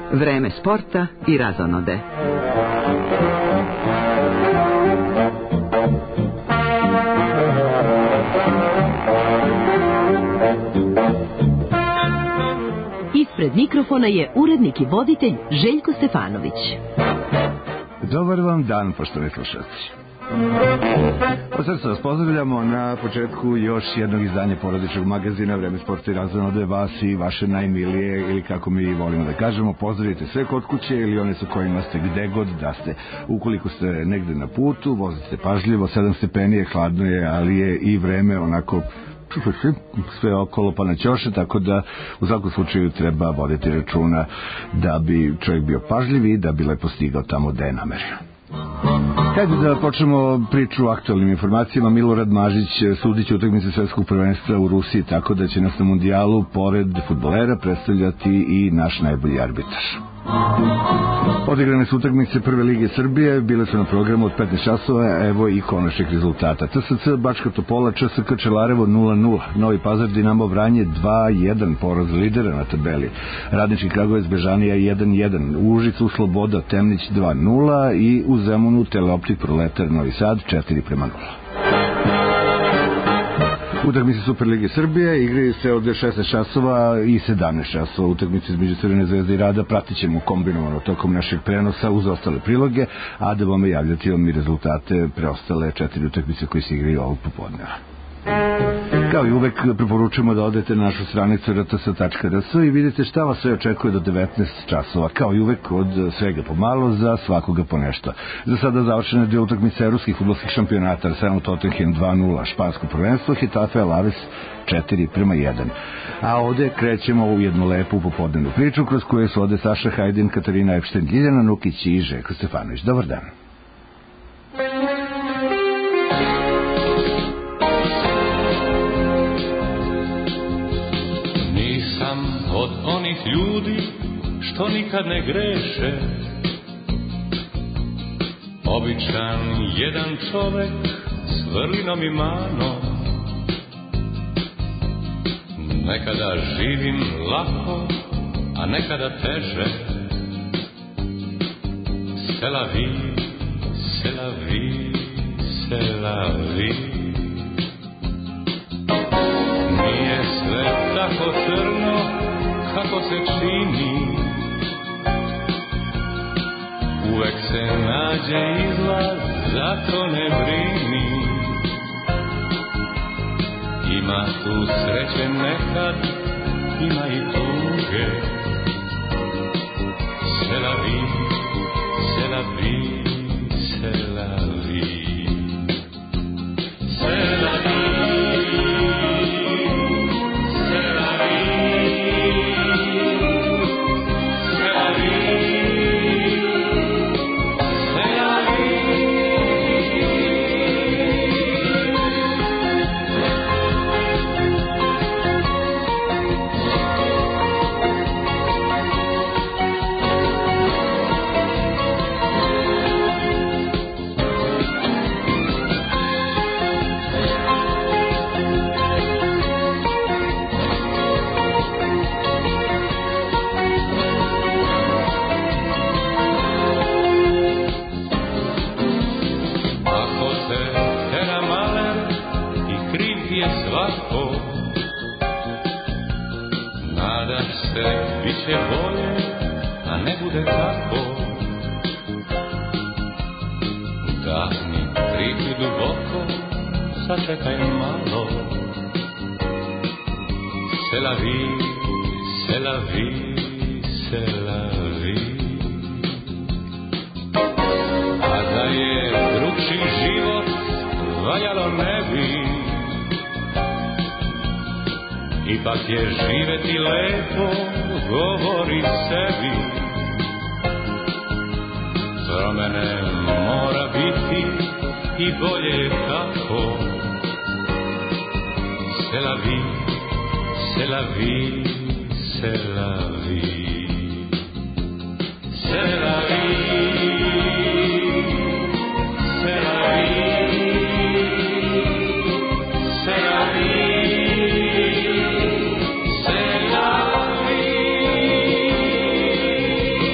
Vreme sporta i razonode. Ispred mikrofona je urednik i voditelj Željko Stefanović. Dobar vam dan, poštovani slušalci. Od srca vas pozdravljamo na početku još jednog izdanja porodičnog magazina Vreme sporta i razonode, vas i vaše najmilije, ili kako mi volimo da kažemo, pozdravite sve kod kuće ili one sa kojima ste gde god da ste. Ukoliko ste negde na putu, vozite pažljivo, 7 stepeni je, hladno je, ali je i vreme onako sve okolo pa na ćoše, tako da u svakom slučaju treba voditi računa da bi čovjek bio pažljiv i da bi lepo stigao tamo da je namerio. Hajde da počnemo priču o aktualnim informacijama. Milorad Mažić sudiće utakmice svetskog prvenstva u Rusiji, tako da će nas na mundijalu pored fudbalera predstavljati i naš najbolji arbitar. Odigrane su utakmice Prve lige Srbije, bile su na programu od 15 časova, evo i konačnih rezultata. TSC Bačka Topola, ČSK Čelarevo 0-0, Novi Pazar Dinamo Vranje 2-1, poraz lidera na tabeli. Radnički Kragujevac Bežanija 1-1, u Užicu Sloboda Temnić 2-0 i u Zemunu Teleoptik Proletar Novi Sad 4-0. Utakmice Superlige Srbije igraju se od 16 časova i 17 časova. Utakmice između Crvene zvezde i Rada pratit ćemo kombinovano tokom našeg prenosa uz ostale priloge, a da vam javljati vam i rezultate preostale 4 utakmice koji se igraju ovog popodneva. Kao i uvek preporučujemo da odete na našu stranicu rts.rs i vidite šta vas sve očekuje do 19 časova. Kao i uvek od svega pomalo, za svakoga po nešto. Za sada završene 2 utakmice evropskih fudbalskih šampionata: Arsenal Tottenham 2-0, špansko prvenstvo, Hetafe Alaves 4-1. A ovde krećemo u jednu lepu popodnevnu priču kroz koju su ovde Saša Hajdin, Katarina Epšten, Ljiljana Nukić i Željko Stefanović. Dobar dan. Od onih ljudi što nikad ne greše, običan jedan čovek s vrlinom i manom. Nekada živim lako, a nekada teže. C'est la vie, c'est la vie, c'est la vie. Nije sve tako crno kako se čini, uvek se nađe izlaz, zato ne brini. Ima tu sreće nekad, ima i tuge. C'est la vie, c'est la vie, c'est la vie, c'est la vie. Biće bolje, a ne bude tako. Dahni, priđi duboko, sačekaj malo. C'est la vie, c'est la vie, c'est la vie. A da je drugčiji život valjalo ne bi, ipak je živeti lepo, govori sebi. Promene mora biti i bolje je tako. C'est la vie, c'est la vie, c'est la vie, c'est la vie, c'est la vie, c'est la vie. C'est la vie.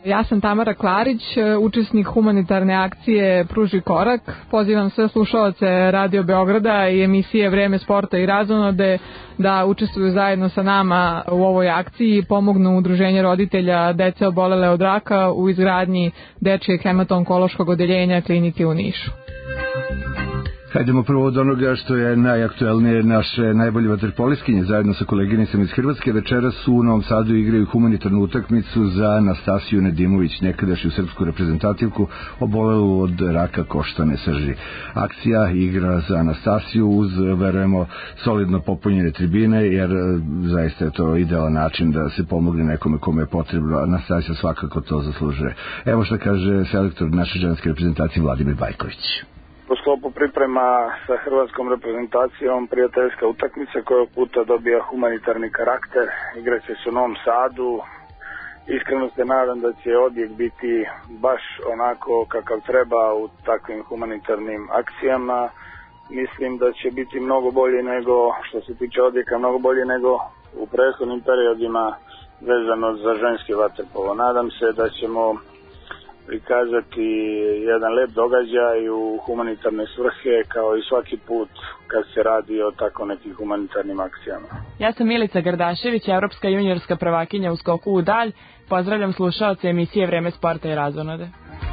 Ja sam Tamara Klarić, učesnik humanitarne akcije Pruži korak. Pozivam sve slušaoce Radio Beograda i emisije Vreme sporta i razonode da učestvuju zajedno sa nama u ovoj akciji i pomognu udruženje roditelja dece obolele od raka u izgradnji dečijeg hemato-onkološkog odeljenja klinike u Nišu. Hajdemo prvo od onoga što je najaktuelnije. Naše najbolje vaterpoliskinje zajedno sa koleginicama iz Hrvatske večeras u Novom Sadu igraju humanitarnu utakmicu za Anastasiju Nedimović, nekadašnju srpsku reprezentativku obolelu od raka koštane srži. Akcija igra za Anastasiju uz, verujemo, solidno popunjene tribine, jer zaista je to idealan način da se pomogne nekome kome je potrebno. Anastasija svakako to zaslužuje. Evo što kaže selektor naše ženske reprezentacije Vladimir Bajković. U sklopu priprema sa hrvatskom reprezentacijom prijateljska utakmica koja puta dobija humanitarni karakter. Igraće se u Novom Sadu. Iskreno se nadam da će odjek biti baš onako kakav treba u takvim humanitarnim akcijama. Mislim da će biti mnogo bolji nego, što se tiče odjeka, mnogo bolji nego u prethodnim periodima vezano za ženski vaterpolo. Nadam se da ćemo prikazati jedan lep događaj u humanitarne svrhe kao i svaki put kad se radi o tako nekim humanitarnim akcijama. Ja sam Milica Gardašević, evropska juniorska prvakinja u skoku u dalj. Pozdravljam slušaoce emisije Vreme sporta i razonode.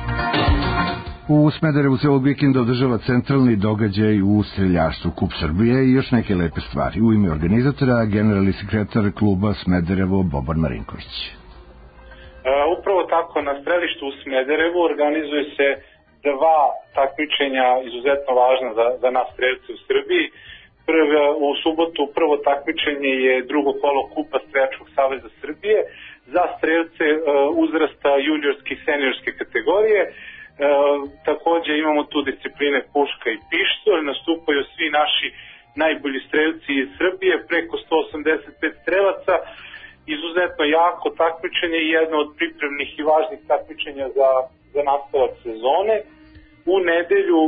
U Smederevu se ovog vikenda održava centralni događaj u streljaštvu Kup Srbije i još neke lepe stvari. U ime organizatora generalni sekretar kluba Smederevo Boban Marinković. Upravo tako, na strelištu u Smederevu organizuje se dva takmičenja izuzetno važna za nas strelce u Srbiji. U subotu prvo takmičenje je drugo kolo Kupa Streljačkog saveza Srbije za strelce uzrasta juniorske i seniorske kategorije. Takođe imamo tu discipline puška i pištolj, nastupaju svi naši najbolji strelci iz Srbije, preko 185 strelaca. Izuzetno jako takmičenje i jedno od pripremnih i važnih takmičenja za nastavak sezone. U nedelju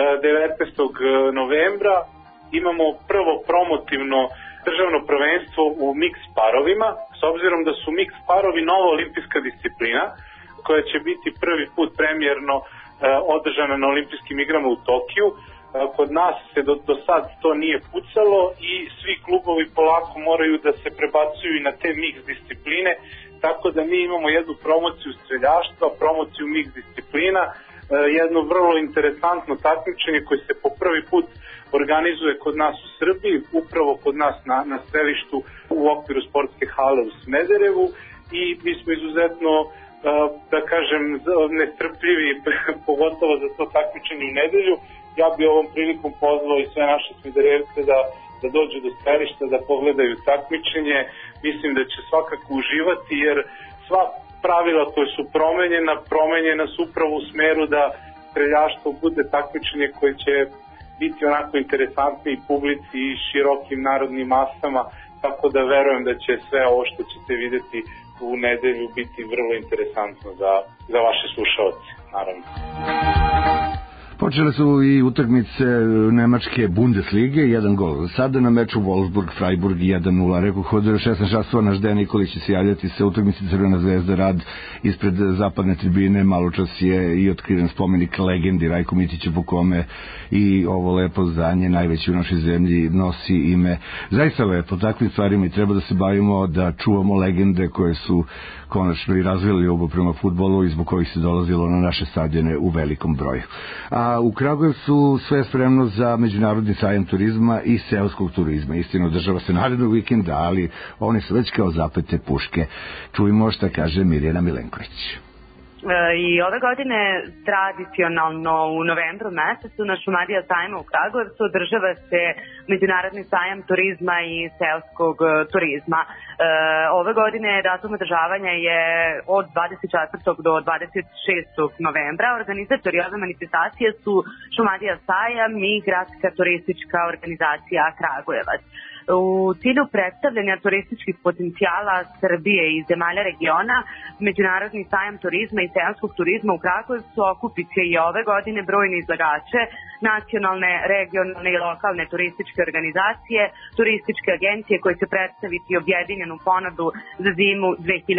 19. novembra imamo prvo promotivno državno prvenstvo u mix parovima, s obzirom da su mix parovi nova olimpijska disciplina koja će biti prvi put premijerno održana na olimpijskim igrama u Tokiju. Kod nas se do sad to nije pucalo i svi klubovi polako moraju da se prebacuju i na te mix discipline, tako da mi imamo jednu promociju streljaštva, promociju mix disciplina, jedno vrlo interesantno takmičenje koje se po prvi put organizuje kod nas u Srbiji, upravo kod nas na strelištu u okviru sportske hale u Smederevu, i mi smo izuzetno, da kažem, nestrpljivi pogotovo za to takmičenje u nedelju. Ja bi ovom prilikom pozvao i sve naše Smederevce da dođu do strelišta, da pogledaju takmičenje. Mislim da će svakako uživati, jer sva pravila koje su promenjena su upravo u smeru da streljaštvo bude takmičenje koje će biti onako interesantni i publici i širokim narodnim masama, tako da verujem da će sve ovo što ćete videti u nedelju biti vrlo interesantno za vaše slušaoce, naravno. Počele su i utakmice nemačke Bundeslige, 1 gol. Sada na meču Wolfsburg-Freiburg 1-0. Rekao hodaju 16 časova, naš Dejan Nikolić će se javljati se utakmici Crvena zvezda Rad ispred zapadne tribine. Malo čas je i otkriven spomenik legendi Rajku Mitiću, po kome i ovo lepo zdanje, najveće u našoj zemlji, nosi ime. Zaista lepo, takvim stvarima i treba da se bavimo, da čuvamo legende koje su konačno i razvili ljubav prema fudbalu i zbog kojih se dolazilo na naše stadione u velikom broju. A u Kragujevcu sve spremno za međunarodni sajam turizma i seoskog turizma. Istina, održava se narednog vikenda, ali oni su već kao zapete puške. Čujmo šta kaže Mirjana Milenković. I ove godine tradicionalno u novembru mesecu na Šumadija sajmu u Kragujevcu održava se međunarodni sajam turizma i seoskog turizma. Ove godine datum održavanja je od 24. do 26. novembra. Organizatori ove manifestacije su Šumadija sajam i Gradska turistička organizacija Kragujevac. U cilju predstavljanja turističkih potencijala Srbije i zemalja regiona, Međunarodni sajam turizma i seoskog turizma u Kragujevcu okupit će i ove godine brojne izlagače, nacionalne, regionalne i lokalne turističke organizacije, turističke agencije koje će predstaviti objedinjenu ponudu za zimu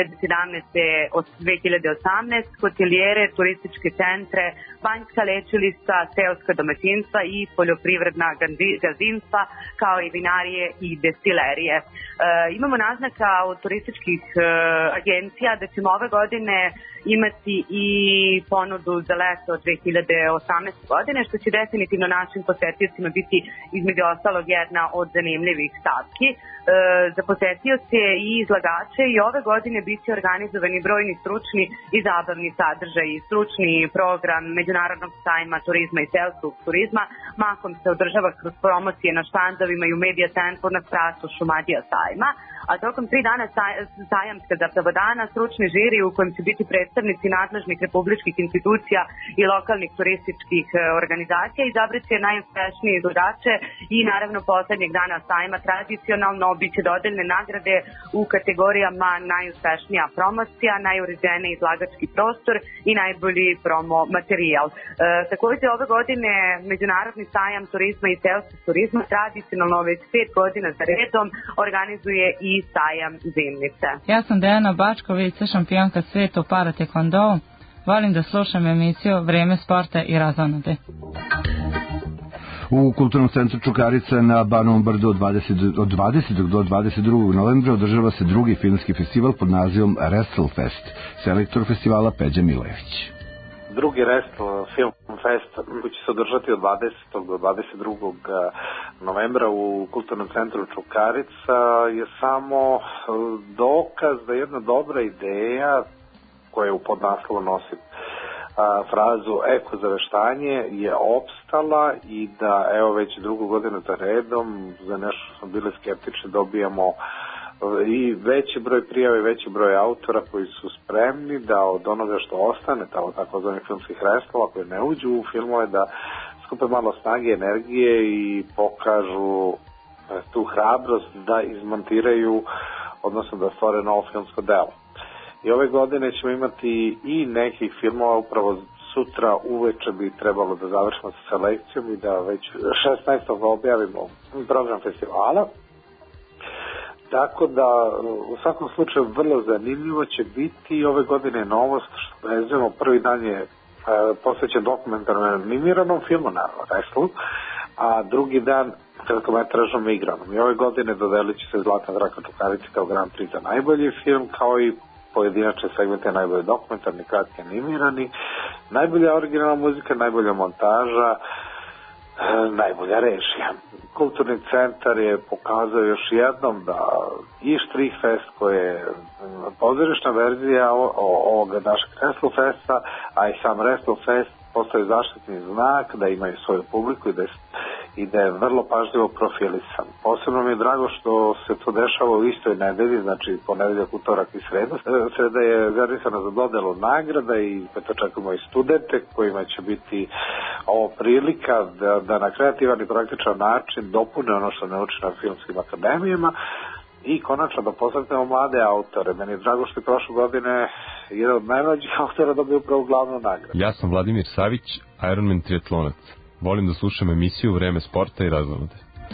2017-2018, hotelijere, turističke centre, banjska lečilišta, seoska domaćinstva i poljoprivredna gazdinstva, kao i vinarije i destilerije. Imamo naznaka od turističkih agencija da ćemo ove godine imati i ponudu za leto 2018. godine, što će definitivno našim posetiocima biti između ostalog jedna od zanimljivih stavki. Za posetioce i izlagače i ove godine biće organizovani brojni stručni i zabavni sadržaji. Stručni program Međunarodnog sajma turizma i seoskog turizma mahom se održava kroz promocije na štandovima i u medija centru na spratu Šumadija sajma, a tokom 3 dana sajamska zapravo dana stručni žiri u kojem će biti predstavnici nadležnih republičkih institucija i lokalnih turističkih organizacija izabraće najuspešnije izlagače i naravno poslednjeg dana sajma tradicionalno biće dodeljene nagrade u kategorijama najuspešnija promocija, najuređeniji izlagački prostor i najbolji promo materijal. Takođe ove godine Međunarodni sajam turizma i seoskog turizma tradicionalno već 5 godina za redom organizuje i sajam zimnice. Ja sam Dejana Bačković, šampionka sveta u paratekvondou. Volim da slušam emisiju Vreme sporta i razonode. U Kulturnom centru Čukarica na Banovom brdu od 20. do 22. novembra održava se drugi filmski festival pod nazivom Wrestlefest. Selektor festivala Peđa Milojević. Drugi Wrestle Film Fest koji će se održati od 20. do 22. novembra u Kulturnom centru Čukarica je samo dokaz da jedna dobra ideja koja u podnaslovu nosi frazu ekozaveštanje je opstala i da evo već drugu godinu za redom za nešto smo bili skeptični dobijamo i veći broj prijava i veći broj autora koji su spremni da od onoga što ostane takozvanih filmskih wrestlova koji ne uđu u filmove da skupe malo snage, energije i pokažu tu hrabrost da izmontiraju odnosno da stvore novo filmsko delo. I ove godine ćemo imati i nekih filmova, upravo sutra uveče bi trebalo da završimo sa selekcijom i da već 16. objavimo program festivala. Tako da u svakom slučaju vrlo zanimljivo će biti ove godine novost što vezujemo. Prvi dan je posvećen dokumentarnom animiranom filmu na wrestlu, a drugi dan kratkometražnom igranom. I ove godine dodelit će se Zlatna Draka Čukarici kao Grand Prix za najbolji film, kao i pojedinačne segmente najbolje dokumentarni, kratki animirani, najbolja originalna muzika, najbolja montaža, najbolja režija. Kulturni centar je pokazao još jednom da i Štrihfest koji je pozorišna verzija ovog našeg Wrestlefesta, a i sam Wrestlefest postoji zaštitni znak da imaju svoju publiku i da je vrlo pažljivo profilisan. Posebno mi je drago što se to dešava u istoj nedelji, znači ponedeljak, utorak i sreda. Sreda je rezervisana za dodelu nagrada i očekujemo i studente kojima će biti ovo prilika da na kreativan i praktičan način dopune ono što ne uči na filmskim akademijama i konačno da posretnemo mlade autore. Meni je drago što je prošle godine jedan od najmlađih autora dobio upravo glavnu nagradu. Ja sam Vladimir Savić, Ironman triatlonac. Volim da slušam emisiju Vreme sporta i razonode.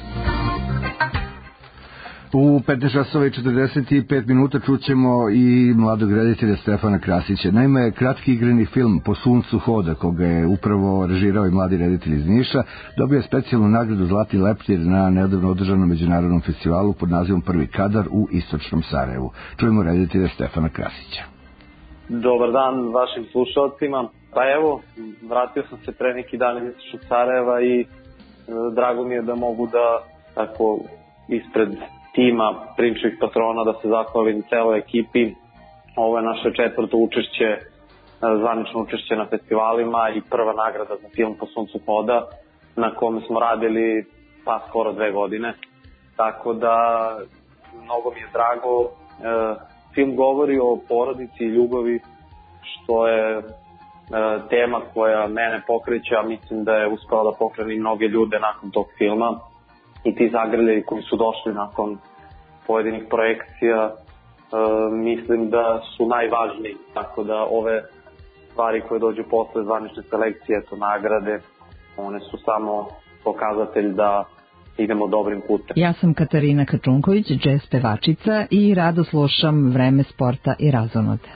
U 15:45 minuta čućemo i mladog reditelja Stefana Krasića. Naime, kratki igrani film Po suncu hoda, koga je upravo režirao i mladi reditelj iz Niša, dobio je specijalnu nagradu Zlatni leptir na nedavno održanom međunarodnom festivalu pod nazivom Prvi kadar u istočnom Sarajevu. Čujemo reditelja Stefana Krasića. Dobar dan vašim slušalcima. Pa evo, vratio sam se pre neki dan iz istočnog Sarajeva i drago mi je da mogu da tako ispred tima Prinčevih patrona da se zahvalim celoj ekipi. Ovo je naše 4. učešće, zvanično učešće na festivalima i prva nagrada za film Po suncu hoda na kome smo radili pa skoro 2 godine. Tako da mnogo mi je drago. Film govori o porodici i ljubavi, što je tema koja mene pokreće, a mislim da je uspela da pokrene mnoge ljude nakon tog filma. i ti zagrljaji koji su došli nakon pojedinih projekcija, mislim da su najvažniji, tako da ove stvari koje dođu posle zvanične selekcije, to nagrade, one su samo pokazatelj da idemo dobrim putem. Ja sam Katarina Kačunković, džez pevačica i rado slušam Vreme sporta i razonode.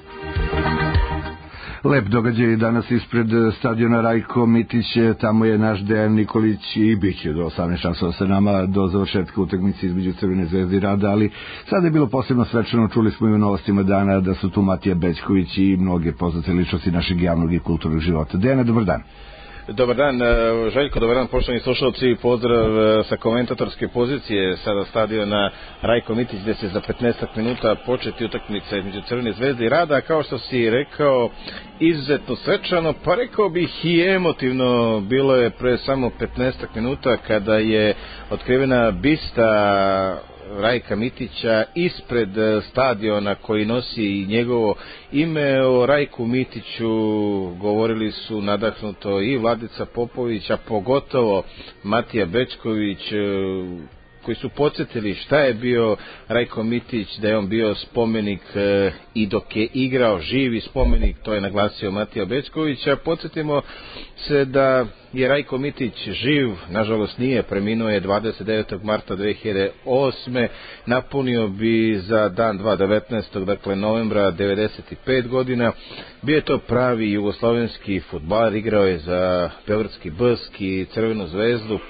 Lep događaj danas ispred stadiona Rajko Mitić, tamo je naš Dejan Nikolić i bit će do 18 časova sa nama do završetka utakmice između Crvene zvezde i Rada, ali sada je bilo posebno svečano, čuli smo i u novostima dana da su tu Matija Bećković i mnoge poznate ličnosti našeg javnog i kulturnog života. Dejane, dobar dan. Dobar dan, Željko, dobar dan, poštovani slušalci, pozdrav sa komentatorske pozicije sada stadiona Rajko Mitić, gde se za 15 minuta početi utakmica između Crvene zvezde i Rada, kao što si rekao, izuzetno svečano, pa rekao bih i emotivno. Bilo je pre samo 15 minuta kada je otkrivena bista Rajka Mitića ispred stadiona koji nosi i njegovo ime. O Rajku Mitiću govorili su nadahnuto i Vladica Popović, a pogotovo Matija Bećković, koji su podsjetili šta je bio Rajko Mitić, da je on bio spomenik i dok je igrao, živi spomenik, to je naglasio Matija Bećković, a podsjetimo se da je Rajko Mitić živ, nažalost nije, preminuo je 29. marta 2008. Napunio bi za dan 19. dakle novembra 95 godina. Bio je to pravi jugoslovenski fudbaler, igrao je za Beogradski BSK i Crvenu zvezdu,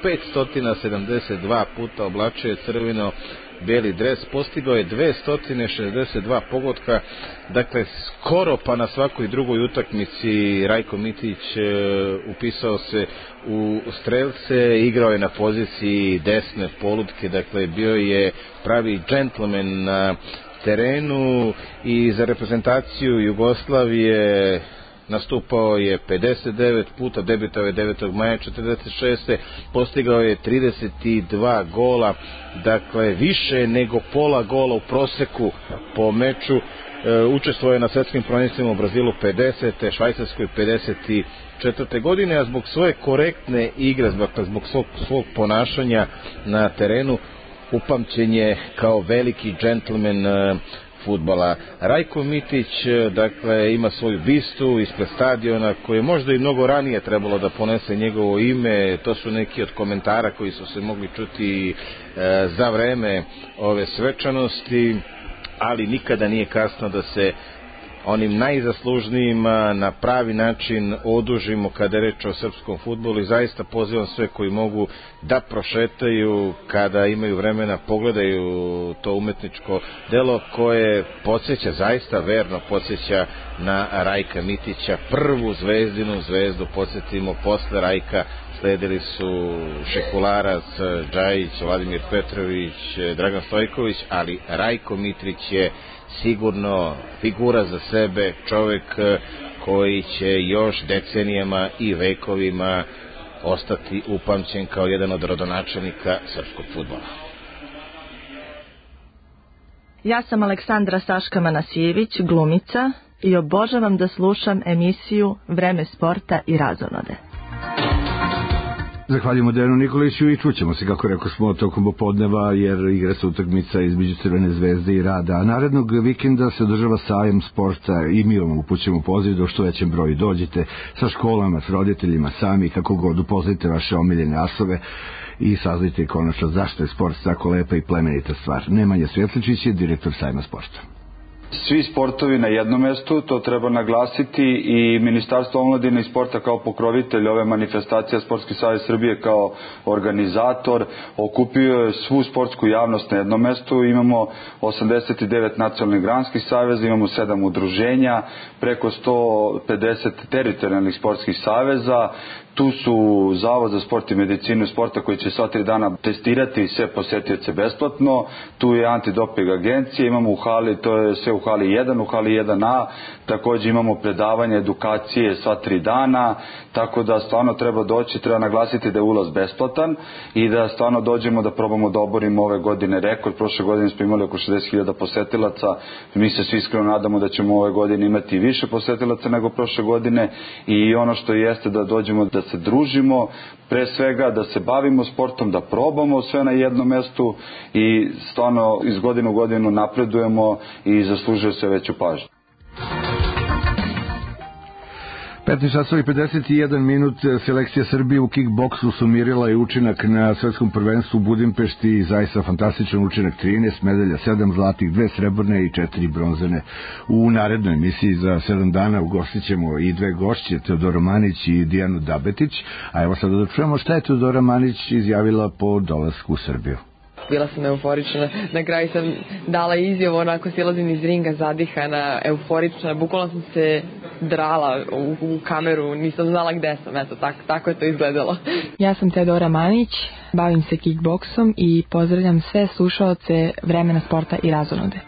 572 puta oblačio je crveno beli dres, postigao je 262 pogotka, dakle skoro pa na svakoj drugoj utakmici Rajko Mitić upisao se u strelce, igrao je na poziciji desne polutke, dakle bio je pravi džentlmen na terenu i za reprezentaciju Jugoslavije nastupao je 59 puta, debitao je 9. maja 46. Postigao je 32 gola, dakle više nego pola gola u proseku po meču. Učestvovao je na svetskim prvenstvima u Brazilu 50. Švajcarskoj 54. godine, a zbog svoje korektne igre, zbog svog ponašanja na terenu, upamćen je kao veliki džentlmen fudbala. Rajko Mitić, dakle, ima svoju bistu ispred stadiona koje možda i mnogo ranije trebalo da ponese njegovo ime. To su neki od komentara koji su se mogli čuti za vreme ove svečanosti, ali nikada nije kasno da se onim najzaslužnijima na pravi način odužimo kada je reč o srpskom fudbalu i zaista pozivam sve koji mogu da prošetaju kada imaju vremena, pogledaju to umetničko delo koje podsjeća, zaista verno podsjeća na Rajka Mitića, prvu zvezdinu zvezdu. Podsjetimo, posle Rajka sledili su Šekularac, Džajić, Vladimir Petrović, Dragan Stojković, ali Rajko Mitić je sigurno figura za sebe, čovek koji će još decenijama i vekovima ostati upamćen kao jedan od rodonačelnika srpskog fudbala. Ja sam Aleksandra Saška Manasijević, glumica, i obožavam da slušam emisiju Vreme sporta i razonode. Zahvaljujemo Dejanu Nikoliću i čućemo se, kako rekao smo, tokom popodneva, jer igra se utakmica između Crvene zvezde i Rada. A narednog vikenda se održava sajam sporta i mi vam upućujemo poziv da u što većem broju dođete sa školama, s roditeljima, sami, kako god, upoznajte vaše omiljene asove i saznajte konačno zašto je sport tako lepa i plemenita stvar. Nemanja Svjetličić je direktor sajma sporta. Svi sportovi na jednom mestu, to treba naglasiti, i Ministarstvo omladine i sporta kao pokrovitelj ove manifestacije, Sportski savez Srbije kao organizator, okupio je svu sportsku javnost na jednom mestu. Imamo 89 nacionalnih granskih saveza, imamo 7 udruženja, preko 150 teritorijalnih sportskih saveza. Tu su Zavod za sport i medicinu sporta koji će sva 3 dana testirati sve posetioce besplatno. Tu je antidoping agencija, imamo u hali, to je sve u hali 1, u hali 1A, takođe imamo predavanje, edukacije sva 3 dana, tako da stvarno treba doći, treba naglasiti da je ulaz besplatan i da stvarno dođemo da probamo da oborimo ove godine rekord. Prošle godine smo imali oko 60.000 posetilaca, mi se svi iskreno nadamo da ćemo ove godine imati više posetilaca nego prošle godine, i ono što jeste da dođemo da se družimo, pre svega da se bavimo sportom, da probamo sve na jednom mestu i stvarno iz godine u godinu napredujemo i zaslužuje se veću pažnju. 15 časova i 51 minut. Selekcija Srbije u kickboksu sumirila je učinak na svetskom prvenstvu u Budimpešti, zaista fantastičan učinak, 13 medalja, 7 zlatih, 2 srebrne i 4 bronzane. U narednoj emisiji za 7 dana ugostit ćemo i 2 gošće, Teodora Manić i Dijanu Dabetić, a evo sada da čujemo šta je Teodora Manić izjavila po dolasku u Srbiju. Bila sam euforična, na kraju sam dala izjavu, onako silazim iz ringa zadihana, euforična, bukvalno sam se drala u kameru, nisam znala gde sam, eto, tako je to izgledalo. Ja sam Teodora Manić, bavim se kickboksom i pozdravljam sve slušaoce Vremena sporta i razonode.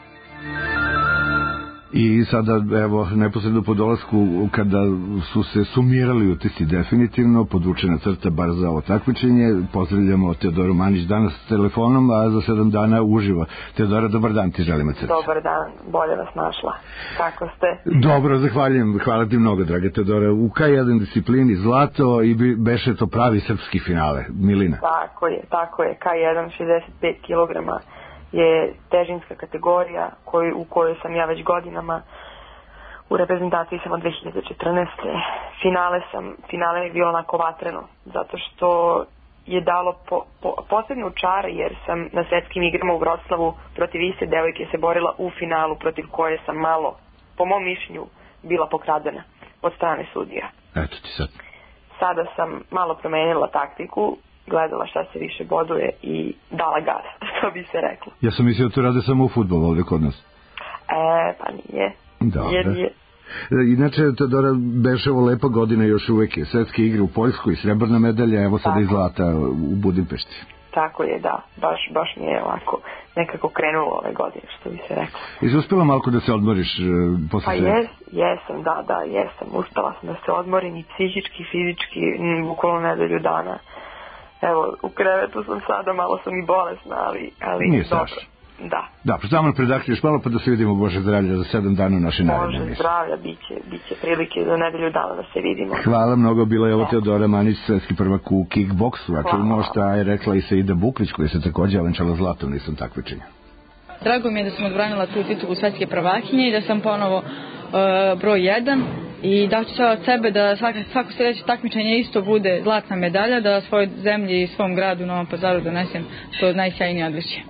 I sada, evo, neposredno po dolasku, kada su se sumirali utisci definitivno, podvučena crta bar za ovo takmičenje, pozdravljamo Teodoru Manić danas s telefonom, a za 7 dana uživa. Teodora, dobar dan, ti želimo crta. Dobar dan, bolje vas našla. Kako ste? Dobro, zahvaljujem, hvala ti mnogo, drage Teodora. U K1 disciplini zlato i beše to pravi srpski finale. Milina. Tako je, K1 65 kg. Je težinska kategorija u kojoj sam ja već godinama, u reprezentaciji sam od 2014. Finale je bilo onako vatreno, zato što je dalo posebnu čar, jer sam na svetskim igrama u Vroclavu protiv iste devojke se borila u finalu, protiv koje sam malo, po mom mišljenju, bila pokradena od strane sudija. Eto ti sad. Sada sam malo promenila taktiku, gledala šta se više boduje i dala gas, što bi se reklo. Ja sam mislio da to rade samo u fudbalu ovdje kod nas. Pa nije. Dobre. Inače, Teodora, beše ovo lepa godina, još uvek je svetske igre u Poljskoj, srebrna medalja, evo sada i zlata u Budimpešti. Tako je, da. Baš mi je ovako nekako krenulo ove godine, što bi se reklo. Jesi uspela malko da se odmoriš posle Pa jesam. Uspela sam da se odmorim i psihički, fizički, bukvalno nedelju dana. Evo, u krevetu sam sada, malo sam i bolesna, ali nije dobro. strašno. Da, samo predahneš malo pa da se vidimo, Bože zdravlja, za 7 dana u našoj narednoj emisiji. Bože zdravlja, biće prilike za nedelju dana da se vidimo. Hvala mnogo, bila je ovo Teodora Manić, svetski prvak u kickboksu, a čujemo šta je rekla i Saida Buklić, koja se također ovenčala zlatom, nisam takmičenja. Drago mi je da sam odbranila tu titulu svetske prvakinje i da sam ponovo broj 1. I da ću sve od sebe da svako sljedeće takmičenje isto bude zlatna medalja, da svojoj zemlji i svom gradu Novom Pazaru donesem to najsjajnije odličje.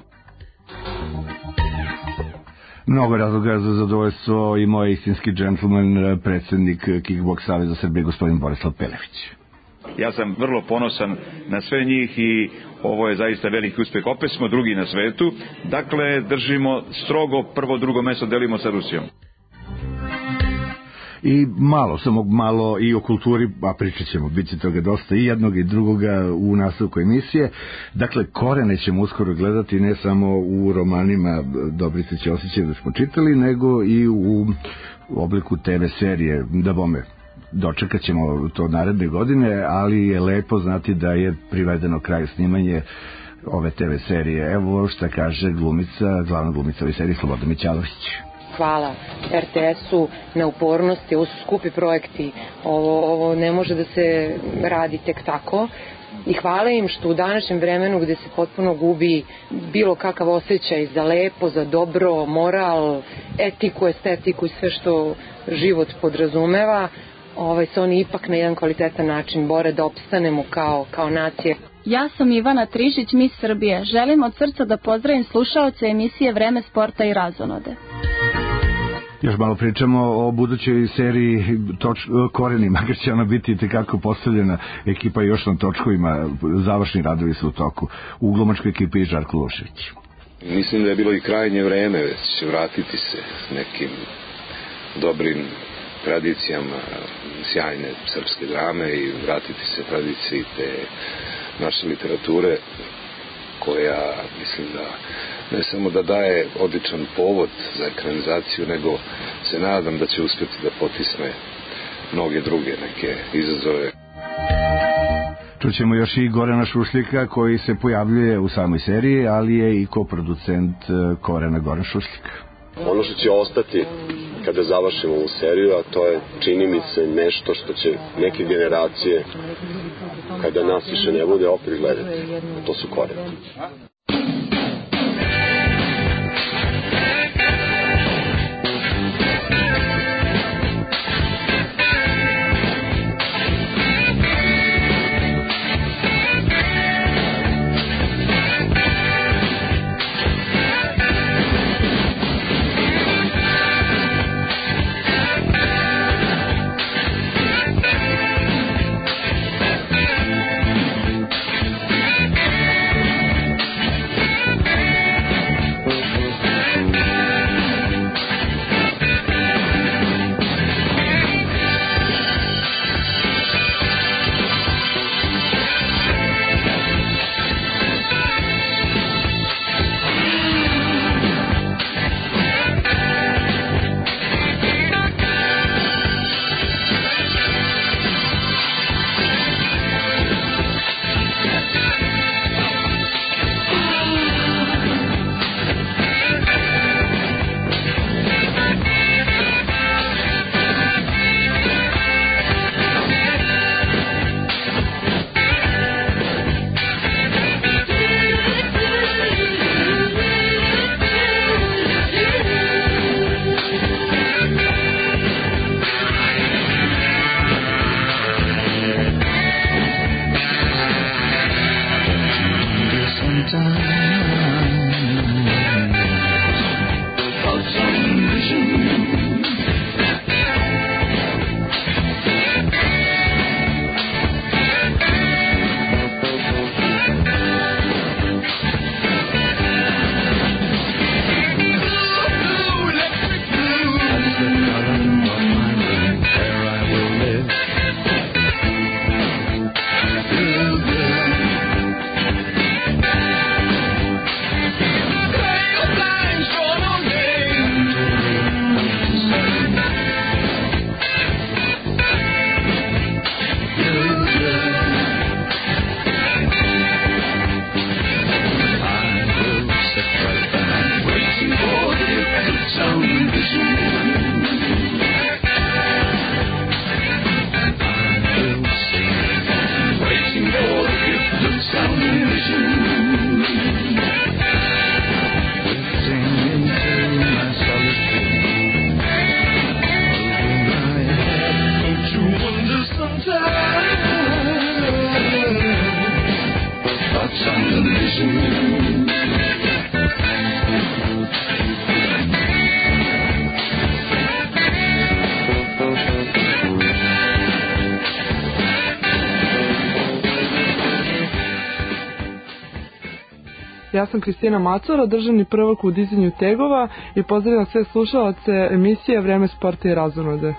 Mnogo razloga za zadovoljstvo i moj istinski džentlmen, predsjednik Kickboks Saveza Srbije, gospodin Borislav Pelević. Ja sam vrlo ponosan na sve njih i ovo je zaista veliki uspeh. Opet smo drugi na svetu, dakle držimo strogo prvo, drugo mesto delimo sa Rusijom. I malo i o kulturi, a pričat ćemo, bit će toga dosta i jednog i drugoga u nastavku emisije. Dakle, Korene ćemo uskoro gledati ne samo u romanima Dobrice Ćosića da smo čitali, nego i u obliku TV serije, da bome. Dočekat ćemo to naredne godine, ali je lepo znati da je privedeno kraju snimanje ove TV serije. Evo šta kaže glavna glumica ove serije, Slobodan Mićalović. Hvala RTS-u na upornosti, ovo su skupi projekti, ovo ne može da se radi tek tako i hvala im što u današnjem vremenu gde se potpuno gubi bilo kakav osjećaj za lepo, za dobro, moral, etiku, estetiku i sve što život podrazumeva, se oni ipak na jedan kvalitetan način bore da opstanemo kao nacije. Ja sam Ivana Trišić, Miss Srbije. Želim od srca da pozdravim slušaoce emisije Vreme sporta i razonode. Još malo pričamo o budućoj seriji Koreni, makar će ona biti tekako postavljena, ekipa još na točkovima, završni radovi su u toku. U glumačkoj ekipi Žarko Lušević. Mislim da je bilo i krajnje vreme već vratiti se nekim dobrim tradicijama sjajne srpske drame i vratiti se tradiciji te naše literature koja mislim da ne samo da daje odličan povod za ekranizaciju, nego se nadam da će uspjeti da potisne mnoge druge neke izazove. Čućemo još i Gorana Šušljika koji se pojavljuje u samoj seriji, ali je i koproducent Korena Goran Šušljik. Ono što će ostati kada završimo ovu seriju, a to je, čini mi se, nešto što će neke generacije, kada nas više ne bude, opet gledati. To su Koreti. Ja sam Kristina Macora, državni prvak u dizanju tegova i pozdravljam sve slušalace emisije Vreme sporta i razonode.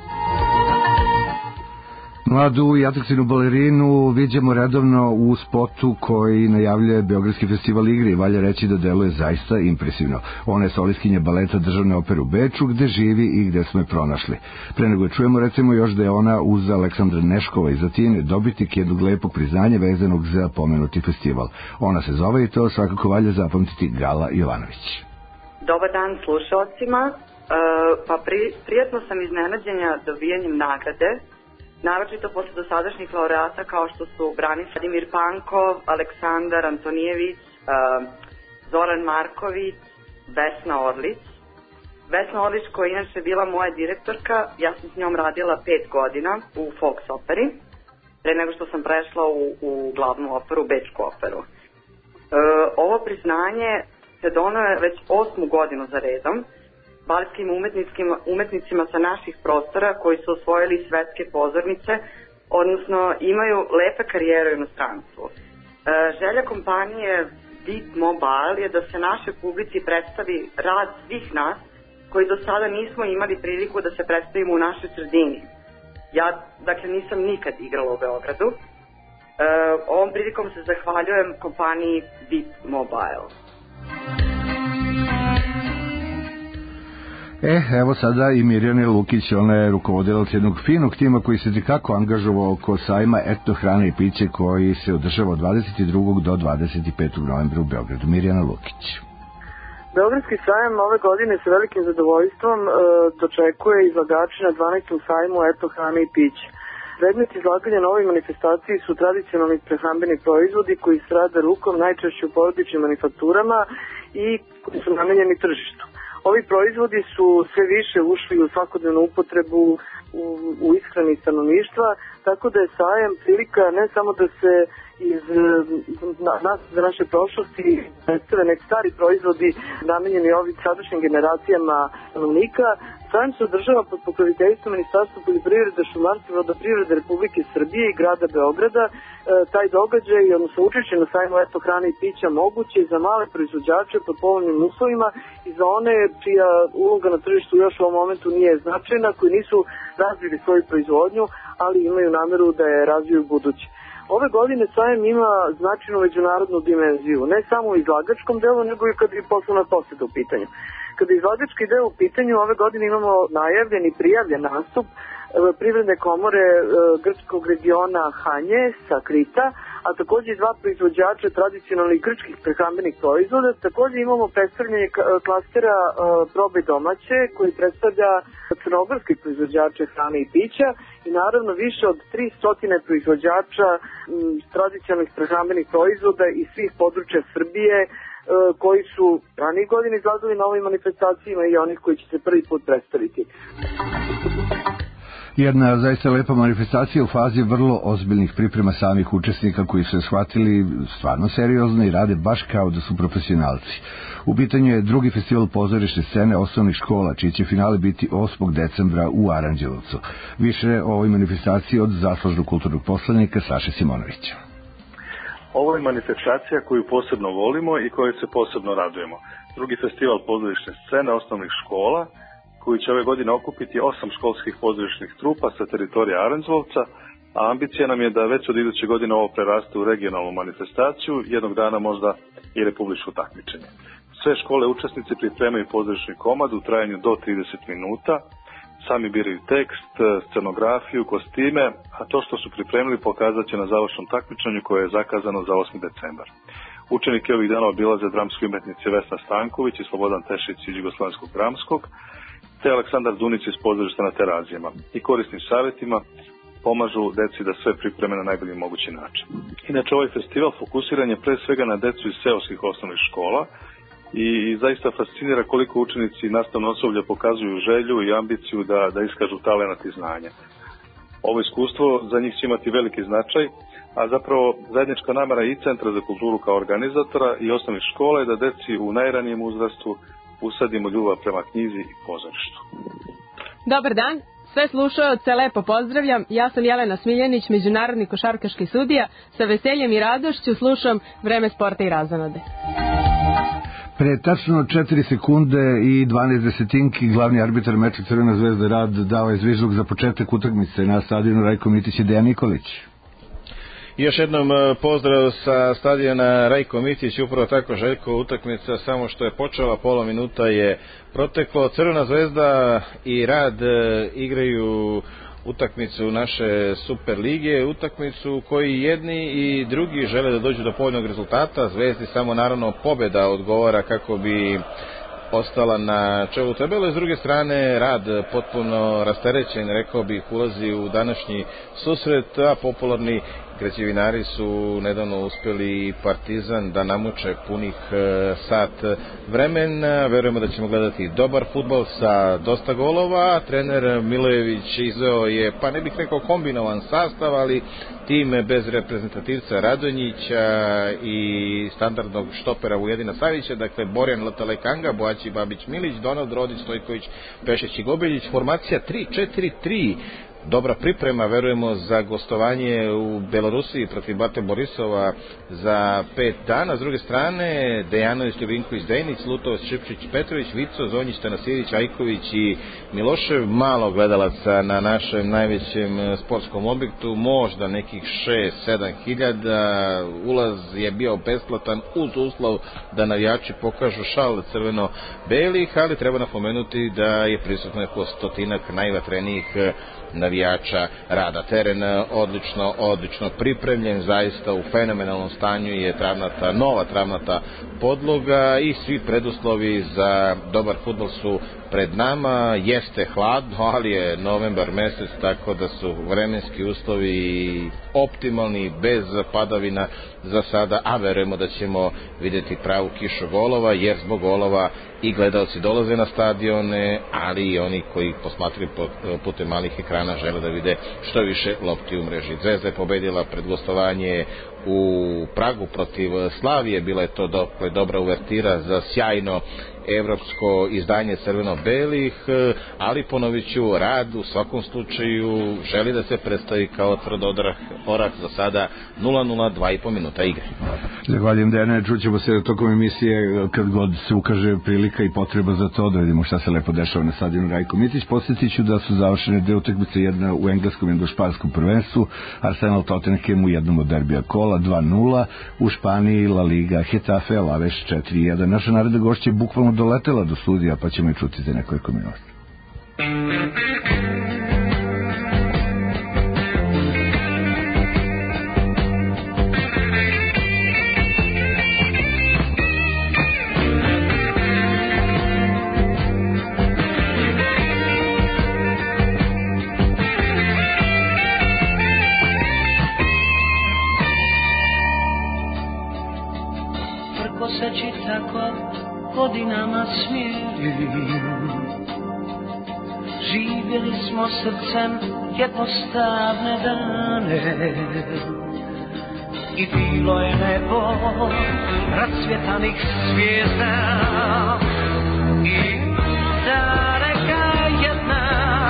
Mladu i atraktivnu balerinu viđamo redovno u spotu koji najavljuje Beogradski festival igre i valja reći da deluje zaista impresivno. Ona je solistkinja baleta Državne opere u Beču, gde živi i gde smo je pronašli. Pre nego čujemo recimo još da je ona uz Aleksandra Neškova iz Atine dobitnik jednog lepog priznanja vezanog za pomenuti festival. Ona se zove i to svakako valja zapamtiti Gala Jovanović. Dobar dan slušalcima. Prijatno sam iznenađenja dobijanjem nagrade, naročito posle dosadašnjih laureata kao što su Branislav Vladimir Pankov, Aleksandar Antonijević, Zoran Marković, Vesna Orlić. Vesna Orlić koja je inače bila moja direktorka, ja sam s njom radila 5 godina u Fox operi, pre nego što sam prešla u glavnu operu, Bečku operu. Ovo priznanje se donoje već 8. godinu za redom, baletskim umetnicima sa naših prostora koji su osvojili svetske pozornice, odnosno imaju lepe karijere u inostranstvu. Želja kompanije Deep Mobile je da se našoj publici predstavi rad svih nas koji do sada nismo imali priliku da se predstavimo u našoj sredini. Ja, dakle, nisam nikad igrala u Beogradu. Ovom prilikom se zahvaljujem kompaniji Deep Mobile. Evo sada i Mirjana Lukić, ona je rukovodilac jednog finog tima koji se tekako angažovao oko sajma Etno hrane i piće koji se održava od 22. do 25. novembra u Beogradu. Mirjana Lukić. Beogradski sajam ove godine sa velikim zadovoljstvom dočekuje izlagače na 12. sajmu Eto hrane i piće. Predmet izlaganja na ovoj manifestaciji su tradicionalni prehrambeni proizvodi koji se rade rukom, najčešće u porodičnim manufakturama i koji su namenjeni tržištu. Ovi proizvodi su sve više ušli u svakodnevnu upotrebu u ishrani stanovništva, tako da je sajam prilika ne samo da se iz naše prošlosti predstave neki stari proizvodi namenjeni ovim sadašnjim generacijama stanovnika. Sajam se održava pod pokroviteljstvom Ministarstva poljoprivrede, šumarstva i vodoprivrede Republike Srbije i grada Beograda. Taj događaj, odnosno učešće na sajmu Eto hrane i pića moguće za male proizvođače pod povoljnim uslovima i za one čija uloga na tržištu još u ovom momentu nije značajna, koji nisu razvili svoju proizvodnju, ali imaju nameru da je razviju buduće. Ove godine sajam ima značajnu međunarodnu dimenziju, ne samo u izlagačkom delu, nego i kad je poslovna poseta u pitanju. Kada je izlagački deo u pitanju, ove godine imamo najavljen i prijavljen nastup Privredne komore grčkog regiona Hanje sa Krita, a takođe i dva proizvođača tradicionalnih grčkih prehrambenih proizvoda. Takođe imamo predstavljanje klastera Probaj domaće, koji predstavlja crnogorskih proizvođača hrane i pića i naravno više od 300 proizvođača tradicionalnih prehrambenih proizvoda iz svih područja Srbije, koji su ranije godine izlagali na ovim manifestacijama i onih koji će se prvi put predstaviti. Jedna zaista lepa manifestacija u fazi vrlo ozbiljnih priprema samih učesnika koji su je shvatili stvarno seriozno i rade baš kao da su profesionalci. U pitanju je drugi festival pozorišne scene osnovnih škola, čiji će finale biti 8. decembra u Aranđelovcu. Više o ovoj manifestaciji od zaslužnog kulturnog poslanika Saše Simonovića. Ovo je manifestacija koju posebno volimo i kojoj se posebno radujemo. Drugi festival pozorišne scene osnovnih škola, koji će ove godine okupiti 8 školskih pozorišnih trupa sa teritorija Aranđelovca, a ambicija nam je da već od iduće godine ovo preraste u regionalnu manifestaciju, jednog dana možda i republičko takmičenje. Sve škole učesnici pripremaju pozorišni komad u trajanju do 30 minuta, sami biraju tekst, scenografiju, kostime, a to što su pripremili pokazat će na završnom takmičenju koje je zakazano za 8. decembar. Učenike ovih dana obilaze dramski umetnici Vesna Stanković i Slobodan Tešić iz Jugoslovenskog dramskog, te Aleksandar Dunić iz pozorišta na Terazijama i korisnim savjetima pomažu deci da sve pripreme na najbolji mogući način. Inače, ovaj festival fokusiran je pre svega na decu iz seoskih osnovnih škola i zaista fascinira koliko učenici i nastavno osoblje pokazuju želju i ambiciju da iskažu talenat i znanje. Ovo iskustvo za njih će imati veliki značaj, a zapravo zajednička namera i Centra za kulturu kao organizatora i osnovnih škola je da deci u najranijem uzrastu usadimo ljubav prema knjizi i pozorištu. Dobar dan, sve slušaoce lepo pozdravljam. Ja sam Jelena Smiljanić, međunarodni košarkaški sudija. Sa veseljem i radošću slušam Vreme sporta i razonode. Pre tačno 4 sekunde i 12 desetinki glavni arbitar meča Crvena zvezda Rad dao je zvižduk za početak utakmice na stadionu Rajko Mitić i Dejan Nikolić. Još jednom pozdrav sa stadiona Rajko Mitić, upravo tako Željko, utakmica samo što je počela, pola minuta je proteklo. Crvena zvezda i Rad igraju utakmicu naše Super lige, utakmicu koji jedni i drugi žele da dođu do povoljnog rezultata. Zvezdi samo naravno pobjeda odgovara kako bi ostala na čelu tabele. S druge strane, Rad potpuno rasterećen, rekao bih, ulazi u današnji susret, a popularni građevinari su nedavno uspeli Partizan da namuče punih sat vremena. Verujemo da ćemo gledati dobar fudbal sa dosta golova. Trener Milojević izveo je, pa ne bih rekao kombinovan sastav, ali tim bez reprezentativca Radonjića i standardnog štopera Vujedina Savića, dakle Borjan Latalekanga, Boaći Babić Milić, Donald Rodić, Stojković, Pešić i Gobeljić. Formacija 3-4-3. Dobra priprema, verujemo, za gostovanje u Belorusiji protiv Bate Borisova za 5 dana. S druge strane, Dejanović, Ljubinković, Dejnić, Lutovac, Šipčić, Petrović, Vico, Zonjić, Tanasijević, Ajković i Milošev. Malo gledalaca na našem najvećem sportskom objektu, možda nekih 6-7 hiljada. Ulaz je bio besplatan uz uslov da navijači pokažu šal crveno-belih, ali treba napomenuti da je prisutno oko 100 najvatrenijih navijača navijača rada. Teren odlično pripremljen, zaista u fenomenalnom stanju je nova travnata podloga i svi preduslovi za dobar fudbal su pred nama. Jeste hladno, ali je novembar mesec, tako da su vremenski uslovi optimalni, bez padavina za sada, a verujemo da ćemo vidjeti pravu kišu golova, jer zbog golova i gledaoci dolaze na stadione, ali i oni koji posmatraju putem malih ekrana žele da vide što više lopti u mreži. Zvezda je pobedila pred gostovanje u Pragu protiv Slavije, bila je to dobra uvertira za sjajno evropsko izdanje crveno-belih, ali ponovit ću, Rad u svakom slučaju želi da se predstavi kao tvrd orah, za sada 0-0, 2,5 minuta igre. Zahvaljujem, Dejane, čućemo se tokom emisije kad god se ukaže prilika i potreba za to, da vidimo šta se lepo dešava na stadionu Rajko Mitić. Podsjetit ću da su završene dve utakmice, jedna u engleskom i u španskom prvenstvu, Arsenal Tottenham u jednom od derbija kola 2-0, u Španiji La Liga Getafe Alaves 4-1. Naša naredna gošća je bukvalno doletela do studija, pa ćemo je čuti za nekoliko minuta. Prkoseći tako godinama smirim, živjeli smo srcem jednostavne dane i bilo je nebo rasvjetanih zvijezda i ta reka jedna.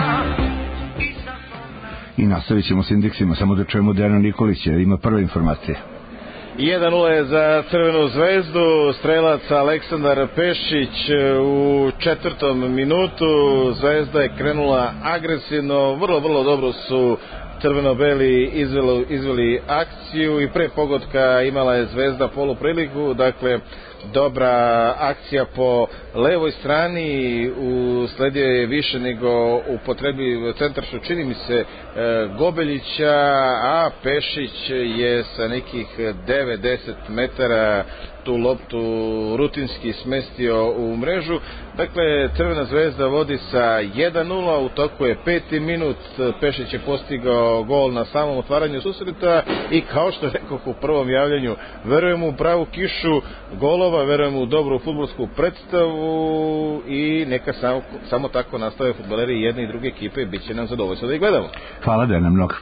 I nastavit ćemo s indeksima, samo da čujemo Dejana Nikolića, ima prve informacije. 1-0 je za Crvenu zvezdu, strelac Aleksandar Pešić u 4. minutu. Zvezda je krenula agresivno, vrlo dobro su crveno-beli izveli akciju i pre pogotka imala je Zvezda polupriliku, dakle dobra akcija po levoj strani, usledio je više nego u potrebi centaršu, čini mi se, Gobeljića, a Pešić je sa nekih 9-10 metara tu loptu rutinski smestio u mrežu. Dakle, Crvena zvezda vodi sa 1-0, u toku je 5. minut, Pešić je postigao gol na samom otvaranju susreta i kao što rekao u prvom javljanju, verujemo u pravu kišu golova, verujemo u dobru fudbalsku predstavu i neka samo tako nastave fudbaleri jedne i druge ekipe, bit će nam zadovoljstvo da ih gledamo. Hvala Dejana mnogo.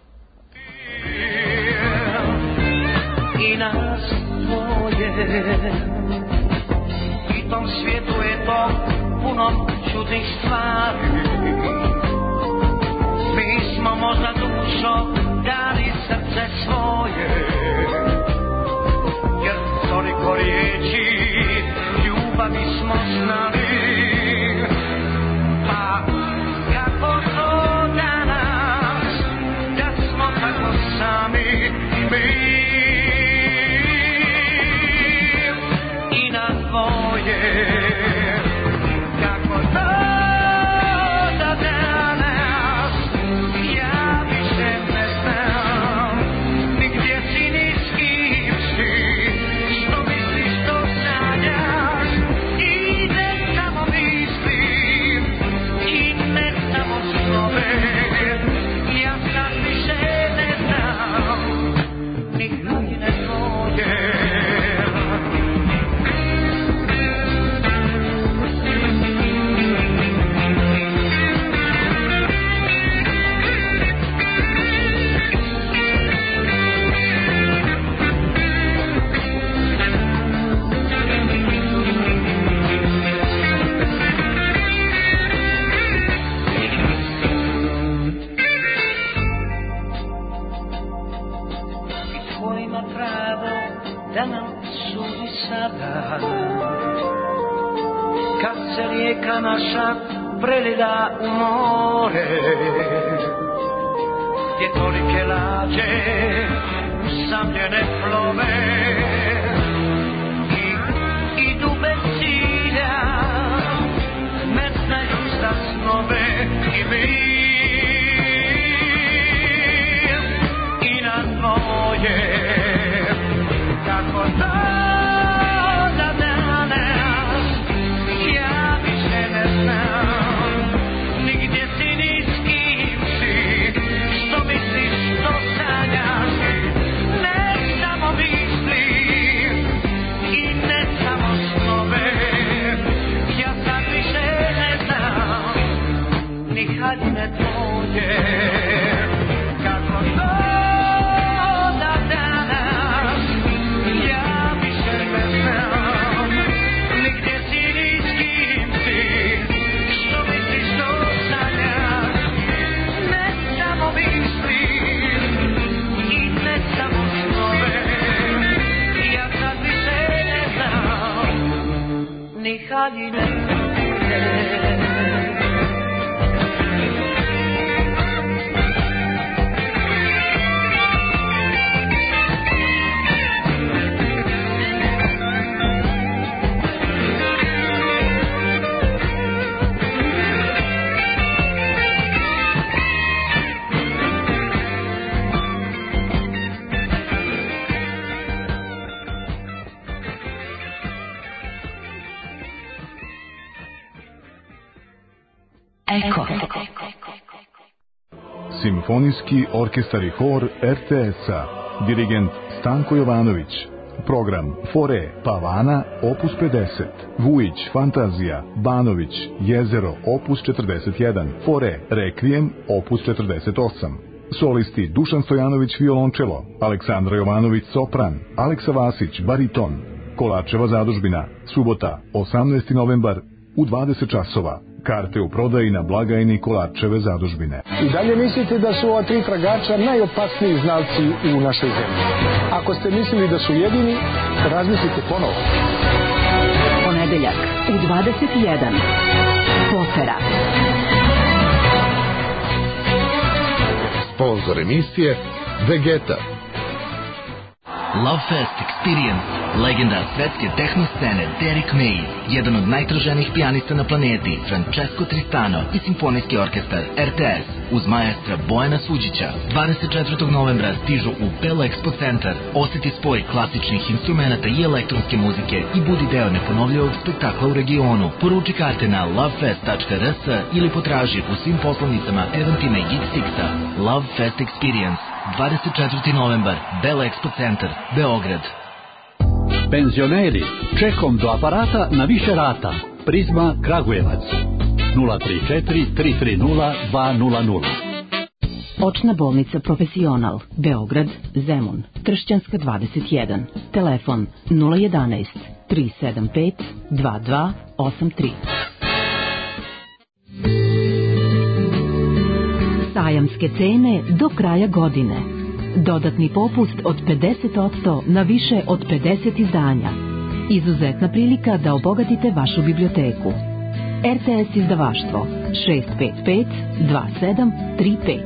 I nas dvoje, i tom svijetu je to puno čudnih stvari. Mi smo možda dušo dali srce svoje, jer toliko riječi ljubavi smo znali. Pa kako to danas, da smo tako sami mi i na dvoje. Kako to da danas ja više ne znam ni gdje si ni s kim si, što misliš, što sanjaš, ide samo mislim i ne samo snove. Ja sad više ne znam ni godine tvoje. Da nam sudi sada, kad se rijeka naša prelila u more, gdje tolike lađe usamljene plove i idu bez cilja, ne znaju za snove i mi. tvoje, kako to da danas ja više ne znam, nigdje si ni s kim si, što misliš, što sanjaš, ne samo misli i ne samo snove, ja sad više ne znam ni haljine tvoje, kako to da danas ja više ne znam, nigdje si ni s kim si, što misliš, što sanjaš, ne samo misli i ne samo snove, ja sad više ne znam ni haljine tvoje. Eko. Simfonijski orkestar i hor RTS-a. Dirigent Stanko Jovanović. Program Fore Pavana opus 50, Vujić Fantazija, Banović Jezero opus 41, Fore Rekvijem opus 48. Solisti Dušan Stojanović violončelo, Aleksandra Jovanović sopran, Aleksa Vasić bariton. Kolarčeva zadužbina, subota 18. novembar u 20 časova. Karte u prodaji na blagajni Kolarčeve zadužbine. I dalje mislite da su ova tri tragača najopasniji znalci u našoj zemlji. Ako ste mislili da su jedini, razmislite ponovo. Ponedeljak u 21. Potera. Sponzor emisije Vegeta. Love Fest Experience, legenda svetske tehno scene Derek May, jedan od najtraženijih pijanista na planeti, Francesco Tristano i simfonijski orkestar RTS uz maestra Bojana Suđića. 24. novembra stižu u Bell Expo Centar. Osjeti spoj klasičnih instrumenta i elektronske muzike i budi deo neponovljivog spektakla u regionu. Poruči karte na lovefest.rs ili potraži u svim poslovnicama Eventima i Geek Sixa. Love Fest Experience, 24. novembar, Bell Expo Centar, Beograd. Penzioneri, čekom do aparata na više rata. Prizma Kragujevac 034 330 200. Očna bolnica Profesional, Beograd, Zemun, Tršćanska 21, telefon 011 375 2283. Sajamske cene do kraja godine. Dodatni popust od 50% na više od 50 izdanja. Izuzetna prilika da obogatite vašu biblioteku. RTS izdavaštvo 655 2735.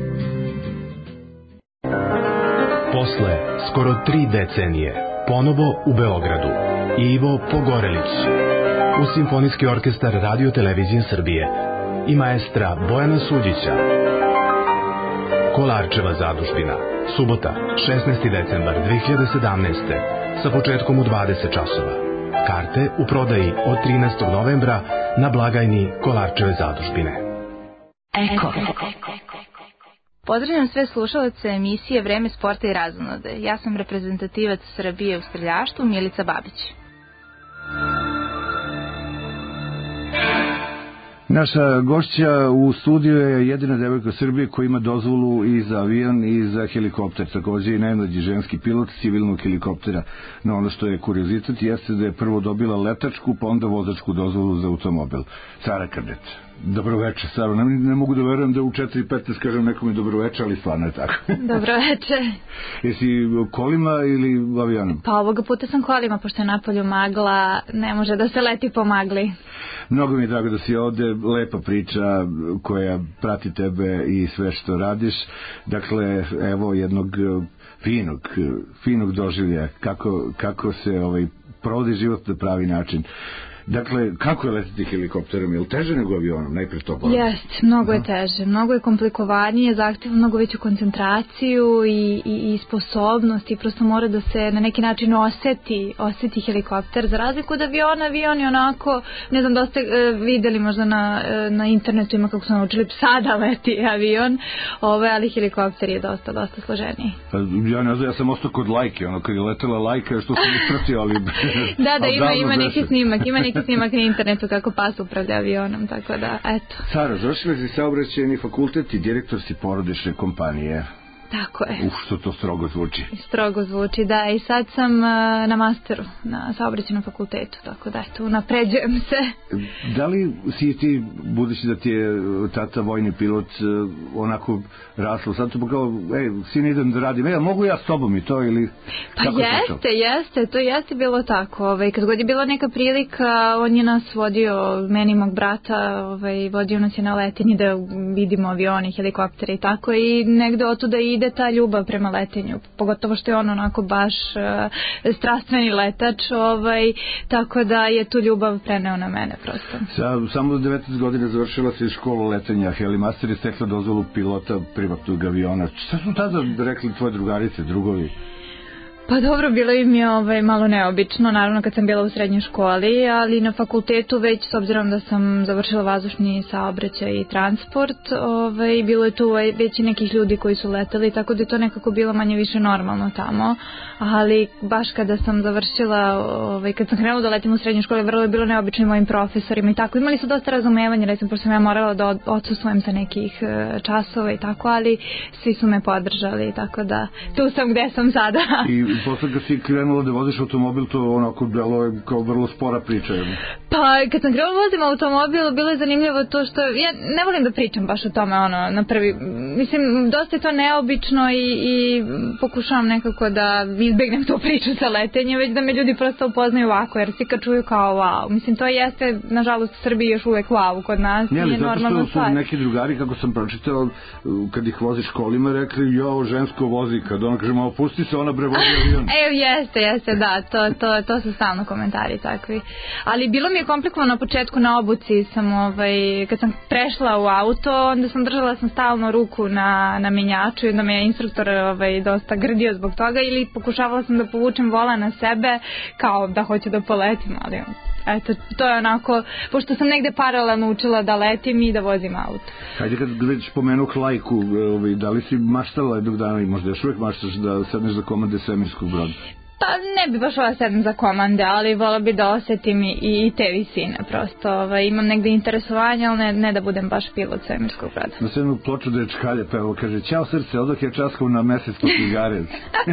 Posle skoro 3 decenije, ponovo u Beogradu, Ivo Pogorelić, uz Simfonijski orkestar Radio Televizije Srbije i maestra Bojana Suđića. Kolarčeva zadužbina, subota, 16. decembar 2017. sa početkom u 20 časova. Karte u prodaji od 13. novembra na blagajni Kolarčeve zadužbine. Eko. Pozdravljam sve slušalce emisije Vreme sporta i razonode. Ja sam reprezentativac Srbije u streljaštvu Milica Babić. Naša gošća u studiju je jedina devojka u Srbiji koja ima dozvolu i za avion i za helikopter. Također i najmlađi ženski pilot civilnog helikoptera. No ono što je kuriozitet jeste da je prvo dobila letačku, pa onda vozačku dozvolu za automobil. Sara Krdet. Dobroveče, Sara. Ne mogu da verujem da u 4:15 kažem nekome dobroveče, ali stvarno je tako. Dobroveče. Jesi kolima ili avionom? Pa ovoga puta sam kolima, pošto je napolju magla, ne može da se leti po magli. Mnogo mi je drago da si ovde, lepa priča koja prati tebe i sve što radiš. Dakle, evo jednog finog doživlja, kako se provodi život na pravi način. Dakle, kako je letiti helikopterom? Je li teže nego avionom? Najpre to Jest, mnogo je teže, mnogo je komplikovanije, zahtjeva mnogo veću koncentraciju i sposobnost i prosto mora da se na neki način osjeti helikopter. Za razliku od aviona, avion je onako, ne znam da ste videli možda na internetu ima kako su naučili psa da leti avion, ali helikopter je dosta složeniji. Ja ne znam, ja sam ostao kod Lajke, ono kad je letela Lajka, što sam ispratio, ali... Da, ima neki snimak na internetu kako pas upravlja avionom, tako da, eto. Sara, završila si saobraćajni fakultet i direktor si porodične kompanije. Tako je. Što to strogo zvuči. Strogo zvuči, da, i sad sam na masteru na saobraćajnom fakultetu, tako da eto, napređujem se. Da li si ti, budući da ti je tata vojni pilot, onako raslo, sad to kao, sin idem da radim, mogu ja s tobom i to ili... Pa jeste, to jeste bilo tako, kad god je bila neka prilika, on je nas vodio, meni i mog brata, vodio nas je na letenje da vidimo avione, helikoptere i tako, i negde otuda ide ta ljubav prema letenju, pogotovo što je on onako baš strastveni letač, tako da je tu ljubav preneo na mene prosto. Samo 19 godina završila si školu letenja, Helimaster je stekla dozvolu pilota privatnog aviona. Šta su tada rekli tvoje drugarice, drugovi? Pa dobro, bilo im je malo neobično, naravno kad sam bila u srednjoj školi, ali na fakultetu već, s obzirom da sam završila vazdušni saobraćaj i transport, bilo je tu već i nekih ljudi koji su leteli, tako da je to nekako bilo manje više normalno tamo, ali baš kada sam završila, kad sam krenula da letim u srednjoj školi, vrlo je bilo neobično i mojim profesorima i tako, imali su dosta razumevanja, recimo, pošto sam ja morala da odsustvujem sa nekih časova i tako, ali svi su me podržali, tako da tu sam gde sam sada. I posle kad si krenula da voziš automobil, to onako delo je kao vrlo spora priča. Pa kad sam krenula vozim automobil, bilo je zanimljivo to što ja ne volim da pričam baš o tome na prvi, mislim, dosta je to neobično i pokušavam nekako da izbegnem tu priču sa letenjem, već da me ljudi prosto upoznaju ovako, jer svi kad čuju kao wow, mislim, to jeste nažalost u Srbiji još uvek wow kod nas, nije normalno stvar. Su neki drugari, kako sam pročitao, kad ih vozi školima, rekli, žensko vozi, kad ona kaže, opusti se, ona bre vozi avion. Jeste, da, to su stalno komentari takvi. Ali bilo mi je komplikovano na početku na obuci, kad sam prešla u auto, onda sam držala stalno ruku na menjaču i onda me je instruktor dosta grdio zbog toga, ili pokušavala sam da povučem volan na sebe kao da hoću da poletim, ali eto, to je onako, pošto sam negde paralelno učila da letim i da vozim auto. Hajde, kad već pomenuh Lajku, da li si maštala jednog dana i možda još uvijek maštaš da sedneš za komande svemirskog broda? Pa ne bi baš ova sedem za komande, ali vola bi da osetim i te visine, prosto imam negde interesovanje, ali ne da budem baš pilot svemirskog broda. Na sednu ploču da je čkalja, pa evo kaže, ćao srce, odak je časkao na mesec po cigarec.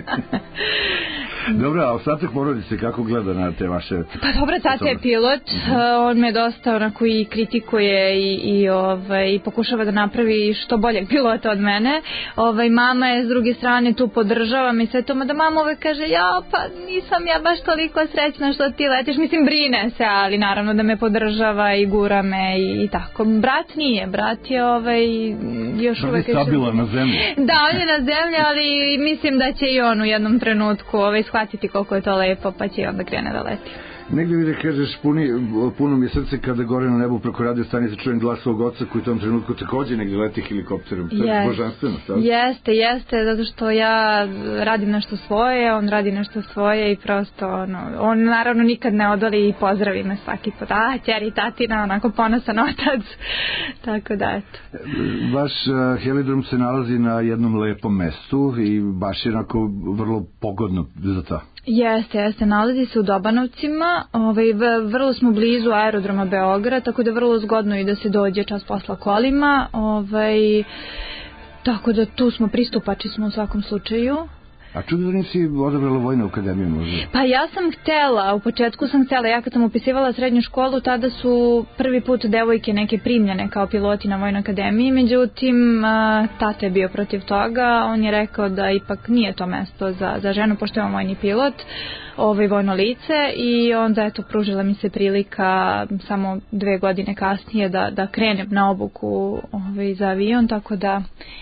Dobro, a ostatak porodice kako gleda na te vaše... Pa dobro, tata je pilot, on me dosta onako i kritikuje i pokušava da napravi što boljeg pilota od mene. Mama je s druge strane tu podržava mi sve to, mada mama uvek kaže, pa nisam ja baš toliko srećna što ti letiš, mislim, brine se, ali naravno da me podržava i gura me i tako. Brat nije, brat je još uvek... Brat je stabilan na zemlji. Da, on je na zemlji, ali mislim da će i on u jednom trenutku shvatiti koliko je to lepo, pa će i onda krene da leti. Negdje mi da kažeš, puno mi je srce kada gore na nebu preko radio stanice čujem glas svog oca koji u tom trenutku također negdje leti helikopterom. To je božanstveno, sad? Jeste, zato što ja radim nešto svoje, on radi nešto svoje i prosto, on naravno nikad ne odoli i pozdravi me svaki put. Ćeri, tatina, onako ponosan otac. Tako da, eto. Vaš helidrom se nalazi na jednom lepom mestu i baš je onako vrlo pogodno za to. Jeste, nalazi se u Dobanovcima, vrlo smo blizu aerodroma Beograd, tako da je vrlo zgodno i da se dođe čas posla kolima, tako da tu smo, pristupači smo u svakom slučaju. A čudo da nisi odabrala Vojnu akademiju možda? Pa ja sam htela, u početku sam htela, ja kad sam upisivala srednju školu, tada su prvi put devojke neke primljene kao piloti na Vojnoj akademiji, međutim, tata je bio protiv toga, on je rekao da ipak nije to mesto za ženu, pošto je vojni pilot, vojno lice, i onda eto pružila mi se prilika samo 2 godine kasnije da krenem na obuku za avion, tako da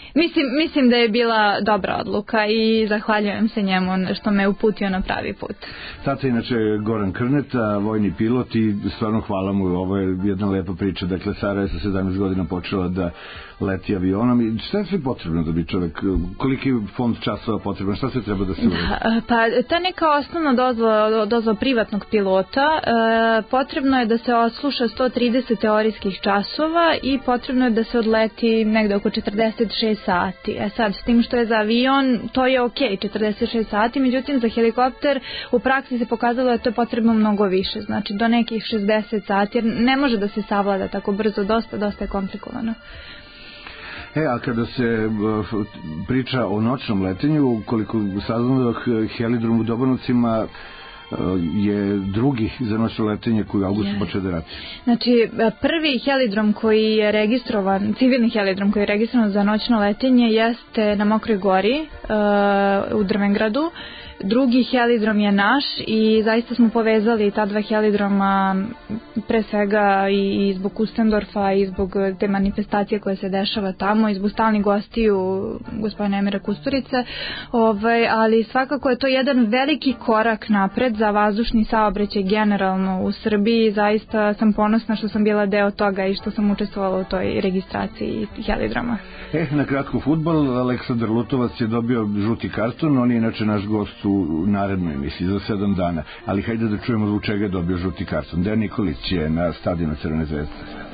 Mislim da je bila dobra odluka i zahvaljujem se njemu što me uputio na pravi put. Tata je inače Goran Krneta, vojni pilot i stvarno hvala mu, ovo je jedna lepa priča. Dakle, Sara je sa 17 godina počela da leti avionom i šta je sve potrebno da bi čovek, koliki fond časova potrebno, šta sve treba da se uradi? Pa ta neka osnovna dozvola privatnog pilota, potrebno je da se odsluša 130 teorijskih časova i potrebno je da se odleti negde oko 46 sati. Sad, s tim što je za avion, to je ok, 46 sati, međutim za helikopter u praksi se pokazalo da je to potrebno mnogo više, znači do nekih 60 sati, jer ne može da se savlada tako brzo, dosta je komplikovano. A kada se priča o noćnom letenju, koliko saznam, helidrom u Dobanovcima je drugi za noćno letenje koji u augustu počeo da radi. Znači, prvi helidrom koji je registrovan, civilni helidrom koji je registrovan za noćno letenje jeste na Mokroj Gori u Drvengradu. Drugi helidrom je naš i zaista smo povezali ta dva helidroma pre svega i zbog Kustendorfa i zbog te manifestacije koje se dešava tamo i zbog stalnih gostiju gospodina Emira Kusturice, ali svakako je to jedan veliki korak napred za vazdušni saobraćaj generalno u Srbiji. Zaista sam ponosna što sam bila deo toga i što sam učestvovala u toj registraciji helidroma. Na kratko fudbal, Aleksandar Lutovac je dobio žuti karton, on je inače naš gost u narednoj emisiji za 7 dana, ali hajde da čujemo zbog čega je dobio žuti karton. Dejan Nikolić je na stadionu Crvene zvezde.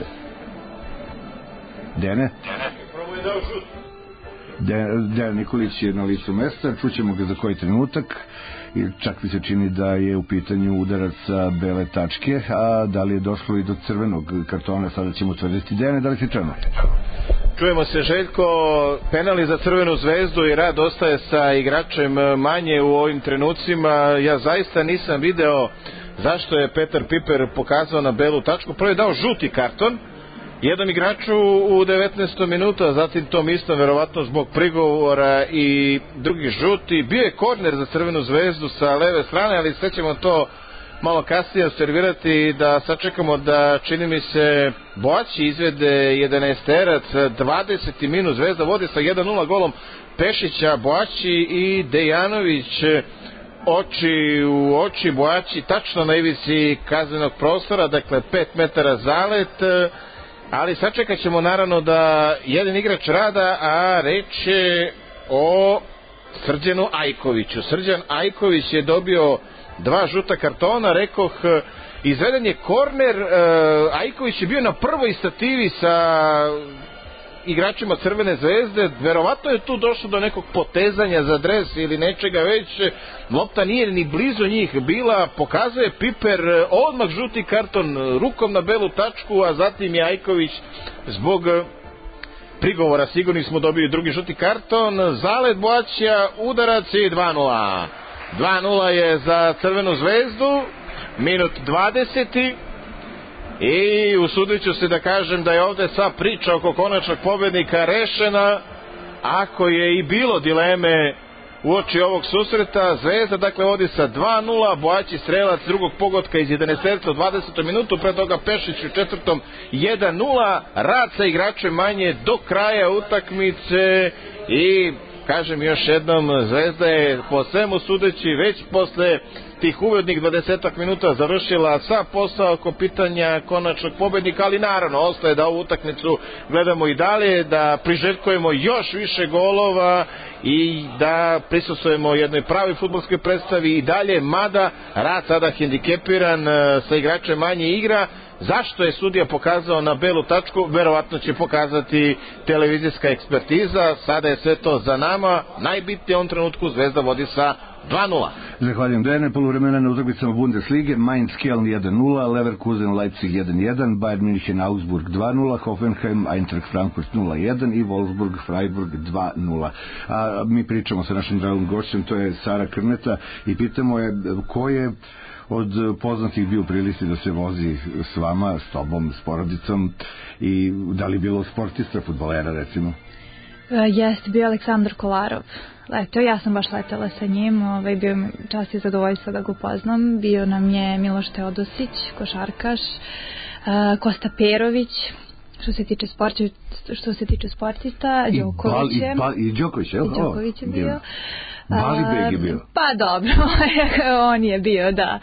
Dene? Dejan Nikolić je na licu mesta, čućemo ga za koji trenutak i čak mi se čini da je u pitanju udarac sa bele tačke, a da li je došlo i do crvenog kartona, sada ćemo utvrditi. Dejane, da li si čujemo? Čujemo se, Željko, penali za Crvenu zvezdu i rad ostaje sa igračem manje u ovim trenucima. Ja zaista nisam video zašto je Petar Piper pokazao na belu tačku. Prvo je dao žuti karton jednom igraču u 19. minuta, zatim tom istom verovatno zbog prigovora i drugi žuti. Bio je korner za Crvenu zvezdu sa leve strane, ali sve ćemo to malo kasnije servirati, da sačekamo da, čini mi se, Boaći izvede 11-terac, 20. minut, Zvezda vodi sa 1-0 golom Pešića, Boaći i Dejanović, oči u oči, Boaći tačno na ivici kaznenog prostora, dakle 5 metara zalet, ali sačekat ćemo naravno da jedan igrač rada, a reč je o Srđanu Ajkoviću. Srđan Ajković je dobio 2 žuta kartona, rekoh, izveden je korner, Ajković je bio na prvoj stativi sa igračima Crvene zvezde, verovatno je tu došlo do nekog potezanja za dres ili nečega već, lopta nije ni blizu njih bila, pokazuje Piper, odmah žuti karton, rukom na belu tačku, a zatim je Ajković zbog prigovora, sigurni smo, dobili drugi žuti karton, zalet Boaćija, udarac i 2-0. 2-0 je za Crvenu zvezdu, minut 20. I usudit ću se da kažem da je ovde sva priča oko konačnog pobednika rešena, ako je i bilo dileme uoči ovog susreta. Zvezda dakle vodi sa 2-0, Boaći strelac drugog pogotka iz 11. u 20. minutu, pre toga Pešić u 4. 1-0, rad sa igračem manje do kraja utakmice i kažem još jednom, Zvezda je po svemu sudeći već posle tih uvodnih 20 minuta završila sa posao oko pitanja konačnog pobednika, ali naravno ostaje da ovu utakmicu gledamo i dalje, da priželjkujemo još više golova i da prisustvujemo jednoj pravi fudbalskoj predstavi i dalje, mada rad sada hendikepiran sa igračem manje igra. Zašto je sudija pokazao na belu tačku? Verovatno će pokazati televizijska ekspertiza. Sada je sve to za nama. Najbitnije u ovom trenutku, Zvezda vodi sa 2-0. Zahvaljujem. Dejane, poluvremena na utakmicama Bundeslige, Mainz Köln 1-0, Leverkusen Leipzig 1-1, Bayern München Augsburg 2-0, Hoffenheim Eintracht Frankfurt 0-1 i Wolfsburg Freiburg 2-0. A mi pričamo sa našim dragom gošćem, to je Sara Krneta, i pitamo je ko je od poznatih bio u prilici da se vozi s vama, s tobom, s porodicom, i da li bilo sportista, fudbalera recimo? Jeste, bio Aleksandar Kolarov. Letao, ja sam baš letela sa njim, bio mi čast i zadovoljstvo da ga upoznam. Bio nam je Miloš Teodosić, košarkaš, Kosta Perović, Što se tiče sportista, Đoković je. I Đoković, je li? Đoković je bio. Balibeg je bio. Pa dobro, on je bio, da.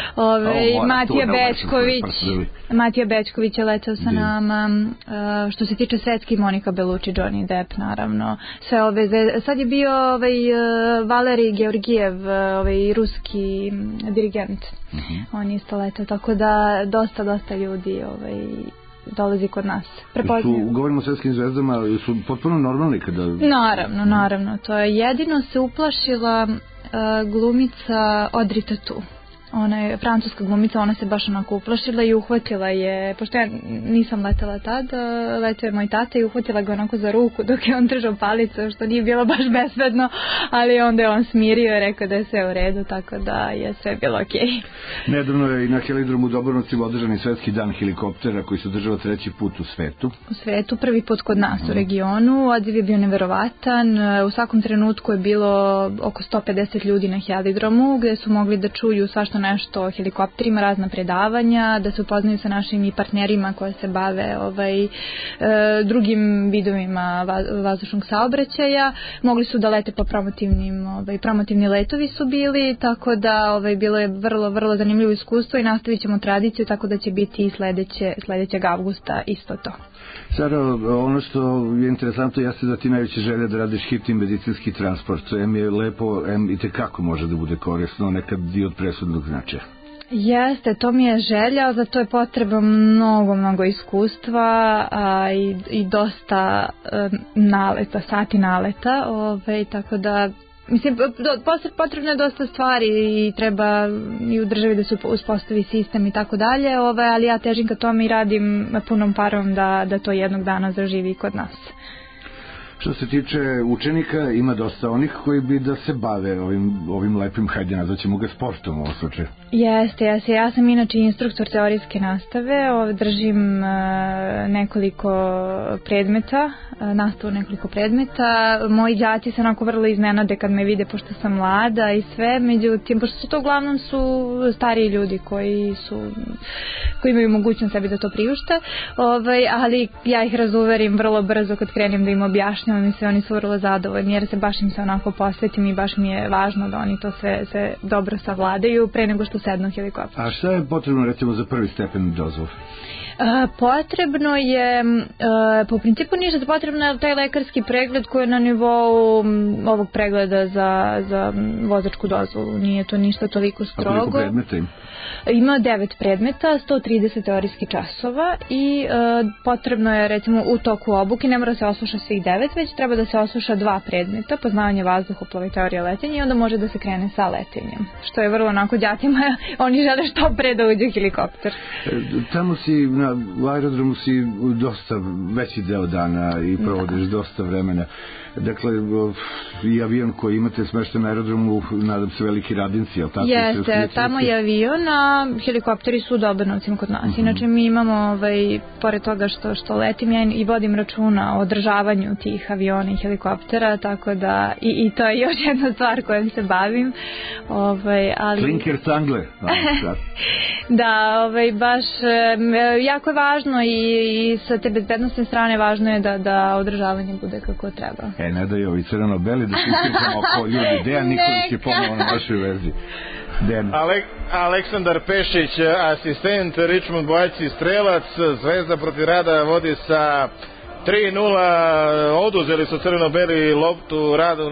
Matija Bečković je letao sa nama. Što se tiče svetskih, Monika Belucci, Johnny Depp, naravno. Sve ove sad je bio Valerij Georgijev, ruski dirigent. On je isto letao, tako da dosta ljudi dolazi kod nas. Govorimo o svetskim zvezdama, su potpuno normalni kada... Naravno, to je jedino se uplašila glumica Audrey Tautou. Ona je francuska glumica, ona se baš onako uplašila i uhvatila je, pošto ja nisam letela tad, letao je moj tata i uhvatila ga onako za ruku dok je on držao palicu, što nije bilo baš bezbedno, ali onda je on smirio i rekao da je sve u redu, tako da je sve bilo okej. Nedavno je i na helidromu u Dobronovcima održan Svetski dan helikoptera koji se održava 3. put u svetu. U svetu, prvi put kod nas u regionu, odziv je bio neverovatan, u svakom trenutku je bilo oko 150 ljudi na helidromu gde su mogli da čuju svašta nešto o helikopterima, razna predavanja, da se upoznaju sa našim i partnerima koje se bave drugim vidovima vazdušnog saobraćaja. Mogli su da lete po promotivni letovi su bili, tako da bilo je vrlo zanimljivo iskustvo i nastavit ćemo tradiciju, tako da će biti i sledećeg avgusta isto to. Sara, ono što je interesantno jeste da ti najveće želje da radiš hitni medicinski transport. M je lepo, M i tekako može da bude korisno, nekad i od presudnog značaja. Jeste, to mi je želja, za to je potreba mnogo iskustva i dosta naleta, sati naleta, tako da mislim, potrebno je dosta stvari i treba i u državi da se uspostavi sistem i tako dalje, ali ja težim ka tome i radim punom parom da to jednog dana zaživi kod nas. Što se tiče učenika, ima dosta onih koji bi da se bave ovim lepim, hajde nazvaćemo ga sportom u ovom slučaju. Jeste. Ja sam inače instruktor teorijske nastave, držim nekoliko predmeta, nastavu nekoliko predmeta. Moji đaci se onako vrlo iznenade kad me vide pošto sam mlada i sve, međutim, pošto su to uglavnom stariji ljudi koji imaju mogućnost sebi da to priušte, ali ja ih razuverim vrlo brzo kad krenem da im objašnjavam i sve, oni su vrlo zadovoljni jer se baš im se onako posvetim i baš mi je važno da oni to sve dobro savladaju pre nego što sednu helikopter. A šta je potrebno recimo za prvi stepen dozvol? Potrebno je, po principu ništa, potrebno je taj lekarski pregled koji je na nivou ovog pregleda za vozačku dozvolu. Nije to ništa toliko strogo. A koliko predmeta ima? Ima 9 predmeta, 130 teorijskih časova i potrebno je recimo u toku obuke, ne mora se osluša svih 9, već treba da se osluša 2 predmeta, poznavanje vazduhoplova i teorija letenja, i onda može da se krene sa letenjem. Što je vrlo onako đatima, oni žele što pre da uđe helikopter. Tamo u aerodromu si dosta veći deo dana i provodiš dosta vremena. Dakle, i avion koji imate smešten na aerodromu, nadam se veliki radinci, je li tako? Jeste, tamo je avion, a helikopteri su u Dobanovcima kod nas. Inače, mi imamo, pored toga što letim, ja i vodim računa o održavanju tih aviona i helikoptera, tako da i to je još jedna stvar kojom se bavim. Klinker Tangle. Da, baš jako je važno i sa te bezbednostne strane važno je da održavanje bude kako treba. Ne daju ovi crveno-beli da se ispričamo oko ljudi. Dejan Nikolić je ponovo na našoj verziji. Aleksandar Pešić, asistent, Richmond Bojaci strelac, Zvezda protiv Rada vodi sa 3-0, oduzeli su crveno-beli loptu Radu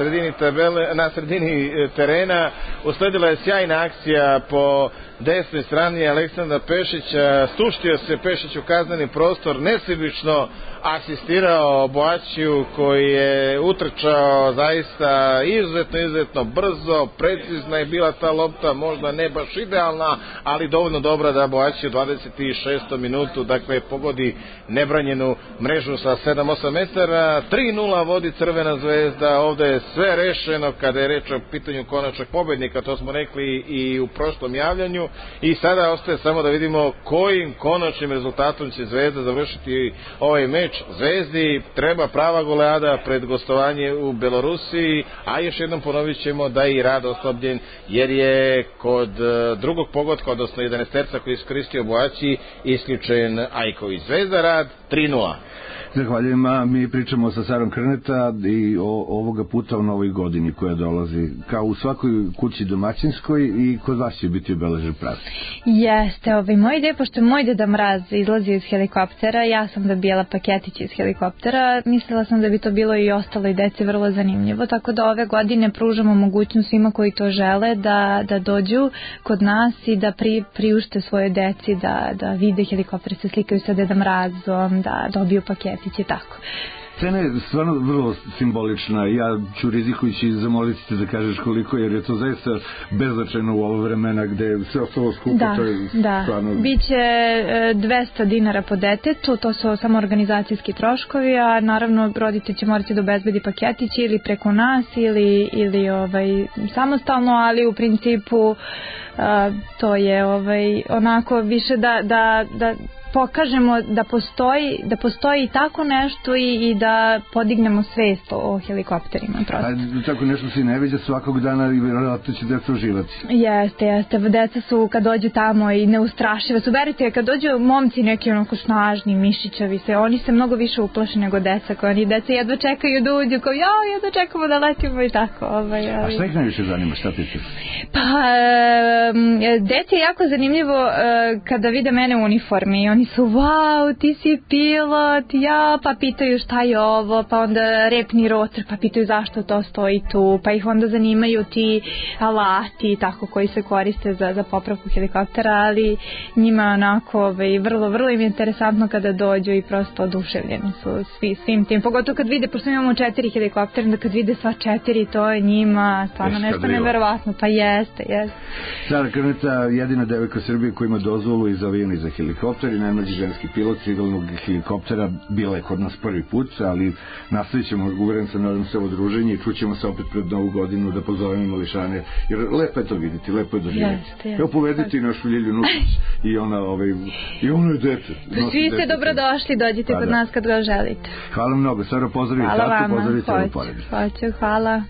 na sredini terena. Usledila je sjajna akcija po desnoj strani Aleksandra Pešića, stuštio se Pešić u kazneni prostor, nesebično asistirao Boačiju koji je utrčao zaista izuzetno brzo, precizna je bila ta lopta, možda ne baš idealna, ali dovoljno dobra da Boačiju 26. minutu pogodi nebranjenu mrežu sa 7-8 metara. 3-0 vodi Crvena Zvezda, ovde je sve rešeno kada je reč o pitanju konačnog pobednika, to smo rekli i u prošlom javljanju, i sada ostaje samo da vidimo kojim konačnim rezultatom će Zvezda završiti ovaj meč. riječ Zvezdi, treba prava goleada pred gostovanje u Belorusiji, a još jednom ponovit ćemo da je i Rad oslabljen jer je kod drugog pogotka, odnosno 11-terca koji je iskoristio Boaći, isključen Ajković. Zvezda Rad 3:0. Zahvaljujem, mi pričamo sa Sarom Krneta i ovoga puta o novoj godini koja dolazi. Kao u svakoj kući domaćinskoj i kod vas će biti obeležen praznik. Jeste, moj ide, pošto moj Deda Mraz izlazi iz helikoptera, ja sam dobijala paketić iz helikoptera, mislila sam da bi to bilo i ostalo deci vrlo zanimljivo, tako da ove godine pružamo mogućnost svima koji to žele da dođu kod nas i da priušte svoje deci, da vide helikopter, se slikaju sa Deda Mrazom, da dobiju paketić i tako. Cena je stvarno vrlo simbolična. Ja ću rizikujući zamoliti te da kažeš koliko, jer je to zaista beznačajno u ovo vremena gde sve ostalo skupo. Da. Biće 200 dinara po detetu, to su samo organizacijski troškovi, a naravno roditelj će morati da obezbedi paketić ili preko nas ili samostalno, ali u principu to je onako više da pokažemo da postoji tako nešto i da podignemo svest o helikopterima. Tako nešto se ne viđa svakog dana i vjerojatno će deca uživati. Jeste. Deca su kad dođu tamo i neustrašive su. Verite, kad dođu momci neki onako snažni, mišićavi se, oni se mnogo više uplaše nego deca. Oni deca jedva čekaju da uđu, kao jedva čekamo da letimo i tako. A šta ih najviše zanima, šta ti? Pa, deci je jako zanimljivo kada vide mene u uniformi. Oni su, wow, ti si pilot, pa pitaju šta je ovo, pa onda repni rotor, pa pitaju zašto to stoji tu, pa ih onda zanimaju ti alati tako koji se koriste za popravku helikoptera, ali njima onako vrlo im je interesantno kada dođu i prosto oduševljeni su svim tim, pogotovo kad vide, pošto imamo 4 helikoptera, da kad vide sva 4, to je njima stvarno nešto neverovatno, pa jeste. Sara Krneta, jedina devojka Srbije koja ima dozvolu i za avion i za helikopter i najmlađi ženski pilot civilnog helikoptera, bila je kod nas prvi put, ali nastavit ćemo, uveren sam, nadam se, ovo druženje i čućemo se opet pred Novu godinu da pozovemo mališane, jer lepo je to vidjeti, lepo je doživjeti. Evo povedite i našu Ljilju Nukić i ona je dete. Svi ste dobrodošli, dođite kod nas kad ga želite. Hvala mnogo, Sara, pozdravi tatu, pozdravi celu porodicu. Hoću, hvala.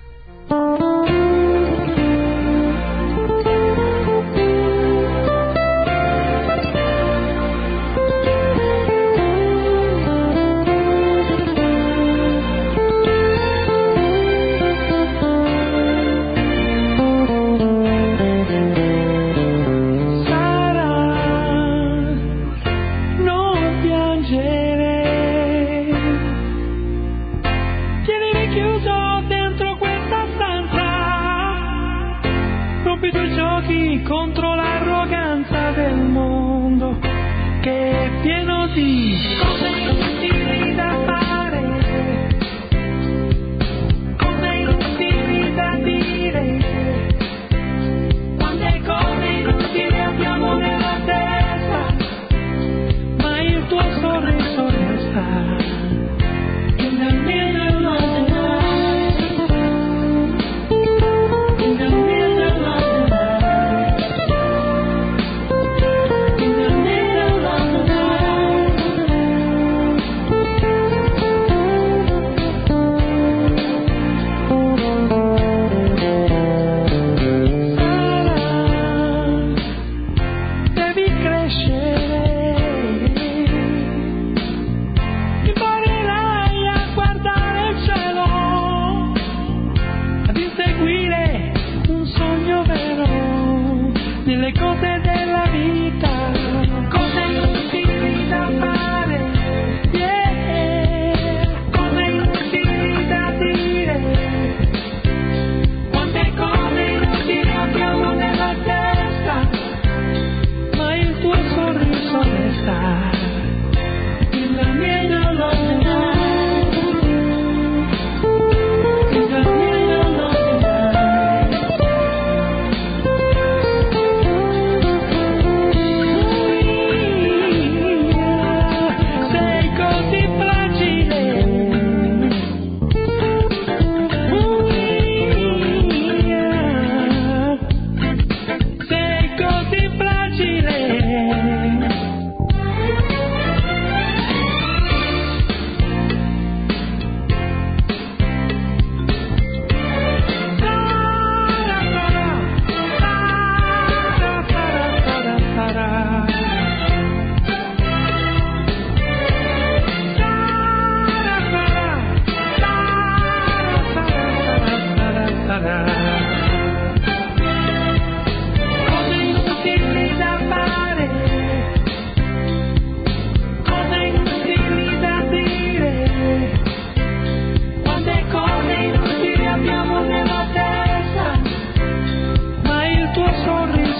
contro l'arroganza del mondo che è pieno di cose inutili da fare, cose inutili da dire, quante cose inutili abbiamo nella testa, ma il tuo sorriso resta nel mio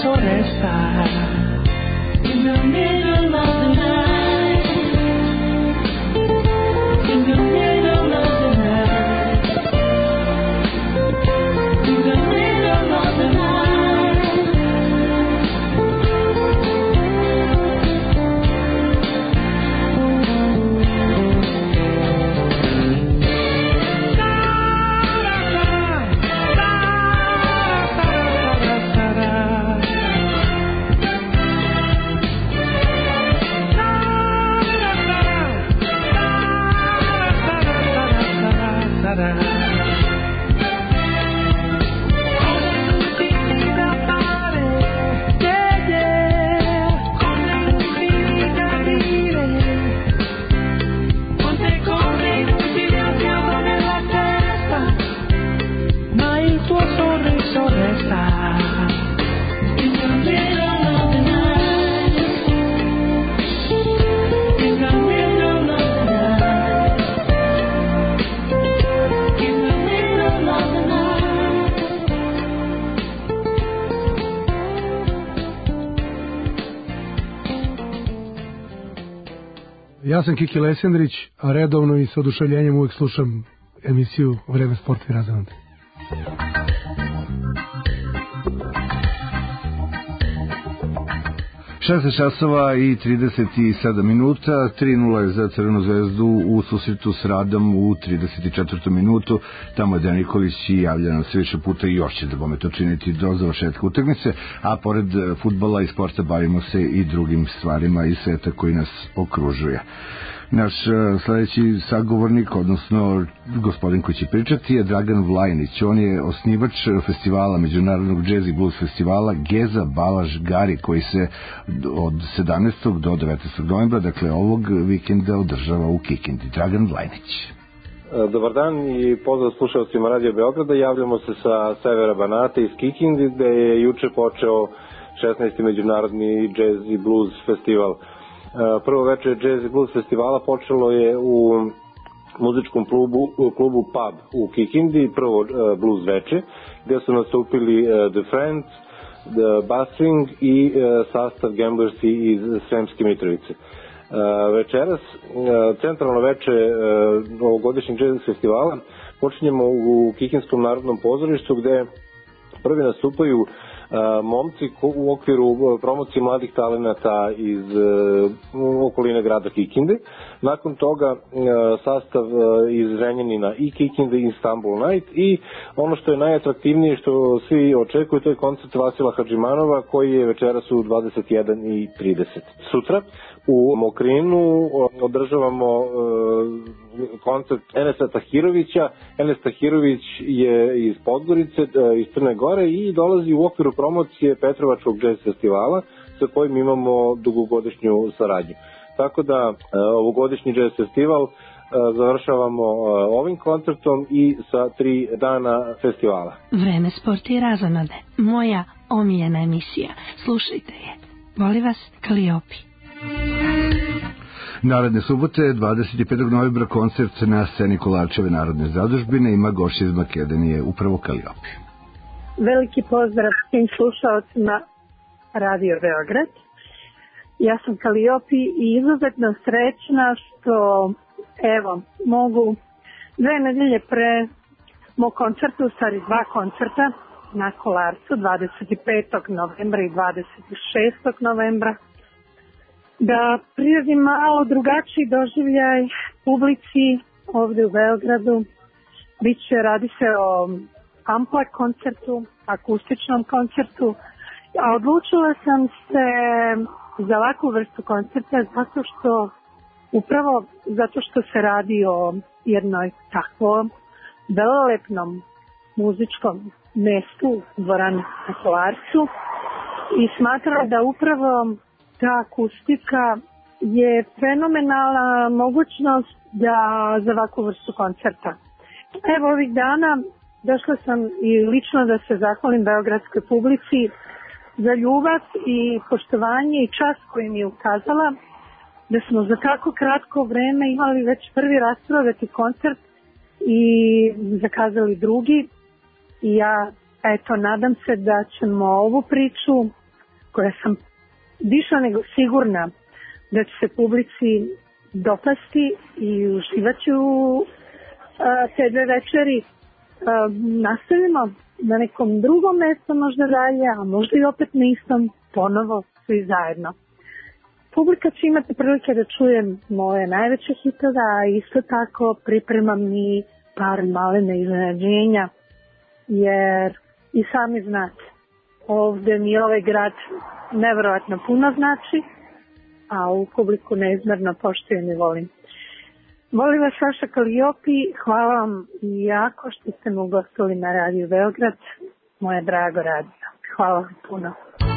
soresta in the middle of the night, in the middle of the night, in the middle of the night. Ja sam Kiki Lesendrić, a redovno i sa oduševljenjem uvek slušam emisiju Vreme sporta i razonode. časova i 37 minuta, 3:0 je za Crvenu zvezdu u susretu s Radom u 34. minutu. Tamo je Dejan Nikolić i javlja nam se više puta i još će da bome to činiti do završetka utakmice, a pored fudbala i sporta bavimo se i drugim stvarima iz sveta koji nas okružuje. Naš sledeći sagovornik, odnosno gospodin koji će pričati, je Dragan Vlajnić. On je osnivač festivala, međunarodnog jazz i blues festivala Geza Balaš Gari, koji se od 17. do 19. novembra, dakle ovog vikenda, održava u Kikindi. Dragan Vlajnić. Dobar dan i pozdrav slušalcima Radio Beograda. Javljamo se sa severa Banata iz Kikindi, gde je juče počeo 16. međunarodni jazz i blues festival. Prvo večer Jazz i Blues festivala počelo je u muzičkom klubu Pub u Kikindi, prvo blues veče, gde su nastupili The Friends, The Bassing i sastav Gamblersi iz Sremske Mitrovice. Večeras, centralno veče ovogodišnjeg Jazz festivala, počinjemo u Kikinskom narodnom pozorištu, gde prvi nastupaju momci u okviru promocije mladih talenata iz okoline grada Kikinde. Nakon toga sastav iz Zrenjanina i Kikinde i Istanbul Night, i ono što je najatraktivnije, što svi očekuju, to je koncert Vasila Hadžimanova, koji je večeras u 21:30. Sutra u Mokrinu održavamo koncert Enesa Tahirovića. Enes Tahirović je iz Podgorice, iz Crne Gore, i dolazi u okviru promocije Petrovačkog jazz festivala, sa kojim imamo dugogodišnju saradnju. Tako da ovogodišnji jazz festival završavamo ovim koncertom i sa 3 dana festivala. Vreme sporta i razonode, moja omiljena emisija. Slušajte je. Voli vas Kaliopi. Naredne subote, 25. novembra, koncert na sceni Kolarčeve narodne zadužbine, ima gošće iz Makedonije, upravo Kaliopi. Veliki pozdrav svim slušalcima Radio Beograd. Ja sam Kaliopi i izuzetno srećna što mogu 2 nedelje pre mog koncerta, u stvari 2 koncerta na Kolarcu, 25. novembra i 26. novembra, da priredim malo drugačiji doživljaj publici ovde u Beogradu. Radi se o Unplugged koncertu, akustičnom koncertu, a odlučila sam se za ovakvu vrstu koncerta zato što se radi o jednoj takvom velelepnom muzičkom mestu, dvorani na Kolarcu, i smatram da upravo ta akustika je fenomenalna mogućnost za ovakvu vrstu koncerta. Evo, ovih dana došla sam i lično da se zahvalim beogradskoj publici za ljubav i poštovanje i čast koju mi je ukazala, da smo za tako kratko vreme imali već prvi rasprodati koncert i zakazali drugi. I ja, nadam se da ćemo ovu priču koja sam više nego sigurna da će se publici dopasti i uživaću te dve večeri. Nastavimo na nekom drugom mjestu možda dalje, a možda i opet na istom, ponovo svi zajedno. Publika će imati prilike da čujem moje najveće hitove, a isto tako pripremam i par malene iznenađenja, jer i sami znate, ovde mi ovaj grad nevjerojatno puno znači, a u publiku neizmerno poštujem i volim. Volim vas, Saša Kaliopi, hvala vam jako što ste me ugostili na Radio Beograd, moje drago radio. Hvala vam puno.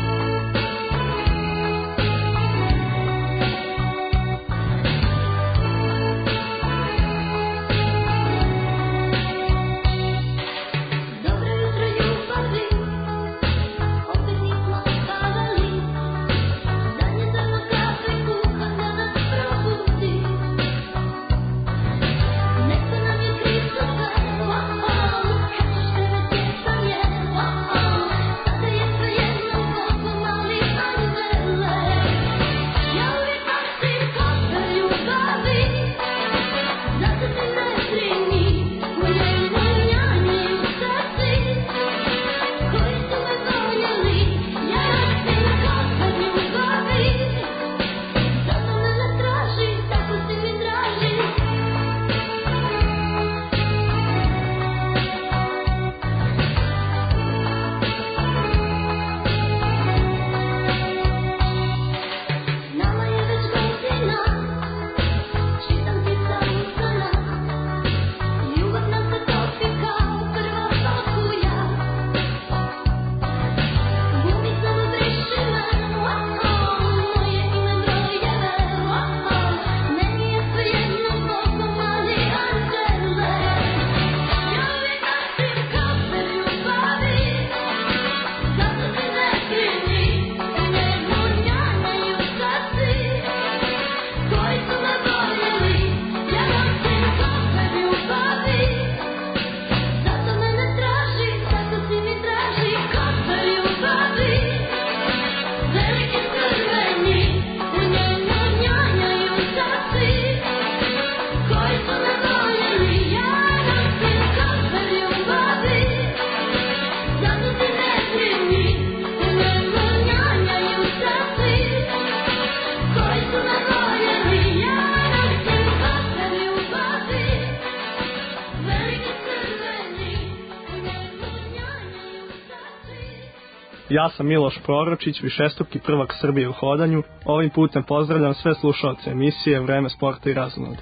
Ja sam Miloš Proročić, višestruki prvak Srbije u hodanju. Ovim putem pozdravljam sve slušaoce emisije Vreme sporta i razonode.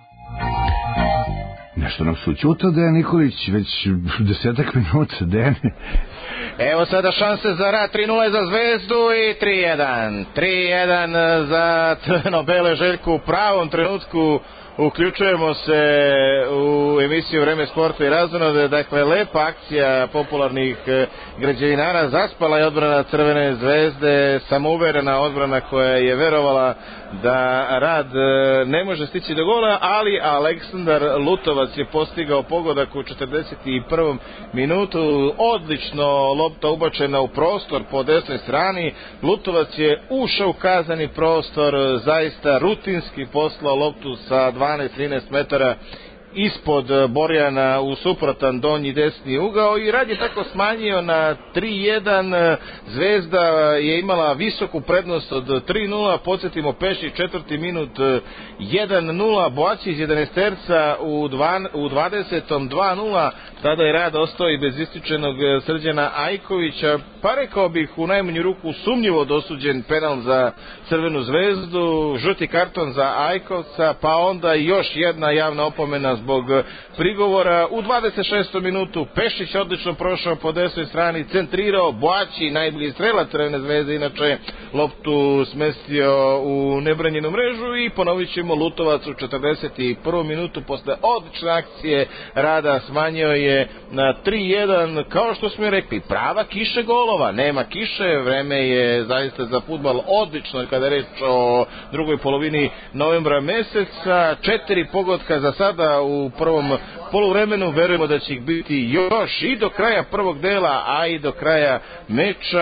Nešto nam su čuto, Dejan Nikolić, već 10 minuta, Dejan. Evo sada šanse za rad, 3-0 za Zvezdu i 3-1. 3-1 za crno-bele. Željku u pravom trenutku uključujemo se u emisiju Vreme sporta i razonode. Dakle, lepa akcija popularnih građevinara. Zaspala je odbrana Crvene Zvezde, samouverena odbrana koja je verovala da Rad ne može stići do gola, ali Aleksandar Lutovac je postigao pogodak u 41. minutu. Odlično lopta ubačena u prostor po desnoj strani. Lutovac je ušao u kazani prostor, zaista rutinski poslao loptu sa 12-13 metara ispod Borjana u suprotan donji desni ugao i Rad je tako smanjio na 3-1. Zvezda je imala visoku prednost od 3-0, podsjetimo Pešić 4. minut 1-0, Boaći iz 11-terca u 20. 2-0, tada je Rad ostao i bez ističenog Srđana Ajkovića, pa rekao bih u najmanju ruku sumnjivo dosuđen penal za Crvenu Zvezdu, žuti karton za Ajkovca, pa onda još jedna javna opomena zbog prigovora. U 26. minutu Pešić odlično prošao po desnoj strani, centrirao, Boaći, najbolji strelac Crvene Zvezde, inače loptu smestio u nebranjenu mrežu i ponovit ćemo Lutovac u 41. minutu posle odlične akcije Rada smanjio je na 3-1. Kao što smo rekli, prava kiše golova, nema kiše, vreme je zaista za fudbal odlično kada je reč o drugoj polovini novembra meseca. 4 pogotka za sada u prvom poluvremenu, verujemo da će ih biti još i do kraja prvog dela, a i do kraja meča.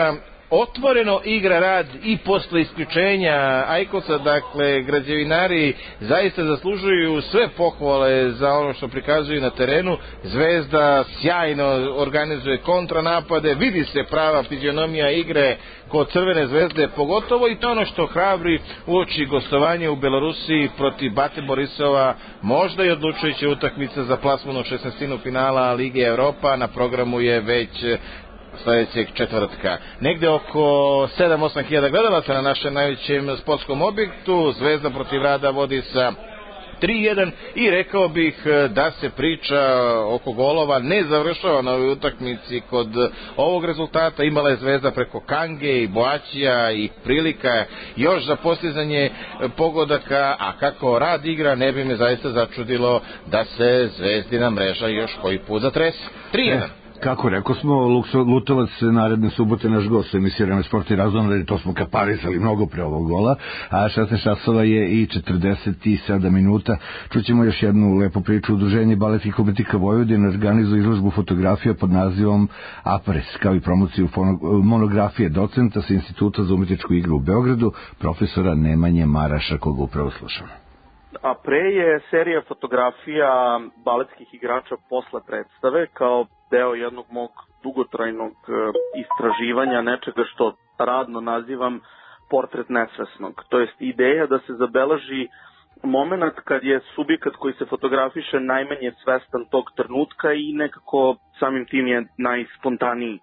otvoreno igra rad i posle isključenja Ajkosa. Dakle, građevinari zaista zaslužuju sve pohvale za ono što prikazuju na terenu. Zvezda sjajno organizuje kontranapade, vidi se prava fizionomija igre kod Crvene zvezde, pogotovo i to ono što hrabri uoči gostovanje u Belorusiji protiv Bate Borisova, možda i odlučujuća utakmica za plasman u 16. finala Lige Evropa. Na programu je već sledećeg četvrtka. Negde oko 7-8 hiljada gledalaca na našem najvećem sportskom objektu. Zvezda protiv Rada vodi sa 3-1 i rekao bih da se priča oko golova ne završava na ovoj utakmici kod ovog rezultata. Imala je Zvezda preko Kange i Boaćija i prilika još za postizanje pogodaka, a kako Rad igra ne bi me zaista začudilo da se Zvezdina mreža još koji put zatrese. 3-1. Kako rekao smo, Lutovac naredne subote naš gost emisije Vreme sport i razonode, to smo kaparisali mnogo pre ovog gola, a 16 časova je i 47 minuta. Čućemo još jednu lepu priču. Udruženje Balet i kometika Vojvodine organizuje izložbu fotografija pod nazivom Apres, kao i promociju monografije docenta sa Instituta za umetničku igru u Beogradu, profesora Nemanje Maraša, koga upravo slušamo. Apre je serija fotografija baletskih igrača posle predstave, kao deo jednog mog dugotrajnog istraživanja nečega što radno nazivam portret nesvesnog. To jest ideja da se zabeleži moment kad je subjekat koji se fotografiše najmanje svestan tog trenutka i nekako samim tim je najspontaniji.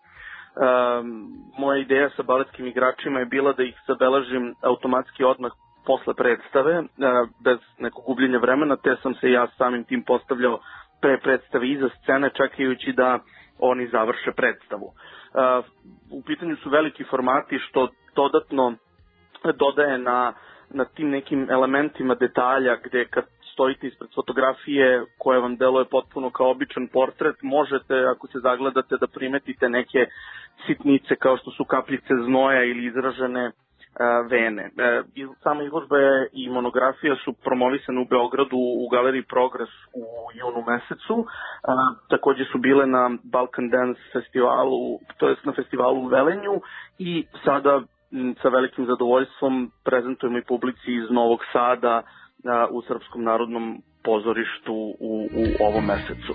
Moja ideja sa baletskim igračima je bila da ih zabeležim automatski odmah posle predstave, bez nekog gubljenja vremena, te sam se ja samim tim postavljao pre predstave iza scene, čekajući da oni završe predstavu. U pitanju su veliki formati, što dodatno dodaje na tim nekim elementima detalja, gde kad stojite ispred fotografije koja vam deluje potpuno kao običan portret, možete, ako se zagledate, da primetite neke sitnice kao što su kapljice znoja ili izražene vene. Sama izložba i monografija su promovisane u Beogradu u Galeriji Progres u junu mesecu. Takođe su bile na Balkan Dance festivalu, to jest na festivalu u Velenju, i sada sa velikim zadovoljstvom prezentujemo i publici iz Novog Sada u Srpskom narodnom pozorištu u ovom mesecu.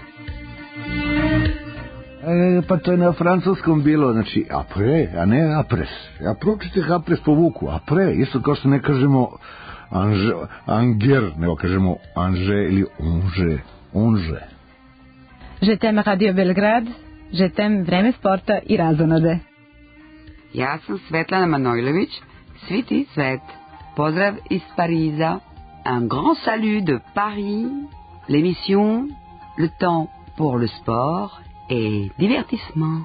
Pa to je na francuskom bilo, znači apre, a ne apres. Ja pročite apres po vuku, apre, isto kao što ne kažemo anger, nego kažemo anže ili onže. Je t'aime Radio Belgrad, je t'aime Vreme sporta i razonode. Ja sam Svetlana Manojlović, svi ti svet. Pozdrav iz Pariza. Un grand salut de Paris, l'émission Le temps pour le sport et divertissement.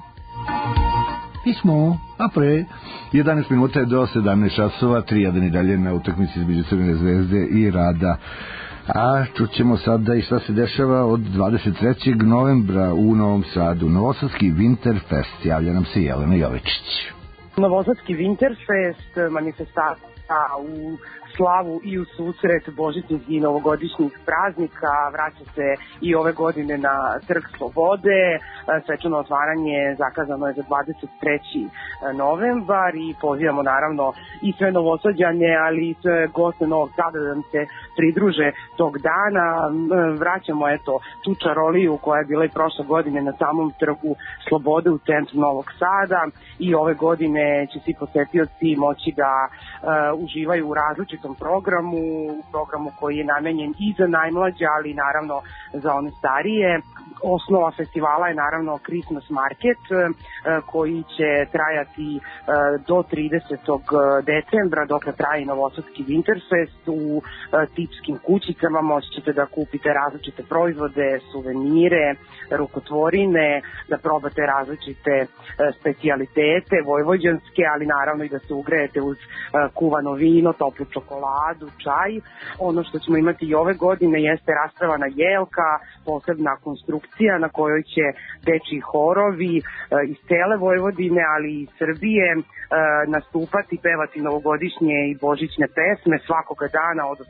Pismo, apre. 11 minuta je do 17 časova, 3-1 i dalje na utakmici između Crvene zvezde i Rada. A čućemo sada i šta se dešava od 23. novembra u Novom Sadu. Novosadski Winterfest, javlja nam se Jelena Jovičić. Novosadski Winterfest, manifestacija u slavu i u susret božićnih i novogodišnjih praznika, vraća se i ove godine na Trg Slobode. Svečano otvaranje zakazano je za 23. novembar i pozivamo naravno i sve Novosađane, ali i sve goste Novog Sada da nam se pridruže tog dana. Vraćamo tu čaroliju koja je bila i prošle godine na samom Trgu Slobode u centru Novog Sada, i ove godine će svi posetioci moći da uživaju u različitom programu koji je namenjen i za najmlađe, ali naravno za one starije. Osnova festivala je naravno Christmas Market, koji će trajati do 30. decembra, dok traje Novosadski Winterfest. U tipskim kućicama moći ćete da kupite različite proizvode, suvenire, rukotvorine, da probate različite specijalitete vojvođanske, ali naravno i da se ugrejete uz kuvano vino, toplu čokoladu, čaj. Ono što ćemo imati i ove godine jeste raspevana jelka, posebna konstrukcija na kojoj će dečiji horovi iz cele Vojvodine, ali i Srbije nastupati, pevati novogodišnje i božićne pesme svakoga dana od 18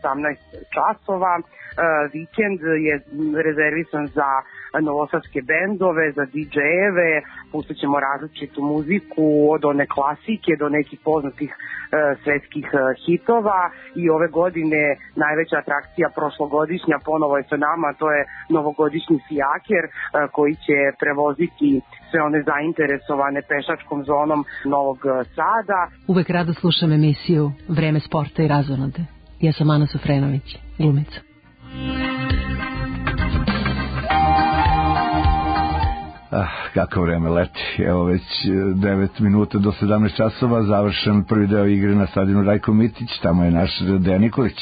časova. Vikend je rezervisan za novosadske bendove, za DJ-eve, pustit ćemo različitu muziku od one klasike do nekih poznatih svetskih hitova i ove godine najveća atrakcija prošlogodišnja ponovo je sa nama, to je novogodišnji fijaker koji će prevoziti sve one zainteresovane pešačkom zonom Novog Sada. Uvek rado slušam emisiju Vreme sporta i razonode. Ja sam Ana Sufrenović, glumica. Kako vreme leti. Evo već 9 minuta do 17 časova, završen prvi deo igre na stadionu Rajko Mitić, tamo je naš Dejan Nikolić.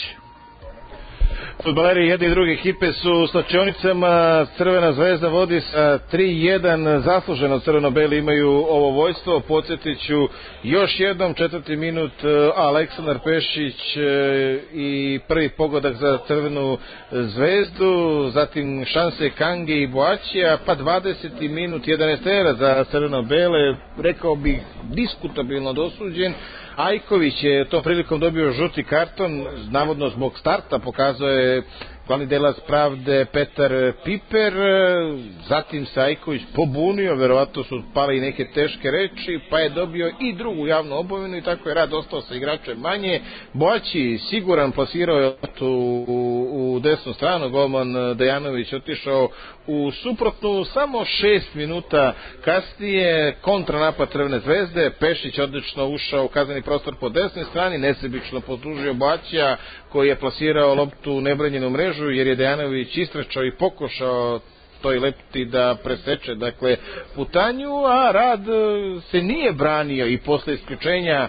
Fudbaleri jedne i druge ekipe su u slačionicama. Crvena zvezda vodi sa 3-1, zasluženo crveno-beli imaju ovo vojstvo. Podsjetiću još jednom, 4. minut Aleksandar Pešić i prvi pogodak za crvenu zvezdu, zatim šanse Kange i Boaćija, pa 20. minut 11 za crveno-bele, rekao bih diskutabilno dosuđen. Ajković je tom prilikom dobio žuti karton, navodno zbog starta, pokazao je glavni delac pravde Petar Piper, zatim se Ajković pobunio, verovatno su pale i neke teške reči, pa je dobio i drugu javnu opomenu i tako je rad ostao sa igračem manje. Boaći siguran plasirao je u desnu stranu, golman Dejanović otišao u suprotnu, samo 6 minuta kasnije kontranapad Crvene zvezde, Pešić odlično ušao u kazneni prostor po desnoj strani, nesebično poslužio Boaćija koji je plasirao loptu u nebranjenu mrežu jer je Dejanović istračao i pokušao toj lepti da preseče putanju, a Rad se nije branio i posle isključenja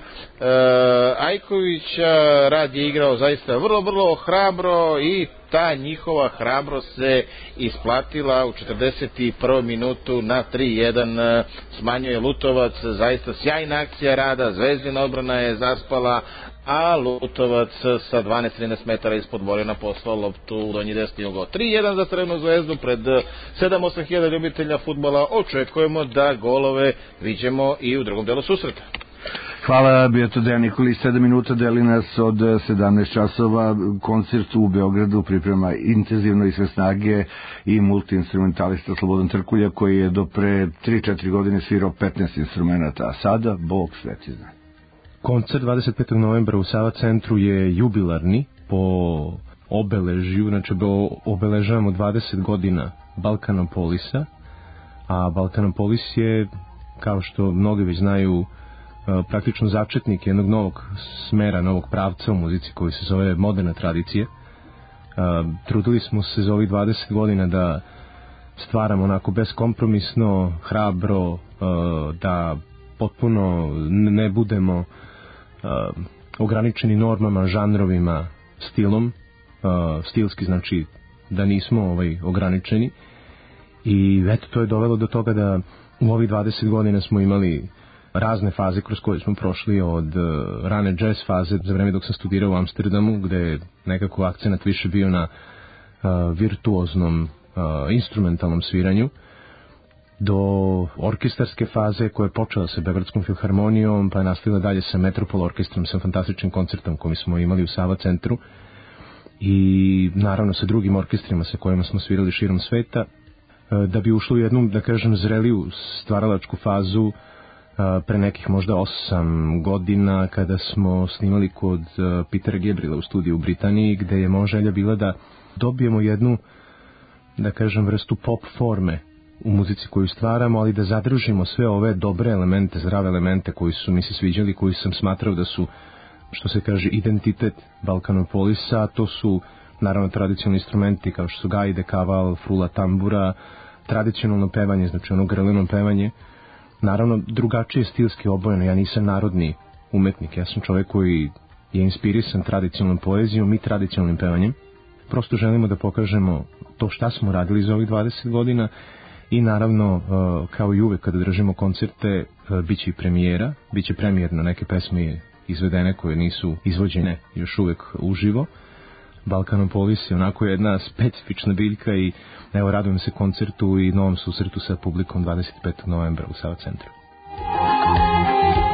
Ajkovića Rad je igrao zaista vrlo hrabro i ta njihova hrabrost se isplatila u 41. minutu na 3-1 smanjuje Lutovac, zaista sjajna akcija Rada, Zvezdina odbrana je zaspala, a Lutovac sa 12-13 metara ispod Borina poslao loptu u donji desni ugao. 3-1 za Crvenu zvezdu pred 7-8 hiljada ljubitelja fudbala. Očekujemo da golove viđemo i u drugom delu susreta. Hvala, bio to Dejan Nikolić. 7 minuta deli nas od 17 časova. Koncert u Beogradu priprema intenzivno i sve snage i multiinstrumentalista Slobodan Trkulja koji je do pre 3-4 godine svirao 15 instrumenta, a sada Bog sveti zna. Koncert 25. novembra u Sava centru je jubilarni po obeležju, znači obeležavamo 20 godina Balkanopolisa, a Balkanopolis je, kao što mnogi već znaju, praktično začetnik jednog novog smera, novog pravca u muzici koji se zove moderna tradicija. Trudili smo se za ovih 20 godina da stvaramo onako beskompromisno, hrabro, da potpuno ne budemo ograničeni normama, žanrovima, stilom, stilski znači da nismo ograničeni i eto to je dovelo do toga da u ovih 20 godina smo imali razne faze kroz koje smo prošli, od rane jazz faze za vreme dok sam studirao u Amsterdamu gde je nekako akcenat više bio na virtuoznom instrumentalnom sviranju, do orkestarske faze koja je počela sa Beogradskom filharmonijom pa je nastavila dalje sa Metropol orkestrom, sa fantastičnim koncertom koji smo imali u Sava centru i naravno sa drugim orkestrima sa kojima smo svirali širom sveta, da bi ušli u jednu, da kažem, zreliju stvaralačku fazu pre nekih možda 8 godina kada smo snimali kod Petera Gabriela u studiju u Britaniji, gde je moja želja bila da dobijemo jednu, da kažem, vrstu pop forme u muzici koju stvaramo, ali da zadržimo sve ove dobre elemente, zdrave elemente koji su mi se sviđali, koji sam smatrao da su, što se kaže, identitet Balkanopolisa, a to su naravno tradicionalni instrumenti kao što su gajde, kaval, frula, tambura, tradicionalno pevanje, znači ono grleno pevanje, naravno drugačije stilski obojeno. Ja nisam narodni umetnik, ja sam čovjek koji je inspirisan tradicionalnom poezijom i tradicionalnim pevanjem. Prosto želimo da pokažemo to šta smo radili za ovih 20 godina i naravno, kao i uvek kada držimo koncerte, bit će i premijera, bit će premijerno neke pesme izvedene koje nisu izvođene još uvek uživo. Balkanopolis je onako jedna specifična biljka i evo radujem se koncertu i novom susretu sa publikom 25. novembra u Sava centru.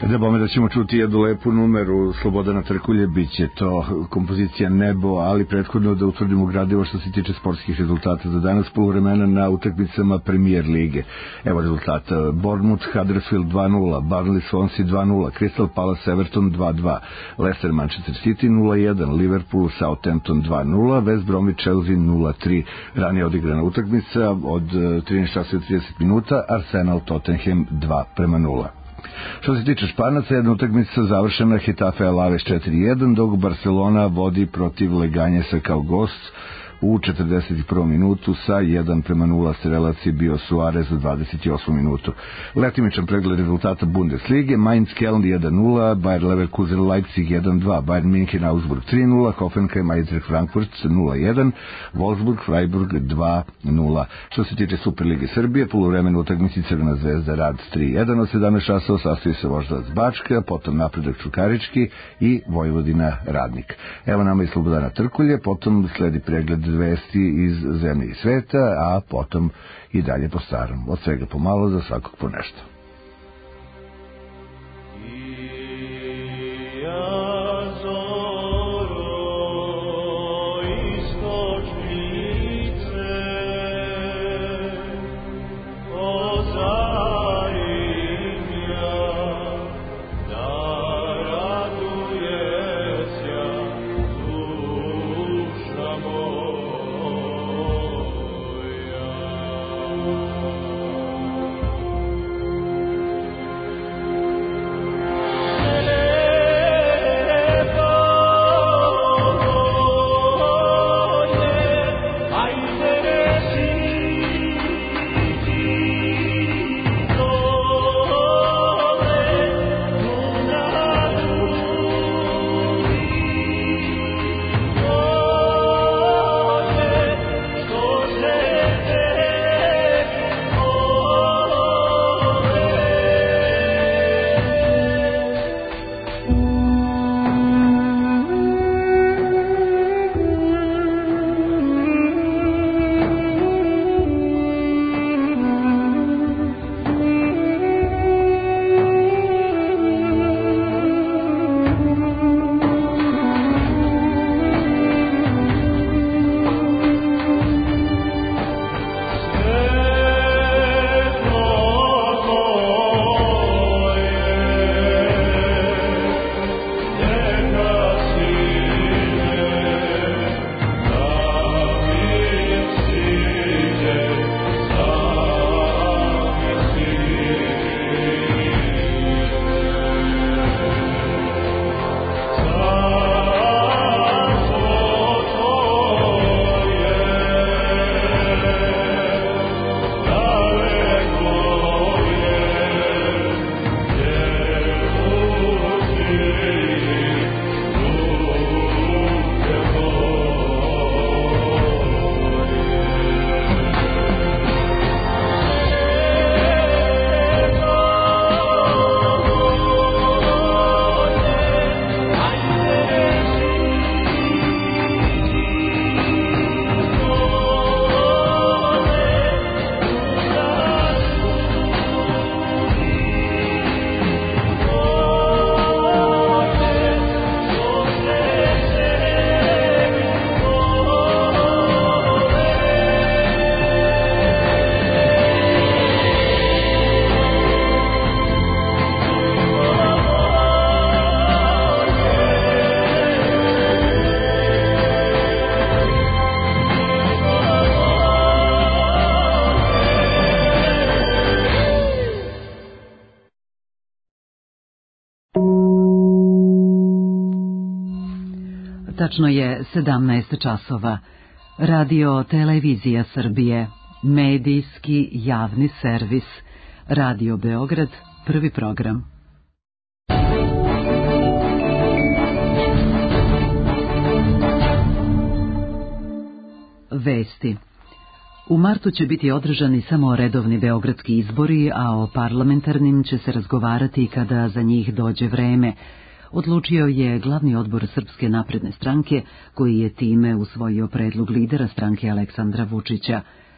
Da bome da ćemo čuti jednu lepu numeru Slobodana Trkulje, bit će to kompozicija Nebo, ali prethodno da utvrdimo gradivo što se tiče sportskih rezultata za danas, poluvremena na utakmicama Premier lige. Evo rezultata: Bournemouth Huddersfield 2-0, Burnley Swansea 2-0, Crystal Palace Everton 2-2, Leicester Manchester City 0-1, Liverpool Southampton 2-0, West Bromwich Chelsea 0-3. Ranije odigrana utakmica od 13:30 minuta, Arsenal Tottenham 2-0. Što se tiče Španaca, jedna utakmica završena, Getafe Alaves 4-1, dok Barcelona vodi protiv Leganjesa kao gost u 41. minutu sa 1-0. Strelac je bio Suarez u 28. minutu. Letimičan pregled rezultata Bundeslige: Mainz Köln 1-0, Bayer Leverkusen Leipzig 1-2, Bayern München Augsburg 3-0, Hoffenheim Eintracht Frankfurt 0-1, Wolfsburg Freiburg 2-0. Što se tiče Superlige Srbije, poluvremenu utakmici Crvena zvezda Rad 3-1 od 17 časova, sastoji se Voždovac Bačka, potom Napredak Čukarički i Vojvodina Radnik. Evo nama i Slobodana Trkulje, potom sledi pregled vesti iz zemlje i sveta, a potom i dalje po starom. Od svega pomalo, za svakog po nešto. Tačno je 17 časova. Radio Televizija Srbije, medijski javni servis, Radio Beograd, prvi program. Vesti. U martu će biti održani samo redovni beogradski izbori, a o parlamentarnim će se razgovarati kada za njih dođe vreme, odlučio je glavni odbor Srpske napredne stranke, koji je time usvojio predlog lidera stranke Aleksandra Vučića.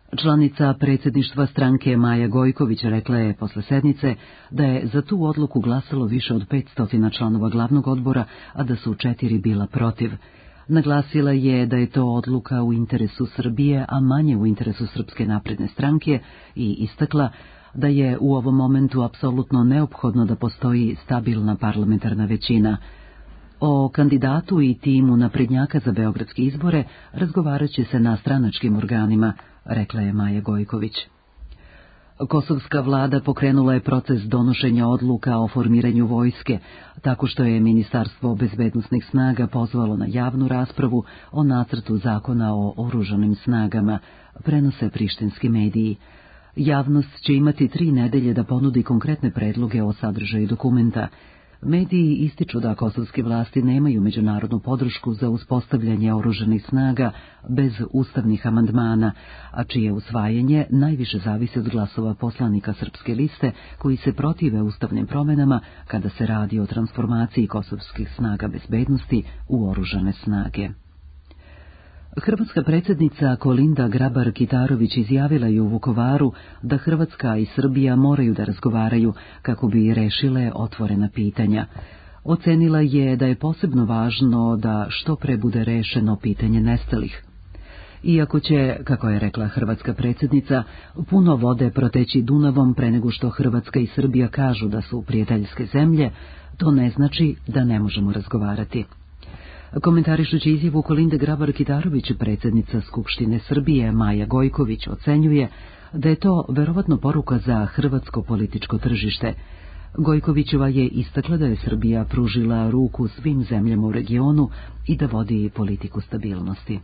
Članica predsjedništva stranke Maja Gojković rekla je posle sednice da je za tu odluku glasalo više od 500 članova glavnog odbora, a da su 4 bila protiv. Naglasila je da je to odluka u interesu Srbije, a manje u interesu Srpske napredne stranke i istakla da je u ovom momentu apsolutno neophodno da postoji stabilna parlamentarna većina. O kandidatu i timu naprednjaka za beogradske izbore razgovarat će se na stranačkim organima, rekla je Maja Gojković. Kosovska vlada pokrenula je proces donošenja odluka o formiranju vojske, tako što je Ministarstvo bezbednosnih snaga pozvalo na javnu raspravu o nacrtu zakona o oružanim snagama, prenose prištinski mediji. Javnost će imati 3 nedelje da ponudi konkretne predloge o sadržaju dokumenta. Mediji ističu da kosovske vlasti nemaju međunarodnu podršku za uspostavljanje oružanih snaga bez ustavnih amandmana, a čije usvajanje najviše zavisi od glasova poslanika Srpske liste koji se protive ustavnim promenama kada se radi o transformaciji kosovskih snaga bezbednosti u oružane snage. Hrvatska predsjednica Kolinda Grabar-Kitarović izjavila je u Vukovaru da Hrvatska i Srbija moraju da razgovaraju kako bi rešile otvorena pitanja. Ocenila je da je posebno važno da što pre bude rešeno pitanje nestalih. Iako će, kako je rekla hrvatska predsjednica, puno vode proteći Dunavom pre nego što Hrvatska i Srbija kažu da su prijateljske zemlje, to ne znači da ne možemo razgovarati. Komentarišući izjavu Kolinde Grabar-Kitarović, predsjednica Skupštine Srbije Maja Gojković ocenjuje da je to verovatno poruka za hrvatsko političko tržište. Gojkovićeva je istakla da je Srbija pružila ruku svim zemljama u regionu i da vodi politiku stabilnosti.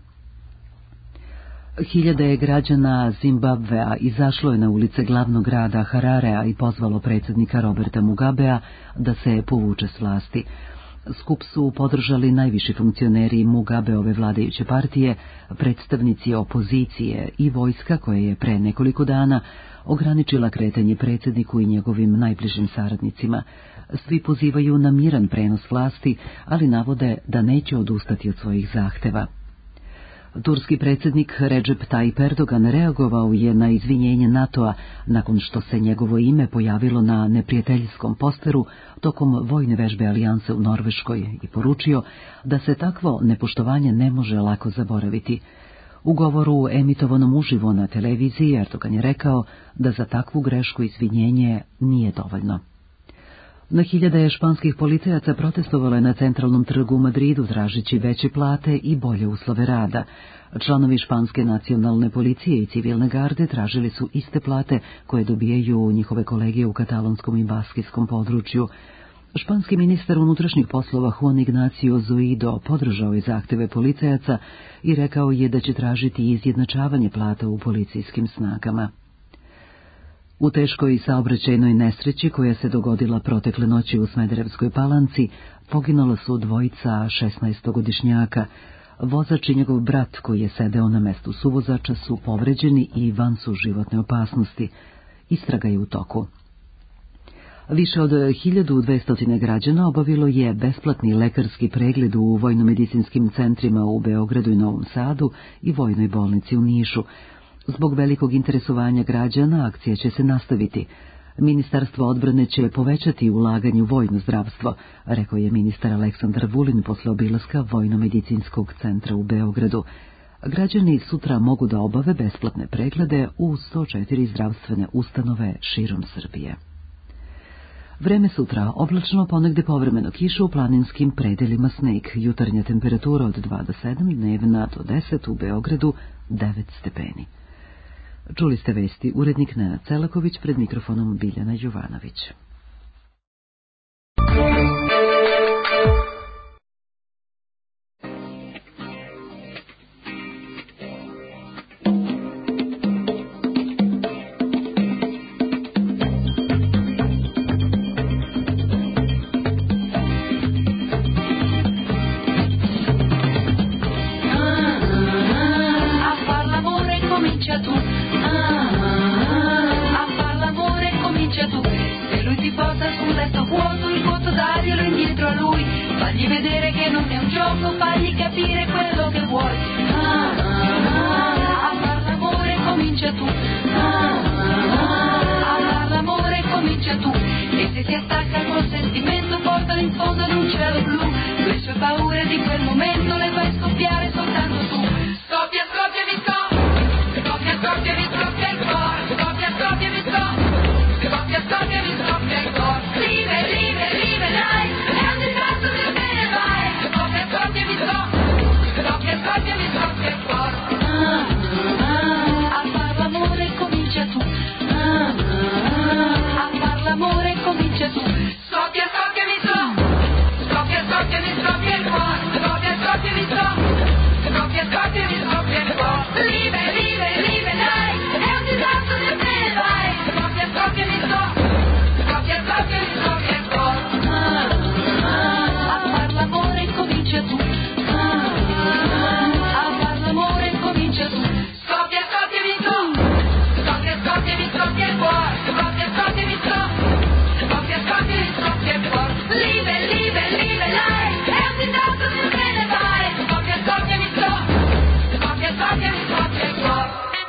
Hiljade je građana Zimbabvea izašlo je na ulice glavnog grada Hararea i pozvalo predsjednika Roberta Mugabea da se povuče s vlasti. Skup su podržali najviši funkcioneri Mugabeove vladajuće partije, predstavnici opozicije i vojska koja je pre nekoliko dana ograničila kretanje predsjedniku i njegovim najbližim saradnicima. Svi pozivaju na miran prenos vlasti, ali navode da neće odustati od svojih zahteva. Turski predsjednik Recep Tayyip Erdogan reagovao je na izvinjenje NATO-a nakon što se njegovo ime pojavilo na neprijateljskom posteru tokom vojne vežbe alijanse u Norveškoj i poručio da se takvo nepoštovanje ne može lako zaboraviti. U govoru emitovanom uživo na televiziji Erdogan je rekao da za takvu grešku izvinjenje nije dovoljno. Na hiljade je španskih policajaca protestovalo je na centralnom trgu u Madridu tražeći veće plate i bolje uslove rada. Članovi španske nacionalne policije i civilne garde tražili su iste plate koje dobijaju njihove kolege u katalonskom i baskijskom području. Španski ministar unutrašnjih poslova Juan Ignacio Zoido podržao je zahteve policajaca i rekao je da će tražiti izjednačavanje plata u policijskim snagama. U teškoj saobraćajnoj nesreći koja se dogodila protekle noći u Smederevskoj Palanci poginula su 2 16-godišnjaka. Vozač i njegov brat koji je sedeo na mestu suvozača su povređeni i van su životne opasnosti. Istraga je u toku. Više od 1200 građana obavilo je besplatni lekarski pregled u vojnomedicinskim centrima u Beogradu i Novom Sadu i vojnoj bolnici u Nišu. Zbog velikog interesovanja građana akcija će se nastaviti. Ministarstvo odbrane će povećati ulaganje u vojno zdravstvo, rekao je ministar Aleksandar Vulin posle obilaska vojnomedicinskog centra u Beogradu. Građani sutra mogu da obave besplatne preglede u 104 zdravstvene ustanove širom Srbije. Vreme sutra, oblačno, ponegde povremeno kiša, u planinskim predelima sneg, jutarnja temperatura od 2 do 7, dnevna do 10, u Beogradu 9 stepeni. Čuli ste vesti, urednik Nenad Celaković, pred mikrofonom Biljana Jovanović. Fagli capire quello che vuoi. A far l'amore comincia comincia tu, amar l'amore comincia tu, e se si attacca col sentimento portalo in fondo ad un cielo blu, le sue paure di quel momento le fai scoppiare soltanto tu. Scoppia, scoppia, mi scoppia, scoppia, scoppia, mi scoppia il cuore, scoppia, scoppia, mi scoppia, scoppia, scoppia, mi scoppia il cuore, vive, vive, vive, dai, è un disastro se te ne vai, scoppia, scoppia, mi scoppia, scoppia, scoppia, mi scoppia il cuore, a far l'amore comincia tu, a far l'amore comincia tu, scoppia, scoppia, mi scoppia, scoppia, scoppia, mi scoppia il cuore, scoppia, scoppia, mi scoppia, scoppia, scoppia, mi scoppia il cuore, vive, vive, vive, dai, è un disastro se te ne vai, scoppia, scoppia, mi scoppia, scoppia, scoppia, mi scoppia il cuore, a far l'amore comincia tu, a far l'amore comincia tu, scoppia, scoppia, mi scoppia, scoppia, scoppia, mi scoppia il cuore, scoppia, scoppia, mi scoppia, scoppia, scoppia, mi scoppia il cuore, vive, vive, vive, dai, è un disastro se te ne vai, scoppia, scoppia, mi scoppia, scoppia, scoppia, mi scoppia il cuore.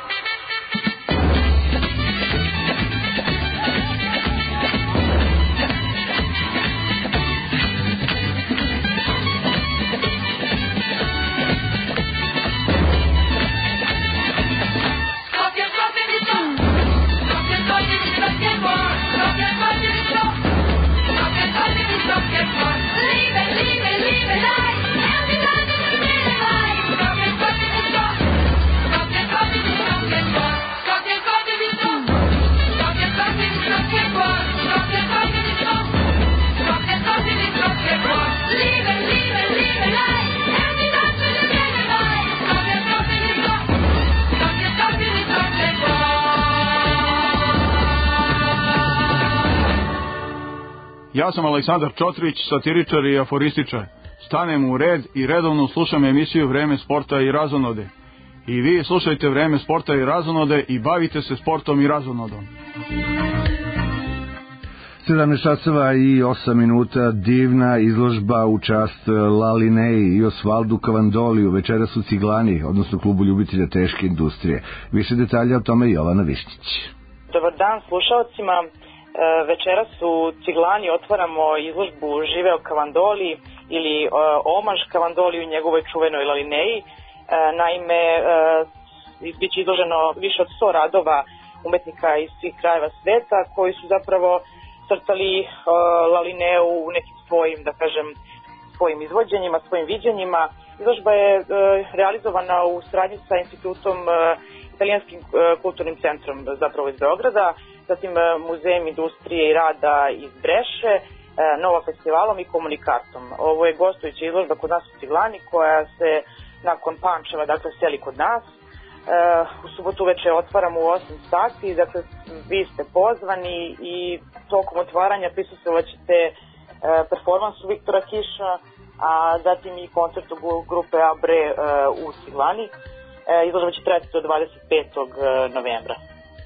Scoppia, scoppia, mi scoppia, scoppia, scoppia, mi scoppia il cuore, scoppia, scoppia, mi scoppia, scoppia, scoppia, mi scoppia il cuore, vive, vive, vive, dai, è un disastro se te ne vai, scoppia, scoppia, mi scoppia, scoppia, scoppia, mi scoppia il cuore, scoppia, scoppia, mi scoppia, scoppia, scoppia, mi scoppia il cuore, scoppia, scoppia, mi scoppia, scoppia, mi scoppia il cuore, vive, vive, vive, dai, è un disastro se te ne vai, scoppia, scoppia, mi scoppia, scoppia, mi scoppia il cuore. Ja sam Aleksandar Čotrić, satiričar i aforističar. Stanem u red i redovno slušam emisiju Vreme sporta i razonode. I vi slušajte Vreme sporta i razonode i bavite se sportom i razonodom. 17 časova i 8 minuta, divna izložba u čast Lalineji i Osvaldu Kavandoliju, večeras u Ciglani, odnosno klubu ljubitelja teške industrije. Više detalja o tome Jovana Višnjić. Dobar dan slušalcima. Večeras u Ciglani otvaramo izložbu Živeo Kavandoli ili omaž Kavandoliju i njegovoj čuvenoj Lalineji. Naime, bit će izloženo više od 100 radova umetnika iz svih krajeva sveta koji su zapravo crtali Lalineu u nekim svojim, da kažem, svojim izvođenjima, svojim viđenjima. Izložba je realizovana u saradnji sa institutom Italijanskim kulturnim centrom zapravo iz Beograda, zatim Muzejem industrije i rada iz Breše, Nova festivalom i Komunikartom. Ovo je gostujuća izložba kod nas u Ciglani koja se nakon Pančeva dakle seli kod nas. U subotu uveče otvaramo u 8 sati, dakle vi ste pozvani i tokom otvaranja prisustvovat ćete performansu Viktora Kiša, a zatim i koncertu grupe Abre u Ciglani. Izložba će trajati do 25. novembra.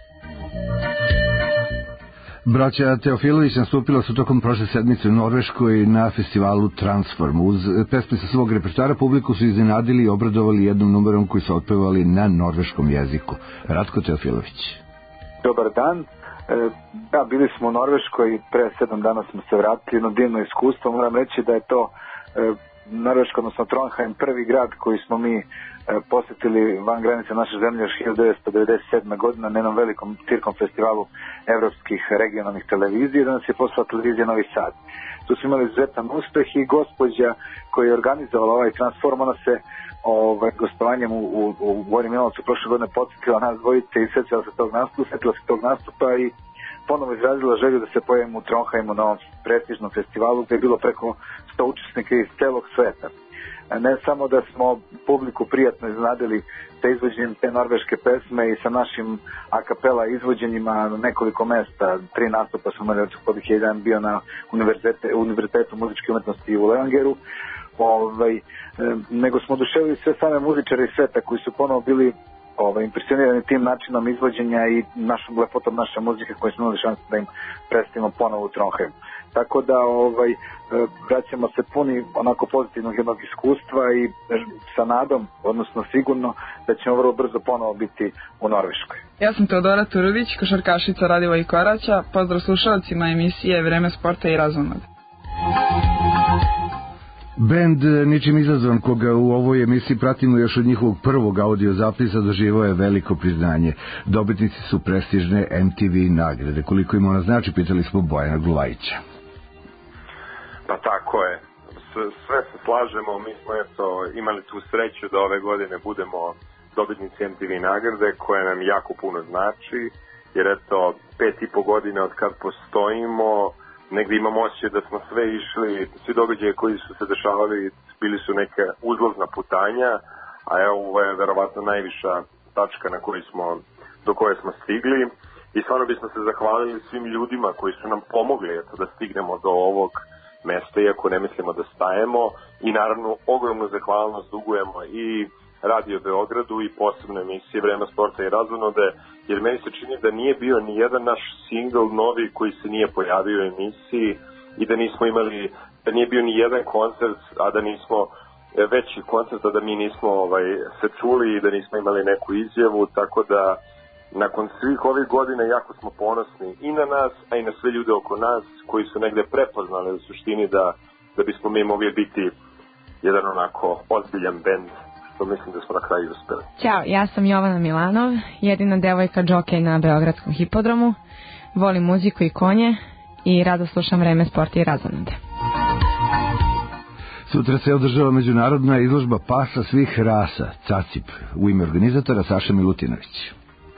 Braća Teofilović nastupila su tokom prošle sedmice u Norveškoj na festivalu Transform. Uz pesme sa svog repertoara publiku su iznenadili i obradovali jednom numerom koji su otpevali na norveškom jeziku. Ratko Teofilović. Dobar dan. Da, bili smo u Norveškoj i pre 7 dana smo se vratili. Jedno divno iskustvo. Moram reći da je to Norveška, odnosno Trondheim, prvi grad koji smo mi posjetili van granice naše zemlje još 1997. godina na jednom velikom cirkom festivalu evropskih regionalnih televizija, da nas je poslala televizija Novi Sad. Tu smo imali izuzetan uspeh i gospođa koja je organizovala ovaj Transform, ona se gostovanjem u Gornjem Milanovcu prošle godine podsjetila nas dvojice i setila se tog nastupa i ponovo izrazila želju da se pojavimo u Trondheimu na ovom prestižnom festivalu gdje je bilo preko 100 učesnika iz celog sveta. Ne samo da smo publiku prijatno iznenadili sa izvođenjem te norveške pesme i sa našim a cappella izvođenjima na nekoliko mesta, 3 nastupa smo imali, od jedan bio na Univerzitetu muzičke umetnosti u Levangeru, nego smo oduševili sve same muzičare iz sveta koji su ponovo bili impresionirani tim načinom izvođenja i našom lepotom naše muzike koju smo imali šansu da im predstavimo ponovo u Trondheimu. tako da vraćamo se puni onako pozitivnog jednog iskustva i sa nadom, odnosno sigurno da ćemo vrlo brzo ponovo biti u Norveškoj. Ja sam Teodora Turović, košarkašica Radila i Koraća. Pozdrav slušalcima emisije Vreme sporta i razonode. Bend ničim izazvan koga u ovoj emisiji pratimo još od njihovog prvog audio zapisa doživao je veliko priznanje. Dobitnici su prestižne MTV nagrade. Koliko im ona znači, pitali smo Bojana Gulajića. Pa tako je. Sve se slažemo, mi smo imali tu sreću da ove godine budemo dobitnici MTV nagrade koja nam jako puno znači, jer 5,5 godina od kad postojimo, negdje imamo osjećaj da smo sve išli, svi događaje koji su se dešavali bili su neke uzlazna putanja, a ovo je verovatno najviša tačka do koje smo stigli i stvarno bismo se zahvalili svim ljudima koji su nam pomogli da stignemo do ovog mesta, iako ne mislimo da stajemo, i naravno ogromnu zahvalnost dugujemo i Radio Beogradu i posebno emisije Vreme sporta i razonode, jer meni se čini da nije bio ni jedan naš singl novi koji se nije pojavio u emisiji i da nije bio ni jedan koncert, a da nismo veći koncert, a da mi nismo se čuli i da nismo imali neku izjavu, tako da nakon svih ovih godina jako smo ponosni i na nas, a i na sve ljude oko nas koji su negde prepoznali u suštini da bismo mi mogli biti jedan onako ozbiljan bend, što mislim da smo na kraju uspeli. Ćao, ja sam Jovana Milanov, jedina devojka džokej na Beogradskom hipodromu. Volim muziku i konje i rado slušam Vreme sporta i razonode. Sutra se održava međunarodna izložba pasa svih rasa, CACIP, u ime organizatora Saša Milutinović.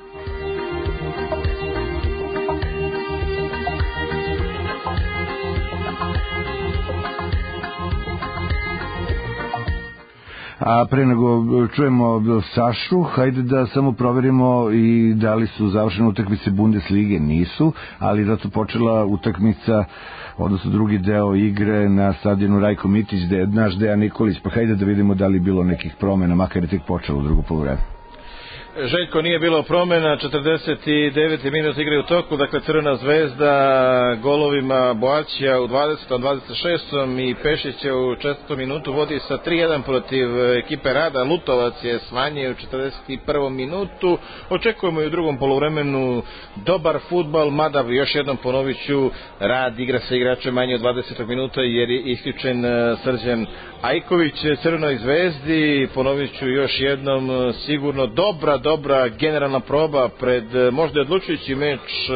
A pre nego čujemo Sašu, hajde da samo proverimo i da li su završene utakmice Bundeslige. Nisu, ali zato počela utakmica, odnosno drugi deo igre na stadionu Rajko Mitić, gde je naš Dejan Nikolić. Pa hajde da vidimo da li bilo nekih promena, makar je tek počelo u drugo poluvreme. Željko, nije bilo promena, 49. minut igre u toku, dakle Crvena zvezda golovima Boaćija u 20. 26. i Pešića u 4. minutu vodi sa 3-1 protiv ekipe Rada. Lutovac je smanjio u 41. minutu. Očekujemo i u drugom poluvremenu dobar fudbal, mada još jednom ponovit ću, Rad igra sa igračem manje od 20. minuta jer je isključen Srđan Ajković. Crvenoj zvezdi, ponovit ću još jednom, sigurno dobra generalna proba pred možda odlučujući meč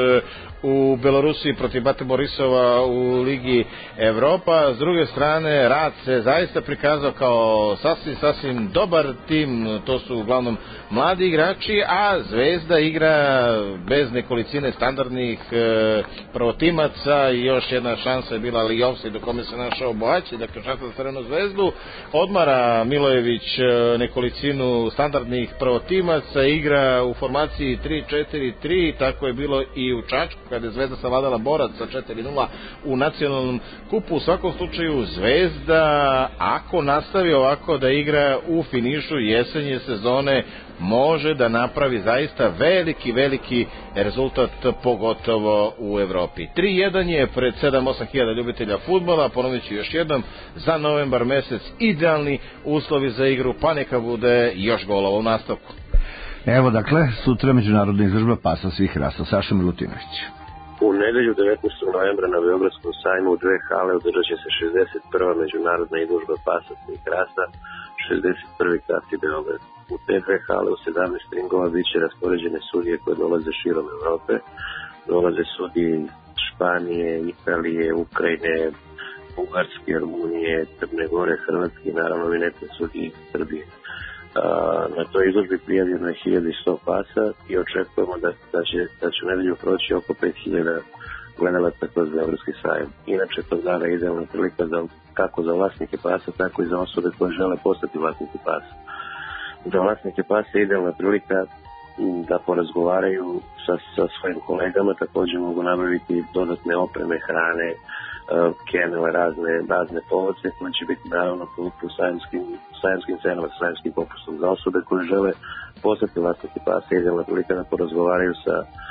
u Belorusiji protiv Bate Borisova u Ligi Evropa. S druge strane, Rad se zaista prikazao kao sasvim dobar tim, to su uglavnom mladi igrači, a Zvezda igra bez nekolicine standardnih prvotimaca i još jedna šansa je bila Lijovsi do kome se našao Boaći, dakle šansa za Crvenu zvezdu. Odmara Milojević nekolicinu standardnih prvotimaca, igra u formaciji 3-4-3, tako je bilo i u Čačku kada je Zvezda savladala Borac sa 4-0 u nacionalnom kupu. U svakom slučaju Zvezda, ako nastavi ovako da igra u finišu jesenje sezone, može da napravi zaista veliki rezultat, pogotovo u Evropi. 3-1 je pred 7-8 hiljada ljubitelja fudbala, ponovit ću još jednom, za novembar mesec idealni uslovi za igru, pa neka bude još golova u nastavku. Evo dakle, sutra međunarodna izložba pasa svih rasa. Saša Milutinović. U nedelju 19. novembra na Beogradskom sajmu u dve hale održat će se 61. međunarodna izložba pasa svih rasa, 61. KACI Beograd. U te dve hale u 17 ringova bit će raspoređene sudije koje dolaze širom Evrope. Dolaze sudije iz Španije, Italije, Ukrajine, Bugarske, Rumunije, Crne Gore, Hrvatske i naravno eminentne sudije iz Srbije. Na toj izložbi prijavljeno je 1100 pasa i očekujemo da će u nedelju proći oko 5000 gledalaca kroz Beogradski sajam. Inače, tog dana je idealna prilika kako za vlasnike pasa, tako i za osobe koje žele postati vlasnike pasa. Za vlasnike pasa je idealna prilika da porazgovaraju sa svojim kolegama, također mogu nabaviti dodatne opreme, hrane, kenele, razne povodce koje će biti naravno po sajamskim cenama, sa sajamskim popustom za osobe koje žele postati vlasnike pasa. Idealna prilika da porazgovaraju sa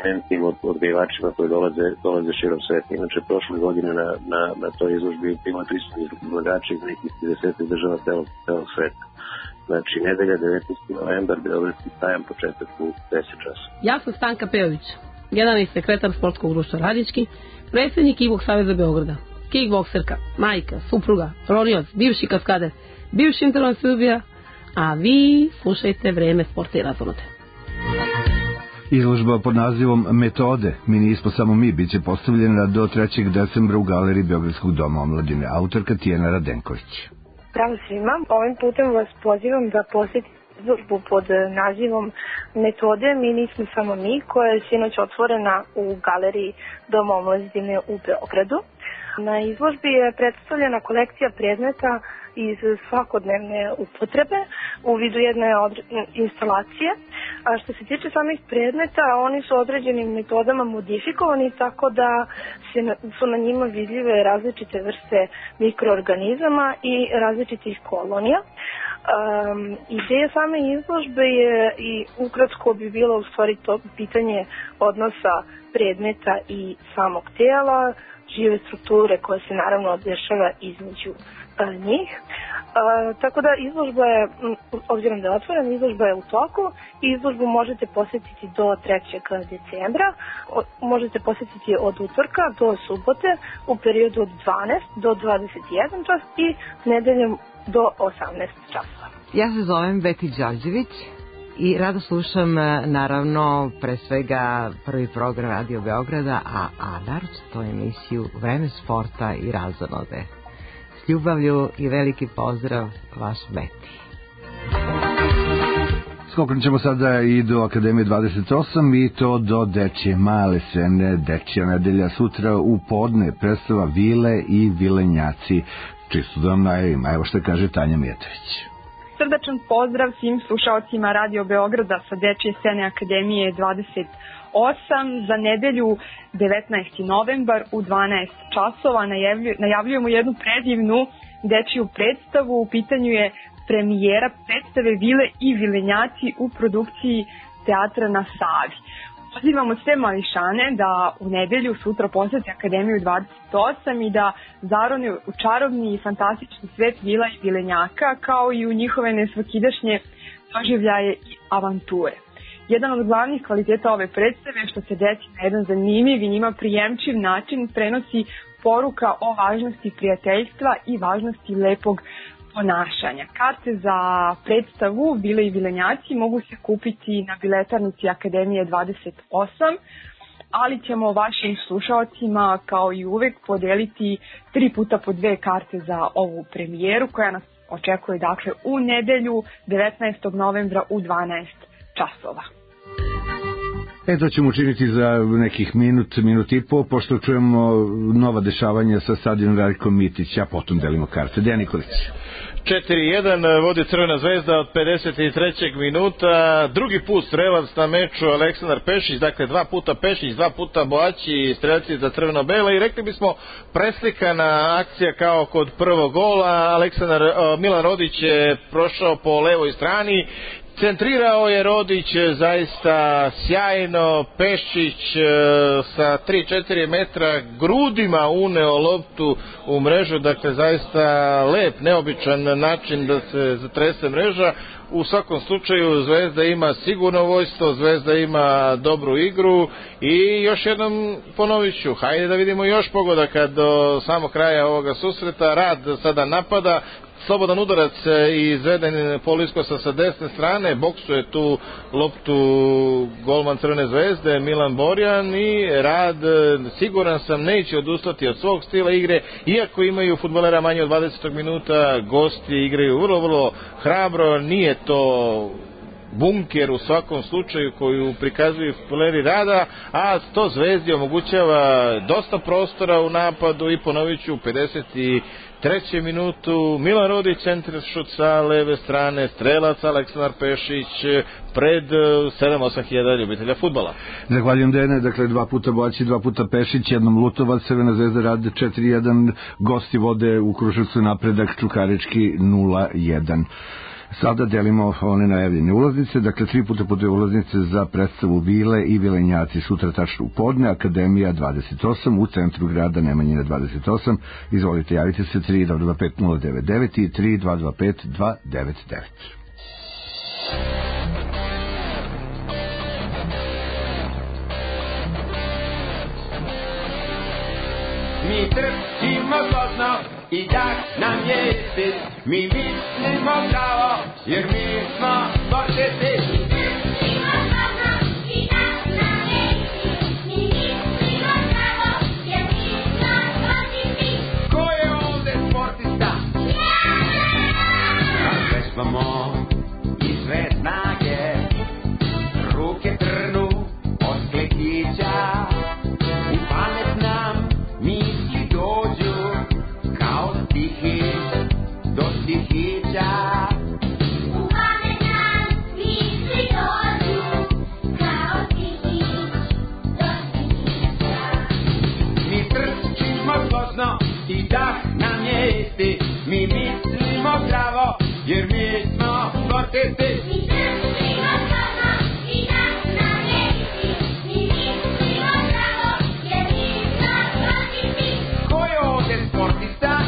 kompetentnim odgajivačima koji dolaze širom sveta. Inače, prošle godine na toj izložbi bilo je prisutni izlagači iz nekih 30 država celog sveta. Znači, nedelja 19. novembar, Beogradski sajam, početak u 10 časova. Ja sam Stanka Pejović, generalni sekretar Sportskog društva Radički, predsjednik Kickboks Saveza Beograda, kickbokserka, majka, supruga, ronilac, bivši kaskader, bivši internet Srbija, a vi slušajte Vreme sporta i razonode. Izložba pod nazivom Metode, mi nismo samo mi, bit će postavljena do 3. decembra u galeriji Beogradskog doma omladine. Autorka Tijena Radenković. Pravo svima, ovim putem vas pozivam da posjetite izložbu pod nazivom Metode, mi nismo samo mi, koja je sinoć otvorena u galeriji Doma omladine u Beogradu. Na izložbi je predstavljena kolekcija predmeta iz svakodnevne upotrebe u vidu jedne instalacije. A što se tiče samih predmeta, oni su određenim metodama modifikovani tako da su na njima vidljive različite vrste mikroorganizama i različitih kolonija. Ideja same izložbe je i ukratko bi bilo u stvari to pitanje odnosa predmeta i samog tijela, žive strukture koje se naravno dešava između njih. Tako da izložba je, obzirom da je otvorena, izložba je u toku i izložbu možete posjetiti do 3. decembra. Možete posjetiti od utorka do subote u periodu od 12 do 21 čas i nedeljom do 18 časova. Ja se zovem Beti Đorđević i rado slušam naravno pre svega prvi program Radio Beograda, a naročito emisiju Vreme sporta i razonode. S ljubavlju i veliki pozdrav, vaš Beti. Skoknut ćemo sada i do Akademije 28 i to do Dečje male scene, Dečja nedelja sutra u podne, predstava Vile i Vilenjaci. Čisto da vam najavim, evo što kaže Tanja Mijetović. Srdačan pozdrav svim slušalcima Radio Beograda sa Dečje scene Akademije 28 za nedelju 19. novembar u 12 časova. Najavljujemo jednu predivnu dečiju predstavu. U pitanju je premijera predstave Vile i Vilenjaci u produkciji Teatra na Savi. Pozivamo sve mališane da u nedelju sutra posjete Akademiju 28 i da zarone u čarobni i fantastični svet Vila i Vilenjaka, kao i u njihove nesvakidašnje doživljaje i avanture. Jedan od glavnih kvaliteta ove predstave je što se deci na jedan zanimljiv i njima prijemčiv način prenosi poruka o važnosti prijateljstva i važnosti lepog ponašanja. Karte za predstavu Vile i Vilenjaci mogu se kupiti na biletarnici Akademije 28, ali ćemo vašim slušalcima kao i uvek podeliti 3 puta po 2 karte za ovu premijeru koja nas očekuje dakle u nedelju 19. novembra u 12 časova. To ćemo učiniti za nekih minut i po, pošto čujemo nova dešavanja sa stadionom Veljko Mitić, a potom delimo karte. Dejan Nikolić. 4-1 vodi Crvena zvezda od 53. minuta. Drugi put strelac na meču Aleksandar Pešić, dakle 2 puta Pešić, 2 puta Boaći, strelci za crveno-bele i rekli bismo preslikana akcija kao kod prvog gola. Milan Rodić je prošao po levoj strani. Centrirao je Rodić zaista sjajno, Pešić sa 3-4 metra grudima uneo loptu u mrežu, dakle zaista lep, neobičan način da se zatrese mreža. U svakom slučaju Zvezda ima sigurno vojstvo, Zvezda ima dobru igru i još jednom ponovit ću, hajde da vidimo još pogodaka do samog kraja ovoga susreta. Rad sada napada, slobodan udarac i Zvedan poliskosa sa desne strane, boksuje tu loptu golman Crvene zvezde Milan Borjan i Rad, siguran sam, neće odustati od svog stila igre, iako imaju fudbalera manje od 20 minuta, gosti igraju vrlo hrabro, nije to bunker u svakom slučaju koju prikazuju fudbaleri Rada, a to Zvezdi omogućava dosta prostora u napadu i ponovit ću 53. minutu Milan Rodić, centar šut sa leve strane, strelac Aleksandar Pešić pred 7-8 hiljada ljubitelja fudbala. Zahvaljujem Dene, dakle 2 puta Boaći, 2 puta Pešić, jednom Lutovac, Crvena zvezda Rad 4-1, gosti vode u Kruševcu, napredak Čukarički 0-1. Sada delimo one najavljene ulaznice, dakle 3 puta po 2 ulaznice za predstavu Vile i Vilenjaci sutra tačno u podne, Akademija 28 u centru grada, Nemanjina 28. Izvolite, javite se 3225-099 i 3225-299. Mi trčimo zlozno i dah nam je isti, mi mislimo pravo jer mi smo početi. Mi trčimo zlozno i dah nam je isti, mi mislimo pravo jer mi smo početi. Ko je ovde sportista? Kad vežbamo i sve snage, ruke trnu od klekića, u pamet nam misli dođu kao stihi do stihića. U pamet nam misli dođu kao stihi do stihića. Mi trčimo zlozno i dah nam je isti, mi mislimo zdravo jer mi smo sportisti. Mi trčimo zlozno i dah nam je isti, mi mislimo zdravo jer mi smo sportisti. Ko je ovde sportista?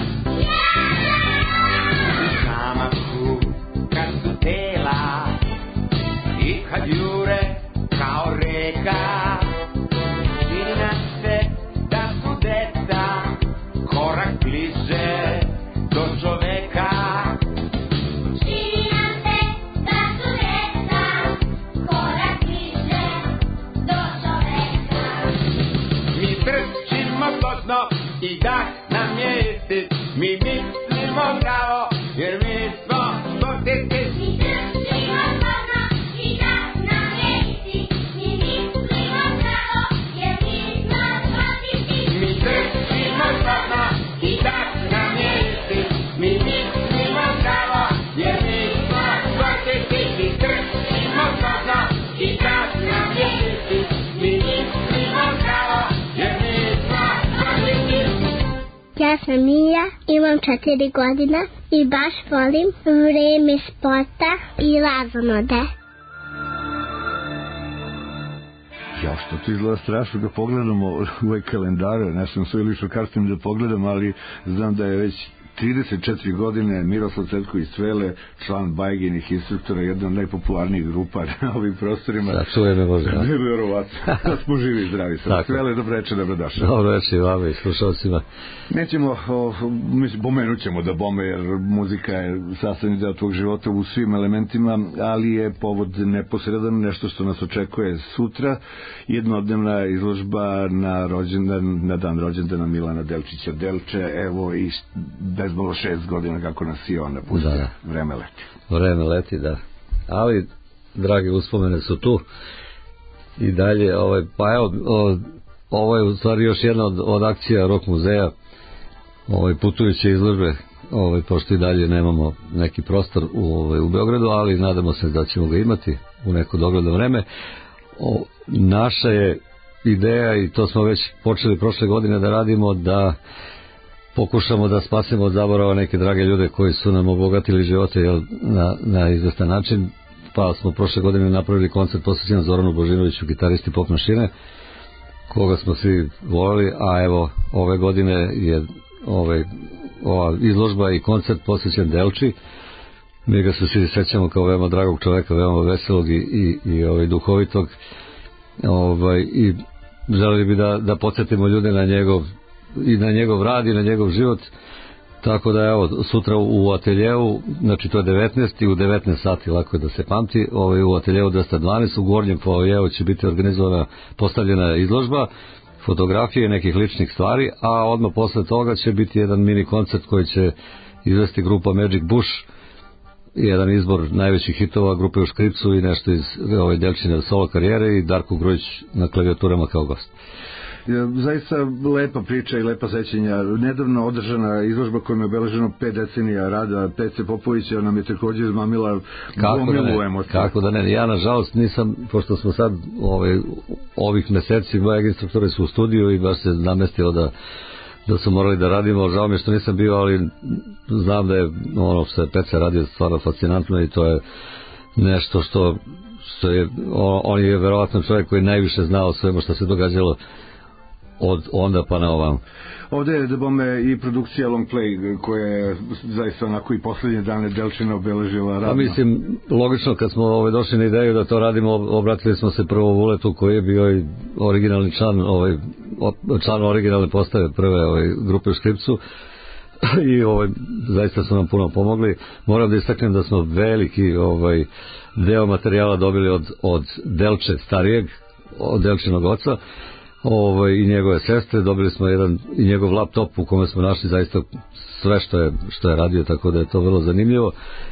U zamaku kad su tela i kad jure kao reka, čini nam se da su deca korak bliže do čoveka. Čini nam se da su deca korak bliže do čoveka. Mi trčimo zlozno i dah nam je isti, mi mislimo zdravo jer mi smo sportisti. Mi trčimo zlozno i dah nam je isti, mi mislimo zdravo jer mi smo sportisti. Mi trčimo zlozno i dah nam je isti, mi mislimo zdravo jer mi smo sportisti. Mi trčimo zlozno i dah nam je isti, mi mislimo zdravo jer mi smo sportisti. Ja sam Mija, imam 4 godine i baš volim vreme sporta i razonode. Ja, što to izgleda strašno da pogledamo ovaj kalendar, ne sam sve lično kastim da pogledam, ali znam da je već 34 godine Miroslav Cvetko iz Cvele, član Bajginih instruktora, jedna od najpopularnijih grupa na ovim prostorima. Da, čujeme možda. Nevjerovatno. Da smo živi i zdravi sa Cvele, dobro večer, dobrodošli. Dobro večer i vama i slušalcima. Nećemo, mislim, pomenut ćemo da bome, jer muzika je sastavni deo tvog života u svim elementima, ali je povod neposredan, nešto što nas očekuje sutra, jednodnevna izložba na dan rođendana Milana Delčića Delče, evo i bezmalo 6 godina kako nas i on napustio. Da. Vreme leti. Vreme leti, da. Ali, drage uspomene su tu i dalje, pa evo, ovo je u stvari još jedna od akcija Rock muzeja, putujuće izložbe, pošto i dalje nemamo neki prostor u Beogradu, ali nadamo se da ćemo ga imati u neko dogledno vreme. Naša je ideja, i to smo već počeli prošle godine da radimo, da pokušamo da spasemo od zaborava neke drage ljude koji su nam obogatili živote na izvestan način, pa smo prošle godine napravili koncert posvećen Zoranu Božinoviću, gitaristi Pop mašine, koga smo svi voleli, a evo ove godine je ova izložba i koncert posvećen Delči. Mi ga se svi sećamo kao veoma dragog čoveka, veoma veselog i duhovitog, i želeli bi da podsjetimo ljude na njegov rad i na njegov život. Tako da evo, sutra u ateljevu, znači to je 19. u 19 sati, lako je da se pamti, u ateljevu 212 u gornjem foajevu će biti organizovana, postavljena izložba fotografije nekih ličnih stvari, a odmah posle toga će biti jedan mini koncert koji će izvesti grupa Magic Bush, jedan izbor najvećih hitova grupe u škripcu i nešto iz ove Delčine solo karijere, i Darko Grujić na klavijaturama kao gost. Zaista lepa priča i lepa sećanja. Nedavno održana izložba kojom je obeleženo 5 decenija rada Pece Popovića nam je također izmamila gomilu emocija. Kako da ne, ja nažalost nisam, pošto smo sad ovih meseci mojeg instruktora su u studiju i baš se namestilo da su morali da radimo. Žao mi je što nisam bio, ali znam da je ono što je Peca radio stvarno fascinantno i to je nešto što je, on je verovatno čovjek koji najviše znao svemu što se događalo od onda pa na ovam. Ovde je da bome i produkcija Long Play koja je zaista onako i poslednje dane Delčina obeležila radno. Pa mislim, logično kad smo došli na ideju da to radimo, obratili smo se prvo Vuletu koji je bio i originalni član originalne postave prve grupe u Škripcu i zaista su nam puno pomogli. Moram da istaknem da smo veliki deo materijala dobili od Delče starijeg, od Delčinog oca, i njegove sestre. Dobili smo jedan i njegov laptop u kome smo našli zaista sve što je radio, tako da je to vrlo zanimljivo.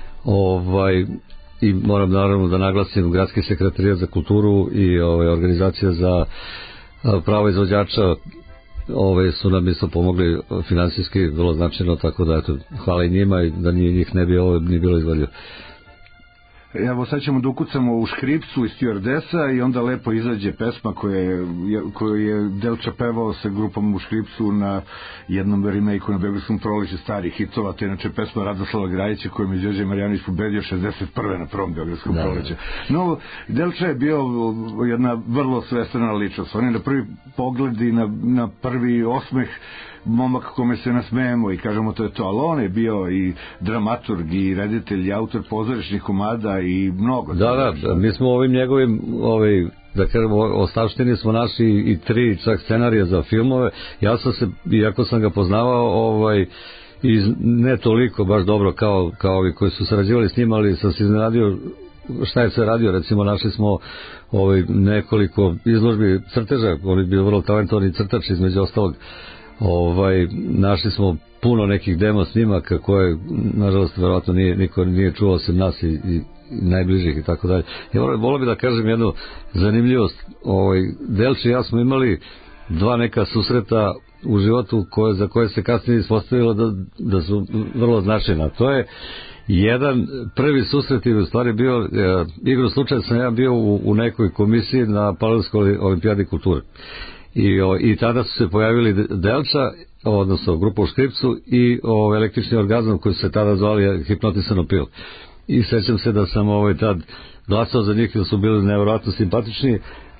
I moram naravno da naglasim Gradski sekretarijat za kulturu i organizacija za pravo izvođača su nam isto pomogli finansijski vrlo značajno, tako da eto, hvala i njima, i da nije njih ne bi ovo ni bilo izvodljivo. Evo sad ćemo da ukucamo u Škripcu i Stewardesa i onda lepo izađe pesma koju je Delča pevao sa grupom u Škripcu na jednom remake-u na Beogradskom proleću starih hitova. To je inače pesma Radoslava Grajića kojom je Đorđe Marjanović pobedio 61. na prvom Beogradskom proleću. No, Delča je bio jedna vrlo svestrana ličnost. On je na prvi pogled i na prvi osmeh momak kome se nasmejemo i kažemo to je to, ali on je bio i dramaturg i reditelj i autor pozorišnih komada i mnogo. Da, mi smo ovim njegovim da kažemo, ostavštini smo naši i 3 čak scenarija za filmove. Ja sam se, iako sam ga poznavao i ne toliko baš dobro kao ovi koji su sarađivali s njim, ali sam se iznenadio šta je sve radio. Recimo našli smo nekoliko izložbi crteža, on je bio vrlo talentovani crtač između ostalog. Našli smo puno nekih demo snimaka koje nažalost verovatno niko nije čuo osim nas i najbližih i tako dalje. Ja volio bi da kažem jednu zanimljivost. Delči i ja smo imali 2 neka susreta u životu za koje se kasnije ispostavilo da su vrlo značajna. To je jedan prvi susret i u stvari bio igru slučaja, sam ja bio u nekoj komisiji na Paralelskoj olimpijadi kulture. I tada su se pojavili Delča, odnosno grupa u Škripcu i električni orgazam koji su se tada zvali Hipnotisano pil. I sećam se da sam tad glasao za njih, da su bili nevjerojatno simpatični,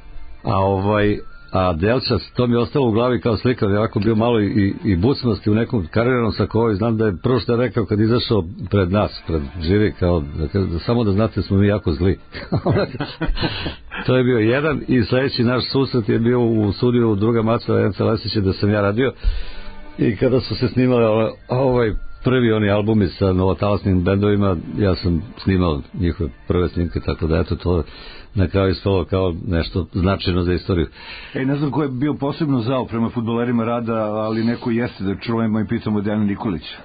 a Delča, to mi je ostalo u glavi kao slika, je ovako bio malo i bucmasti u nekom karirnom sakovu. Znam da je prvo što je rekao kad izašao pred nas, pred živi, kao da samo da znate smo mi jako zli. To je bio jedan. I sledeći naš susret je bio u studiju Druga Macva Enca Lesića, da sam ja radio, i kada su se snimali prvi oni albumi sa novotalasnim bendovima, ja sam snimao njihove prve snimke, tako da eto, to na kraju ispalo kao nešto značajno za istoriju. Ne znam ko je bio posebno zao prema fudbalerima Rada, ali neko jeste, da čujemo i pitamo Dejana Nikolića.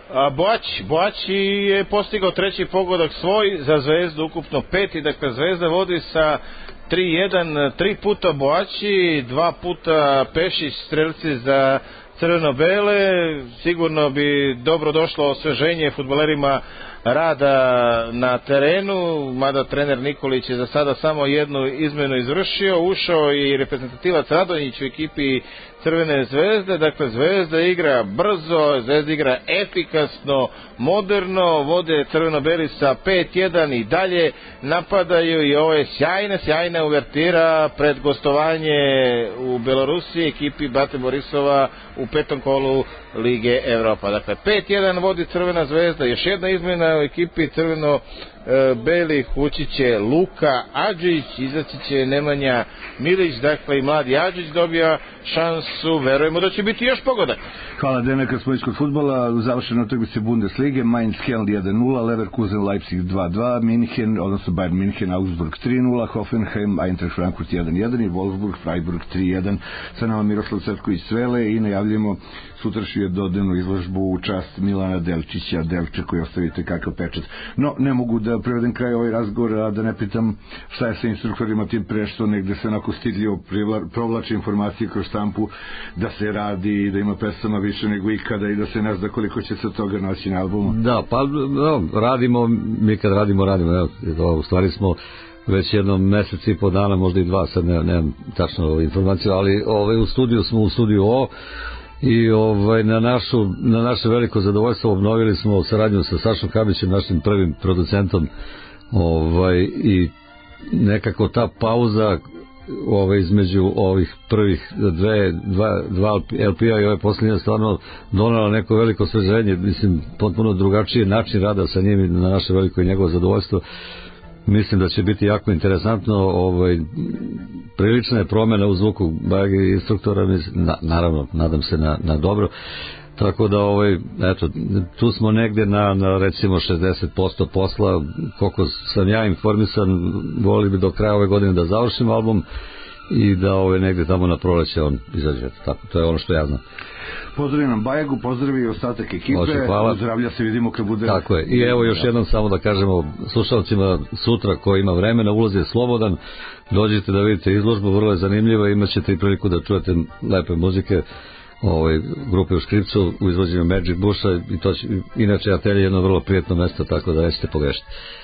Boaći je postigao 3. pogodak svoj za Zvezdu, ukupno 5. Dakle, Zvezda vodi sa 3-1, 3 puta Boaći, 2 puta Pešić, strelci za crveno-bele. Sigurno bi dobro došlo osveženje fudbalerima Rada na terenu, mada trener Nikolić je za sada samo jednu izmenu izvršio. Ušao i reprezentativac Radonjić u ekipi Crvene Zvezde. Dakle, Zvezda igra brzo, Zvezda igra efikasno, moderno, vode crveno-beli sa 5-1 i dalje napadaju, i ovo je sjajna uvertira pred gostovanje u Belorusiji ekipi Bate Borisova u 5. kolu Lige Evropa. Dakle, 5-1 vodi Crvena Zvezda. Još jedna izmena u ekipi crveno-belih, ući će Luka Adžić, izaći će Nemanja Milić, dakle i mladi Adžić dobija šansu, verujemo da će biti još pogodak. Hvala Dena, kad smo iskod futbola, u završenoj utakmici Bundeslige, Mainz Keln 1-0, Leverkusen Leipzig 2-2, Minhen, odnosno Bayern Minhen Augsburg 3-0, Hoffenheim Eintracht Frankfurt 1-1 i Wolfsburg Freiburg 3-1. Sa nama Miroslav Cvetković Svele i najavljamo sutrašnju dodanu izložbu u čast Milana Delčića, Delče, koji ostavite kakav pečat. No, ne mogu da privedem kraj ovaj razgovor, a da ne pitam šta je sa instruktorima, tim pre što negde se onako stidljivo provlače informacije kroz štampu da se radi, da ima pesama više nego ikada i da se ne zna koliko će se toga naći na albumu. Da, pa radimo, mi kad radimo, u stvari smo već jednom mesec i po dana, možda i 2, sad nemam tačno informaciju, ali u studiju smo u studiju O i na naše veliko zadovoljstvo obnovili smo saradnju sa Sašom Kabićem, našim prvim producentom, i nekako ta pauza između ovih prvih dva LP-a i ove posljednje stvarno donala neko veliko osveženje, mislim potpuno drugačiji način rada sa njim i na naše veliko i njegovo zadovoljstvo. Mislim da će biti jako interesantno, prilična je promjena u zvuku Bajage instruktora, naravno nadam se na dobro, tako da eto, tu smo negde na recimo 60% posla, koliko sam ja informisan, volili bi do kraja ove godine da završim album i da negde tamo na proleće on izađe, tako, to je ono što ja znam. Pozdravim nam Bajagu, pozdravi i ostatak ekipe. Zdravlja se, vidimo kad bude... Tako je. I evo još jednom samo da kažemo slušalcima sutra ko ima vremena, ulaz je slobodan, dođite da vidite izložbu, vrlo je zanimljiva, imat ćete i priliku da čujete lepe muzike grupe u Škripcu u izvođenju Magic Busha i to će, inače atelje je jedno vrlo prijetno mesto, tako da nećete pogrešiti.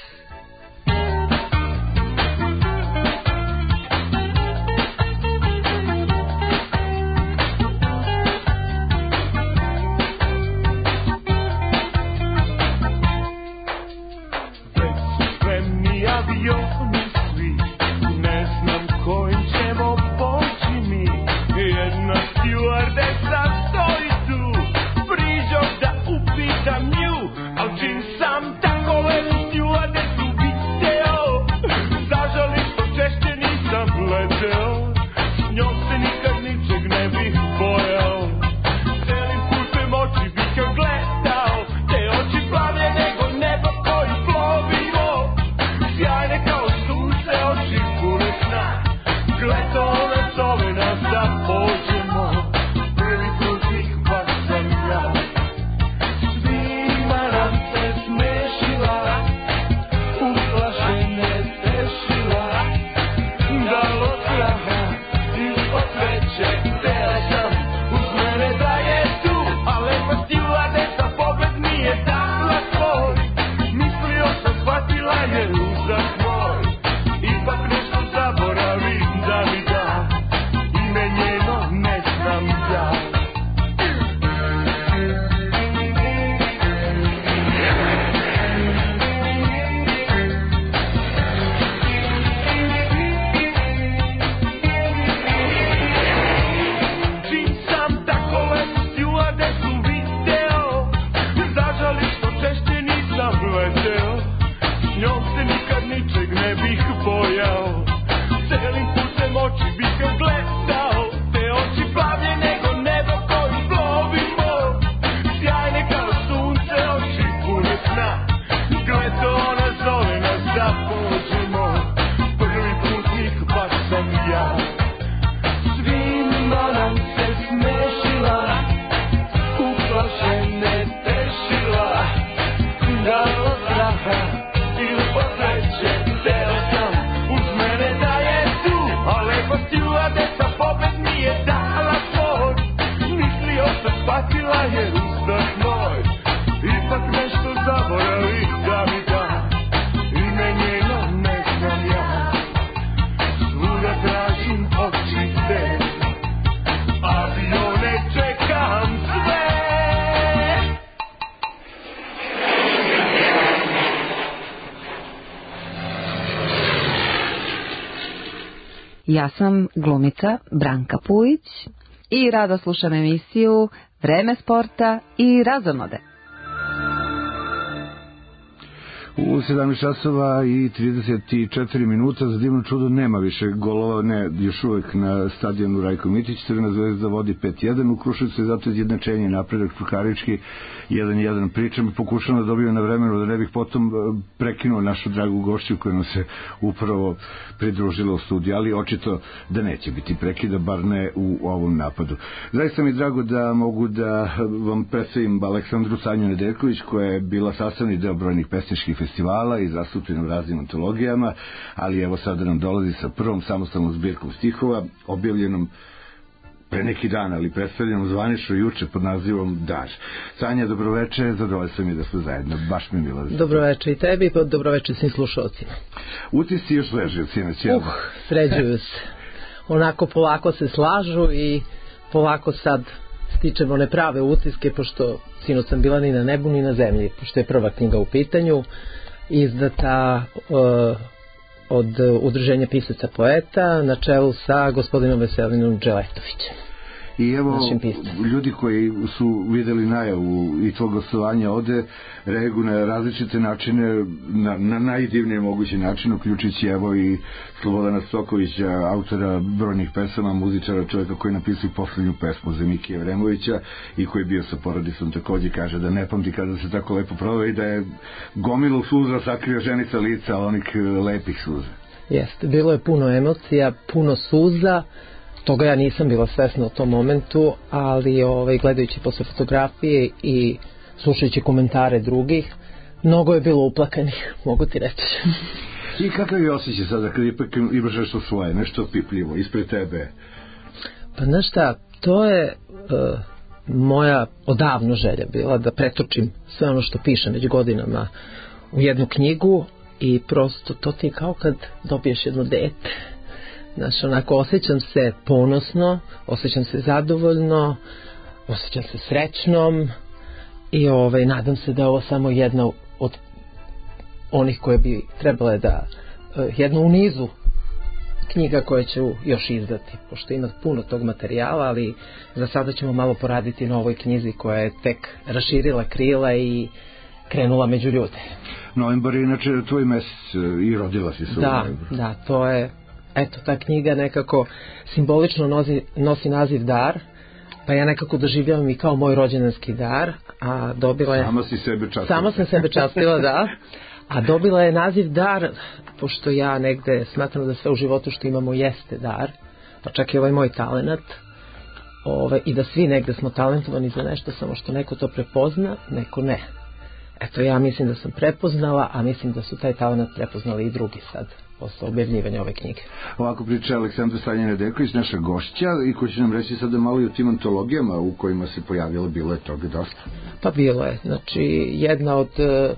Ja sam glumica Branka Pujić i rado slušam emisiju Vreme sporta i razonode. U 17 časova i 34 minuta, za divno čudo nema više golova, ne, još uvek na stadionu Rajko Mitić. Crvena zvezda vodi 5-1 u Kruševcu i zato izjednačenje, napredak Čukarički 1-1. Pričam i pokušam da dobijem na vremenu, da ne bih potom prekinuo našu dragu gošću koja nam se upravo pridružila u studiju, ali očito da neće biti prekida, bar ne u ovom napadu. Zaista mi je drago da mogu da vam predstavim Aleksandru Sanju Nedeljković, koja je bila sastavni deo brojnih pesničkih festivala i zastupljena u raznim antologijama, ali evo sada nam dolazi sa prvom samostalnom zbirkom stihova, objavljenom pre neki dan, ali predstavljenom zvanično juče pod nazivom Dar. Sanja, dobroveče, zadovoljstvo mi je da smo zajedno, baš mi je milo. Dobroveče i tebi, dobroveče svim slušalcima. Utisci još leži od sinoć. Sređuju se. Onako polako se slažu i polako sad stičem one prave utiske, pošto sinoć sam bila ni na nebu ni na zemlji, pošto je prva knjiga u pitanju, izdata od Udruženja pisaca poeta na čelu sa gospodinom Veselinom Dželetovićem. I evo, ljudi koji su videli najavu i tvoj gostovanja ovde reaguju na različite načine, na najdivnije mogući način, uključujući evo i Slobodana Stokovića, autora brojnih pesama, muzičara, čovjeka koji je napisao poslednju pesmu za Mikija Vremovića i koji je bio sa porodicom, takođe kaže da ne pamti kada se tako lepo proveo i da je gomilu suza sakrio ženica lica onih lepih suza. Jeste, bilo je puno emocija, puno suza. Toga ja nisam bila svesna u tom momentu, ali gledajući posle fotografije i slušajući komentare drugih, mnogo je bilo uplakanih, mogu ti reći. I kakav je osjećaj sada kad ipak imaš nešto svoje, nešto pipljivo ispred tebe? Pa znaš šta, to je moja odavno želja bila da pretočim sve ono što pišem već godinama u jednu knjigu i prosto to ti je kao kad dobiješ jedno dete. Znaš, onako, osjećam se ponosno, osjećam se zadovoljno, osjećam se srećnom i nadam se da je ovo samo jedna od onih koje bi trebale da, jedno u nizu knjiga koje ću još izdati, pošto ima puno tog materijala, ali za sada ćemo malo poraditi na ovoj knjizi koja je tek raširila krila i krenula među ljude. Novembar je inače tvoj mesec i rodila si se u novembru. Da, to je... Eto, ta knjiga nekako simbolično nosi naziv Dar, pa ja nekako doživljavam i kao moj rođendanski dar, a dobila je... Sama si sebe častila. Sama sam sebe častila, da. A dobila je naziv Dar, pošto ja negde smatram da sve u životu što imamo jeste dar, pa čak i ovaj moj talenat, i da svi negde smo talentovani za nešto, samo što neko to prepozna, neko ne. Eto, ja mislim da sam prepoznala, a mislim da su taj talenat prepoznali i drugi sad, posle objavljivanja ove knjige. Ovako priča Aleksandra Sanja Nedeljković, naša gošća, i ko će nam reći sada malo i o tim antologijama u kojima se pojavilo, bilo je toga dosta. Pa bilo je, znači jedna od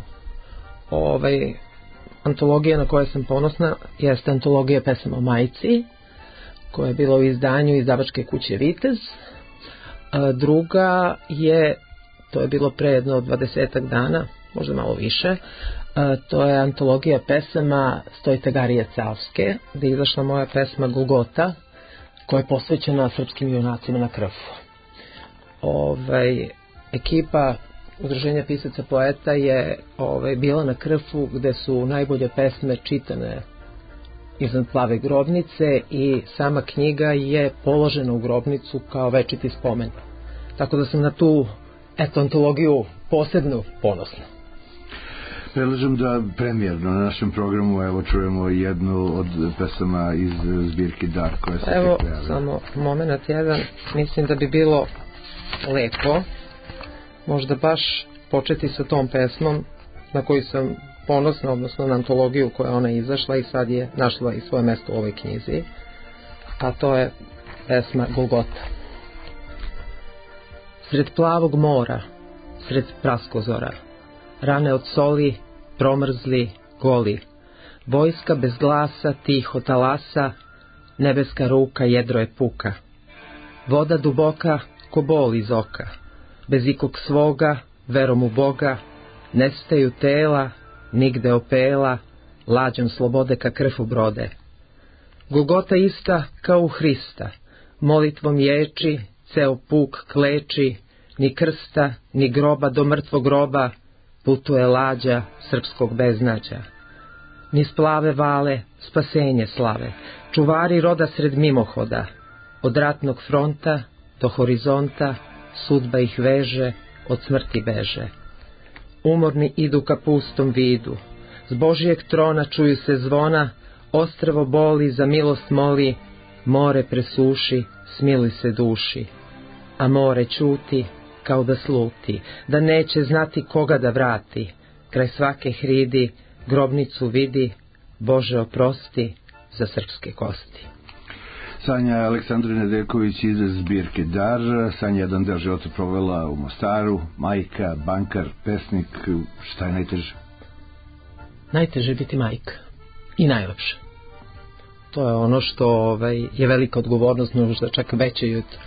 antologija na koje sam ponosna jeste antologija pesama o majci, koja je bila u izdanju izdavačke kuće Vitez. Druga je, to je bilo pre jedno 20 dana, možda malo više, to je antologija pesama Stojite Garije Cavske, gde je izašla moja pesma Golgota, koja je posvećena srpskim junacima na Krfu. Ekipa Udruženja pisaca poeta je bila na Krfu, gde su najbolje pesme čitane iznad plave grobnice i sama knjiga je položena u grobnicu kao večiti spomen. Tako da sam na tu antologiju posebno ponosna. Predlažem da premijerno na našem programu evo čujemo jednu od pesama iz zbirke Dar koja se evo samo moment jedan, mislim da bi bilo lepo možda baš početi sa tom pesmom na koju sam ponosna, odnosno na antologiju koja ona izašla i sad je našla i svoje mesto u ovoj knjizi, a to je pesma Golgota. Sred plavog mora, sred praskozora, rane od soli, promrzli, goli, vojska bez glasa, tiho talasa, nebeska ruka jedro je puka, voda duboka ko bol iz oka, bez ikog svoga, verom u Boga, nestaju tela, nigde opela, lađom slobode ka krfu brode. Golgota ista kao u Hrista, molitvom ječi, ceo puk kleči, ni krsta, ni groba do mrtvog groba, putuje lađa srpskog beznađa. Niz plave vale, spasenje slave, čuvari roda sred mimohoda, od ratnog fronta do horizonta, sudba ih veže, od smrti beže. Umorni idu ka pustom vidu, s Božijeg trona čuju se zvona, ostrvo boli, za milost moli, more presuši, smiluj se duši. A more ćuti, kao da sluti, da neće znati koga da vrati, kraj svake hridi, grobnicu vidi, Bože oprosti, za srpske kosti. Sanja Aleksandra Nedeljković iz zbirke Dar. Sanja jedan deo života provela u Mostaru, majka, bankar, pesnik. Šta je najteže? Najteže je biti majka. I najlepše. To je ono što je velika odgovornost, možda čak veće i od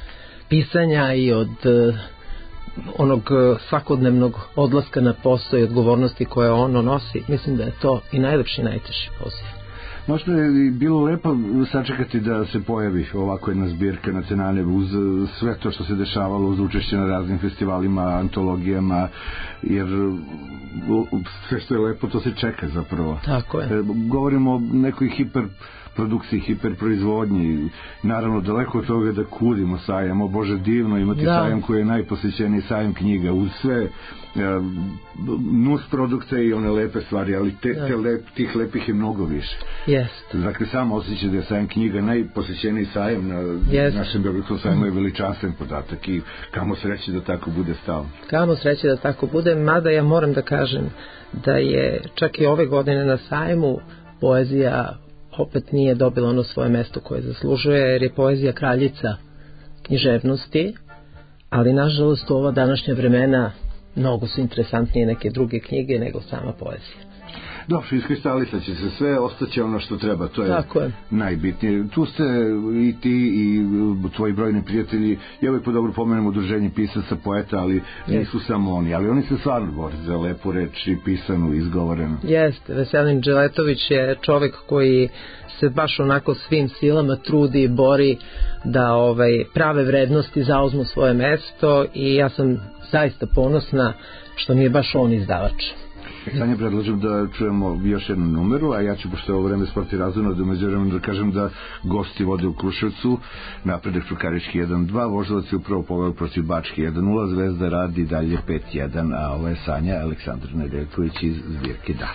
pisanja i od onog svakodnevnog odlaska na posao i odgovornosti koje ono nosi. Mislim da je to i najlepši i najteži poziv. Možda je bilo lepo sačekati da se pojavi ovako jedna zbirka nacionalne uz sve to što se dešavalo, uz učešće na raznim festivalima, antologijama, jer sve što je lepo to se čeka zapravo. Tako je. Govorimo o nekoj hiperprodukciji, hiperproizvodnji, naravno daleko od toga da kudimo sajam, o Bože divno imati sajam koji je najposjećeniji sajam knjiga, uz sve nus produkte i one lepe stvari, ali tih lepih je mnogo više. Jeste. Dakle, samo osjećaj da je sajam knjiga najposjećeniji sajam na našem Beogradskom sajmu je veličanstven podatak i kamo sreće da tako bude stalno. Kamo sreće da tako bude, mada ja moram da kažem da je čak i ove godine na sajmu poezija opet nije dobila ono svoje mesto koje zaslužuje, jer je poezija kraljica književnosti, ali nažalost u ova današnja vremena mnogo su interesantnije neke druge knjige nego sama poezija. Dobro, iskristalisat će se sve, ostaće ono što treba, to je najbitnije. Tu ste i ti i tvoji brojni prijatelji, ja uvijek po dobro pomenem udruženje pisaca, poeta, ali nisu samo oni, ali oni se stvarno bore za lepu reč i pisanu, izgovorenu. Jeste, Veselin Dželetović je čovjek koji se baš onako svim silama trudi i bori da prave vrednosti zauzmu svoje mesto i ja sam zaista ponosna što nije baš on izdavač. Sanja, predlažem da čujemo još jednu numeru, a ja ću, pošto je ovo vreme Sport i razvoj, da međuvremenu da kažem da gosti vode u Kruševcu, Napredak Čukarički 1-2, Voždovac je upravo poveo protiv Bačke 1-0, Zvezda radi dalje 5-1, a ovo je Sanja Aleksandar Nedeljković iz zbirke Dar.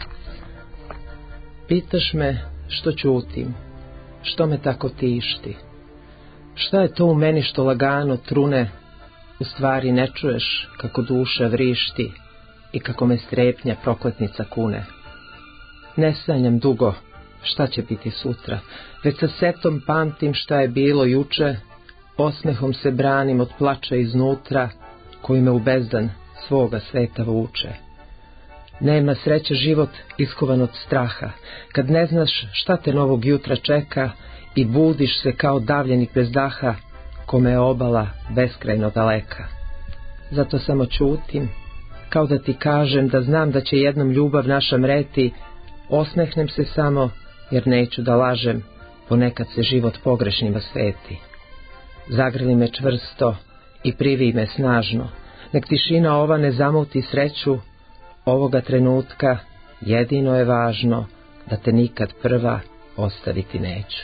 Pitaš me što ćutim, što me tako tišti, šta je to u meni što lagano trune, u stvari ne čuješ kako duša vrišti i kako me strepnja prokletnica kune. Ne sanjam dugo šta će biti sutra, već sa setom pamtim šta je bilo juče, osmehom se branim od plača iznutra, koji me u bezdan svoga sveta vuče. Nema sreće život iskovan od straha, kad ne znaš šta te novog jutra čeka i budiš se kao davljenik bez daha, kome je obala beskrajno daleka. Zato samo ćutim, kao da ti kažem da znam da će jednom ljubav naša mreti, osmehnem se samo, jer neću da lažem, ponekad se život pogrešnjima sveti. Zagrli me čvrsto i privi me snažno, nek tišina ova ne zamuti sreću, ovoga trenutka jedino je važno da te nikad prva ostaviti neću.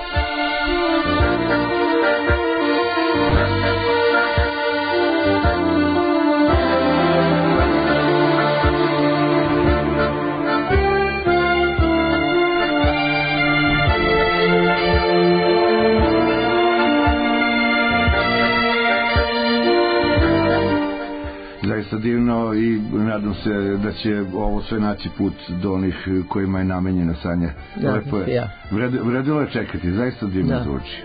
Zaista divno i nadam se da će ovo sve naći put do onih kojima je namenjena, Sanja. Lepo je. Vredilo je čekati, zaista divno zvuči.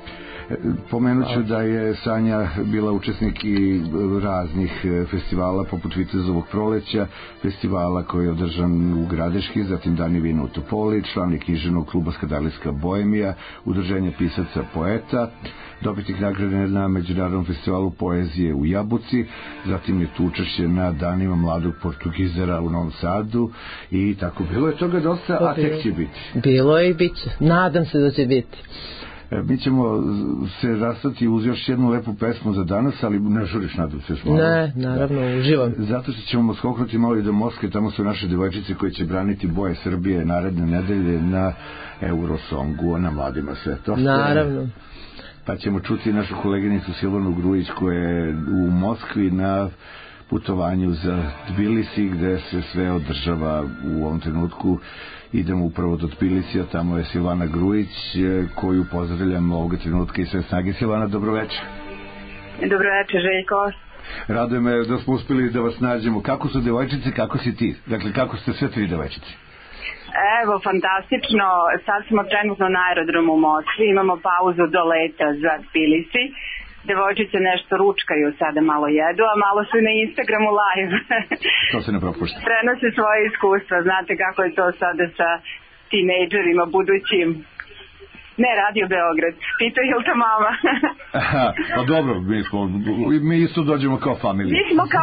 Pomenut ću da je Sanja bila učesnik i raznih festivala poput Vitezovog proleća, festivala koji je održan u Gradeški, zatim Dani vina u Topoli, član je književnog kluba Skadarlijska Bohemija, udruženja pisaca poeta, dobitnik nagrade na Međunarodnom festivalu poezije u Jabuci, zatim je tu učešće na danima mladog Portugizera u Novom Sadu i tako bilo je toga dosta, a tek će biti. Bilo je i bit će, nadam se da će biti. Mi ćemo se rastati uz još jednu lepu pesmu za danas, ali ne žuriš, nadam se. Ne, naravno, uživam. Zato što ćemo skoknuti malo i do Moskve, tamo su naše devojčice koje će braniti boje Srbije naredne nedelje na Eurosongu, na mladima sve to. Naravno. Pa ćemo čuti našu koleginicu Silvanu Grujić koja je u Moskvi na putovanju za Tbilisi, gde se sve održava u ovom trenutku. Idemo upravo do Tbilisija, tamo je Silvana Grujić, koju pozdravljam ovoga trenutka i sve snage. Silvana, dobroveče. Dobroveče, Željko. Raduje me da smo uspeli da vas nađemo. Kako su devojčice, kako si ti? Dakle, kako ste sve tri devojčice? Evo, fantastično. Sad smo trenutno na aerodromu u Moskvi, imamo pauzu do leta za Tbilisi. Devojčice nešto ručkaju, sada malo jedu, a malo su na Instagramu live. To se ne propušta. Prenose svoje iskustva, znate kako je to sada sa tinejdžerima budućim. Ne, Radio Beograd. Pita je li to mama? Pa dobro, mi isto dođemo kao familija.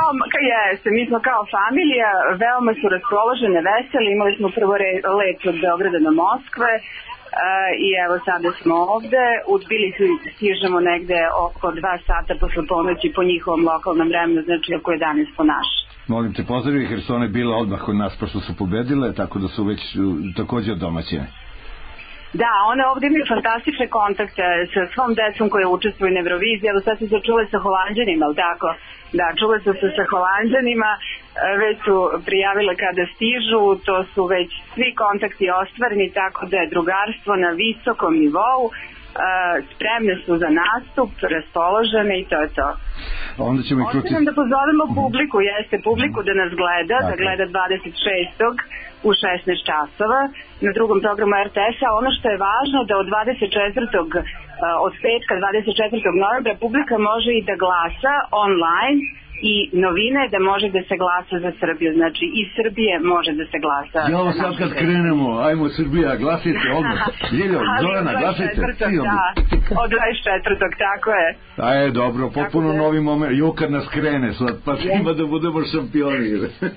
Mi smo kao familija, veoma su raspoložene, veseli, imali smo prvo let od Beograda do Moskve i evo sada smo ovde, u Tbilisi stižemo negde oko 2 sata posle ponoći po njihovom lokalnom vremenu, znači oko 11 po naše. Molim te, pozdravi ih jer su one bile odmah kod nas pošto su pobedile, tako da su već također domaćine. Da, one ovdje imaju fantastične kontakte sa svom decom koje učestvuju na Euroviziji. Evo sad su se čule sa Holanđanima, ali tako? Da, čule su se sa Holanđanima, već su prijavile kada stižu, to su već svi kontakti ostvareni, tako da je drugarstvo na visokom nivou, spremne su za nastup, raspoložene i to je to. Onda ćemo i čuti... da pozovemo publiku da nas gleda, da gleda 26. u 16 časova na drugom programu RTS-a. Ono što je važno da od 24. od petka 24. novembra publika može i da glasa online i novine da može da se glasa za Srbiju. Znači iz Srbije može da se glasa. Ja ovo sad kad krenemo, ajmo Srbija, glasite odmah. Ljiljo, Zorana, glasite. Da, od 24. tako je. Dobro, potpuno novi moment. Kad nas krene sad, pa ima da budemo šampioni.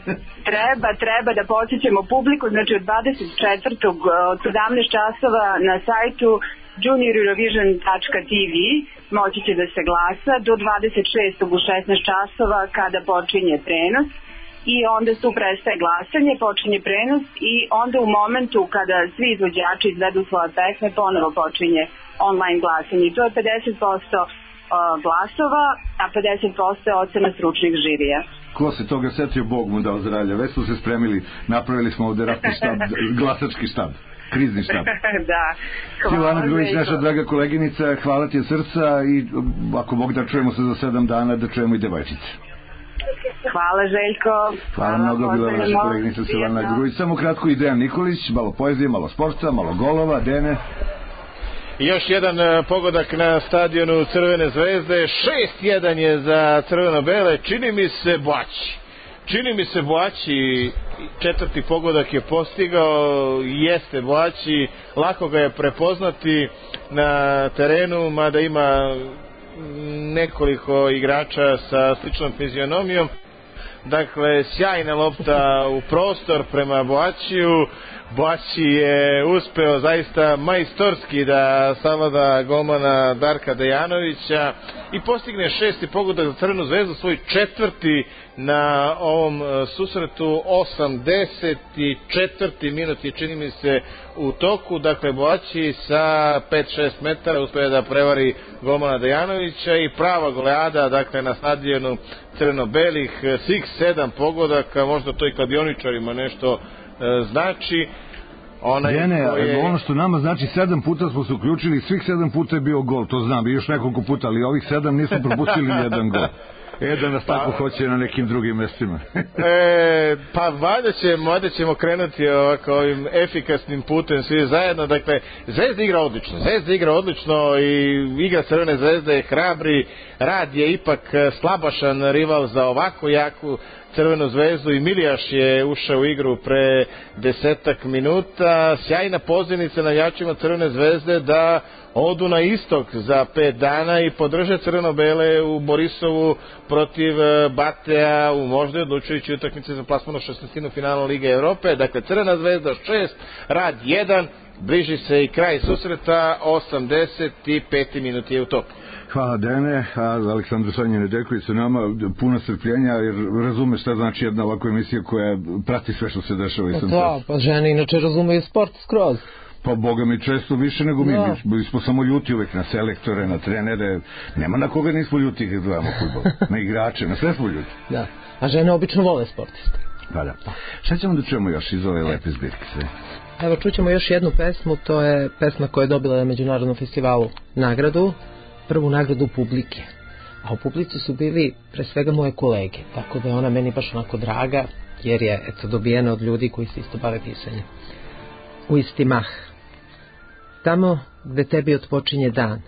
Treba da podsjećamo publiku, znači od 24. od 17 časova na sajtu junioreurovision.tv moći će da se glasa do 26. u 16 časova kada počinje prenos i onda tu prestaje glasanje, počinje prenos i onda u momentu kada svi izvođači izvedu svoje pesme ponovo počinje online glasanje i to je 50% glasova, a 50% je ocena stručnih žirija. Ko se toga setio, Bog mu dao zdravlja. Već smo se spremili, napravili smo ovde ratni štab, glasački štab. Krizni štab. Da. Silvana Grujić, naša draga koleginica, hvala ti od srca i ako Bog da čujemo se za 7 dana, da čujemo i devojčice. Hvala Željko. Hvala mnogo, bila naša koleginica Silvana Grujić. Samo kratko i Dejan Nikolić, malo poezije, malo sporta, malo golova, Dene. Još jedan pogodak na stadionu Crvene zvezde, 6-1 je za crveno-bele, čini mi se Boaći, četvrti pogodak je postigao, jeste Boaći, lako ga je prepoznati na terenu, mada ima nekoliko igrača sa sličnom fizionomijom. Dakle, sjajna lopta u prostor prema Boaćiju. Boaći je uspeo zaista majstorski da savlada golmana Darka Dejanovića i postigne 6. pogodak za Crvenu zvezdu, svoj 4. na ovom susretu, 84. minut je čini mi se u toku. Dakle, Boaći sa 5-6 metara uspeo da prevari golmana Dejanovića i prava goleada, dakle, na stadionu crveno-belih, svih 7 pogodaka, možda to i kladioničarima nešto znači. Ono što nama znači 7 puta smo se uključili, svih 7 puta je bio gol, to znam, i još nekoliko puta, ali ovih 7 nismo propustili ni jedan gol. Da nas tako hoće na nekim drugim mestima. Pa valjda ćemo krenuti ovako ovim efikasnim putem svi zajedno. Dakle, Zvezda igra odlično i igra Crvene zvezde je hrabri, Rad je ipak slabašan rival za ovako jaku Crvenu zvezdu i Milijaš je ušao u igru pre 10 minuta. Sjajna pozivnica navijačima Crvene zvezde da odu na istok za 5 dana i podrže crveno-bele u Borisovu protiv Batea u možda odlučujući utakmice za plasman u 16. finalu Lige Evrope. Dakle, Crvena zvezda 6, Rad 1, bliži se i kraj susreta, 85. minut je u toku. Hvala Dene, a Aleksandru Sonja Nedeljković su nama puno strpljenja jer razume šta znači jedna ovakva emisija koja prati sve što se dešava. Pa žene inače razumeju sport skroz. Pa boga mi često više nego mi smo samo ljuti uvek na selektore, na trenere, nema na koga nismo ljuti kad gledamo fudbal, na igrače, na sve smo ljuti. Da, a žene obično vole sportiste. Pa da. Šta ćemo da čujemo još iz ove lepe zbirke sve? Evo čućemo još jednu pesmu, to je pesma koja je dobila na Međunarodnom festivalu nagradu, prvu nagradu publike. A u publici su bili pre svega moje kolege, tako da je ona meni baš onako draga, jer je dobijena od ljudi koji se isto bave pisanjem. U isti mah. Tamo gde tebi otpočinje dan,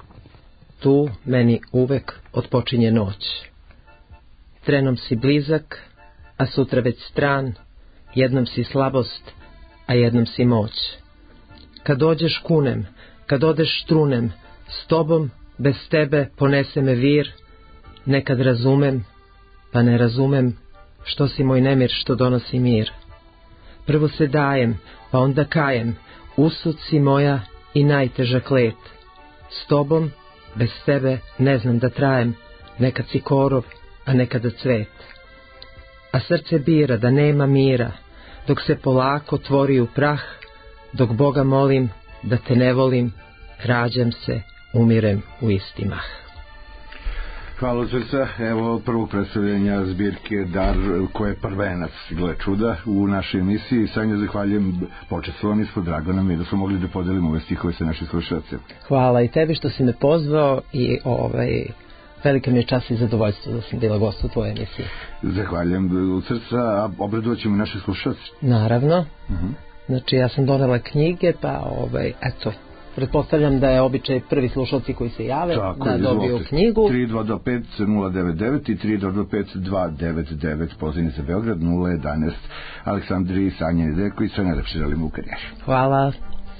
tu meni uvek otpočinje noć. Trenom si blizak, a sutra već stran, jednom si slabost, a jednom si moć. Kad dođeš kunem, kad odeš trunem, s tobom, bez tebe ponese me vir, nekad razumem, pa ne razumem, što si moj nemir što donosi mir. Prvo se dajem, pa onda kajem, usud si moja i najteža klet. S tobom, bez tebe ne znam da trajem, nekad si korov, a nekada cvet. A srce bira da nema mira, dok se polako tvori u prah, dok Boga molim da te ne volim, rađam se, umirem u isti mah. Hvala od srca. Evo prvog predstavljanja zbirke Dar, koja je prvenac, gle čuda, u našoj emisiji. Sanja, zahvaljujem, počestvovani smo, drago nam je da smo mogli da podelimo ove stihove sa našim slušalcima. Hvala i tebi što si me pozvao i velika mi je čast i zadovoljstvo da sam bila gost u tvojoj emisiji. Zahvaljujem od srca, a obradovat ćemo naše slušalce. Naravno. Znači ja sam donela knjige, pa eto, pretpostavljam da je običaj prvi slušalci koji se jave da dobiju knjigu. 3225-099 i 3225-299, pozivni za Beograd, 011. Aleksandri, Sanja Nedeljković, sve najlepše želimo u karijeri. Hvala.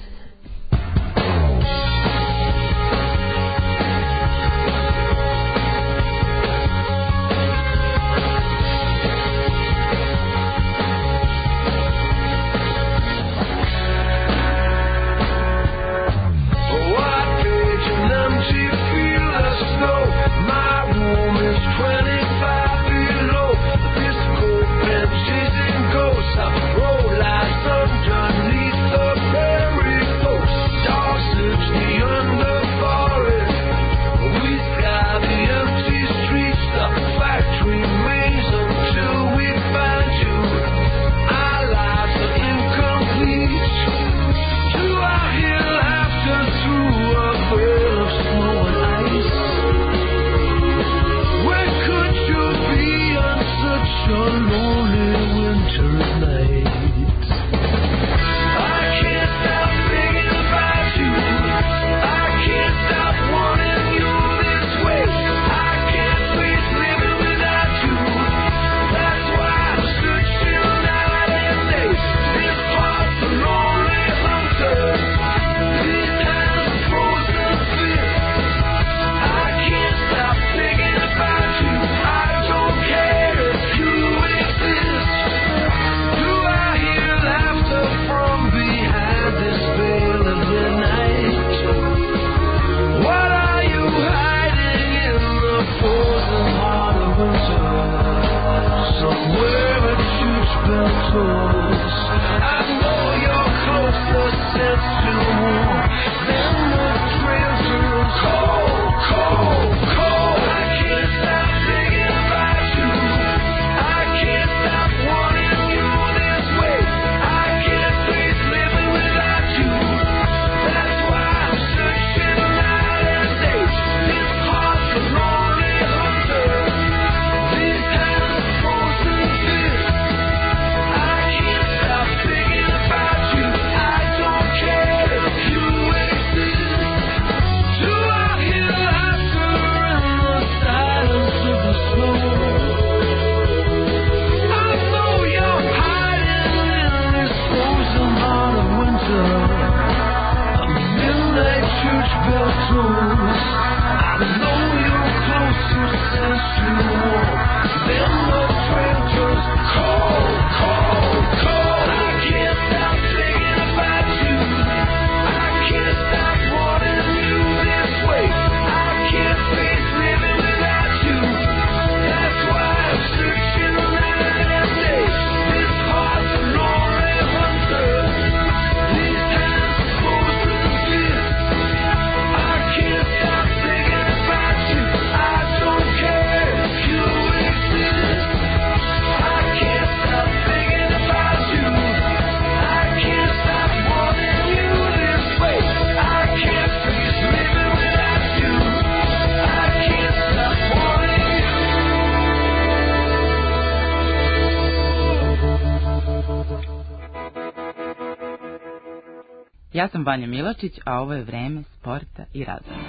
Ja sam Vanja Milačić, a ovo je vreme sporta i razvoja.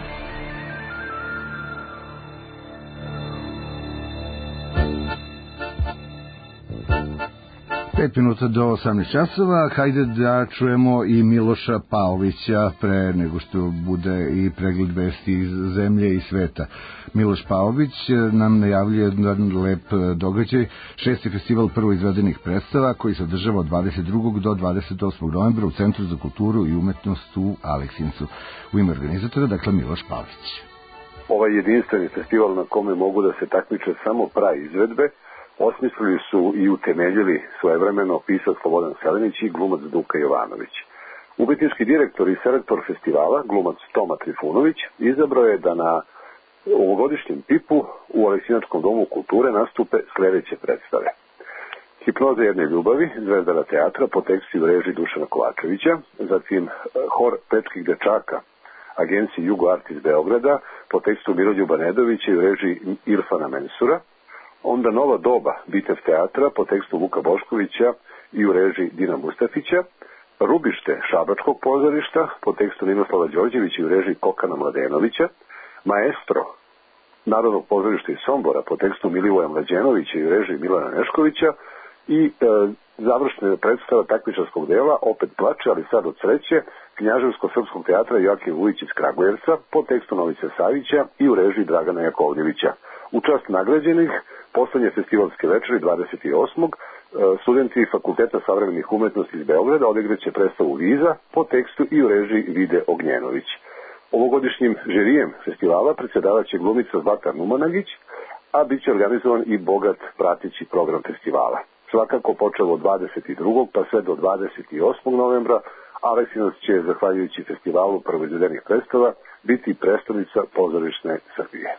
5 minuta do 18 časova, hajde da čujemo i Miloša Paovića pre nego što bude i pregled vesti iz zemlje i sveta. Miloš Paović nam najavljuje jedan lep događaj, 6. festival prvo izvedenih predstava koji se održava od 22. do 28. novembra u Centru za kulturu i umetnost u Aleksincu. U ime organizatora, dakle, Miloš Paović. Ovaj jedinstveni festival na kome mogu da se takmiče samo pravi izvedbe, osmislili su i utemeljili svojevremeno pisac Slobodan Selenić i glumac Duka Jovanović. Umetnički direktor i selektor festivala, glumac Toma Trifunović, izabrao je da na ovogodišnjem PIP-u u Aleksinačkom domu kulture nastupe sledeće predstave. Hipnoza jedne ljubavi, Zvezdara teatra, po tekstu i režiji Dušana Kovačevića, zatim Hor pečkih dečaka, agencije Jugo Art iz Beograda, po tekstu Miroljuba Nedovića i u režiji Irfana Mensura, onda Nova doba, Bitev teatra, po tekstu Vuka Boškovića i u režiji Dina Mustafića, Rubište Šabačkog pozorišta, po tekstu Ninoslava Đorđevića i u režiji Kokana Mladenovića, Maestro Narodnog pozorišta iz Sombora, po tekstu Milivoja Mlađenovića i u režiji Milana Neškovića i završna predstava takmičarskog dela, opet plače, ali sad od sreće, Knjaževsko-srpskog teatra Joakim Vujić iz Kragujevca, po tekstu Novice Savića i u režiji Dragana Jakovljevića. U čast nagrađenih, poslednje festivalske večeri 28. studenti Fakulteta savremenih umetnosti iz Beograda odigraće predstavu Viza po tekstu i u režiji Vide Ognjenović. Ovogodišnjim žirijem festivala predsjedavaće glumica Zlatar Numanagić, a bit će organizovan i bogat prateći program festivala. Svakako počeo od 22. pa sve do 28. novembra, Aleksinac će, zahvaljujući festivalu prvoizvedenih predstava, biti prestonica pozorišne Srbije.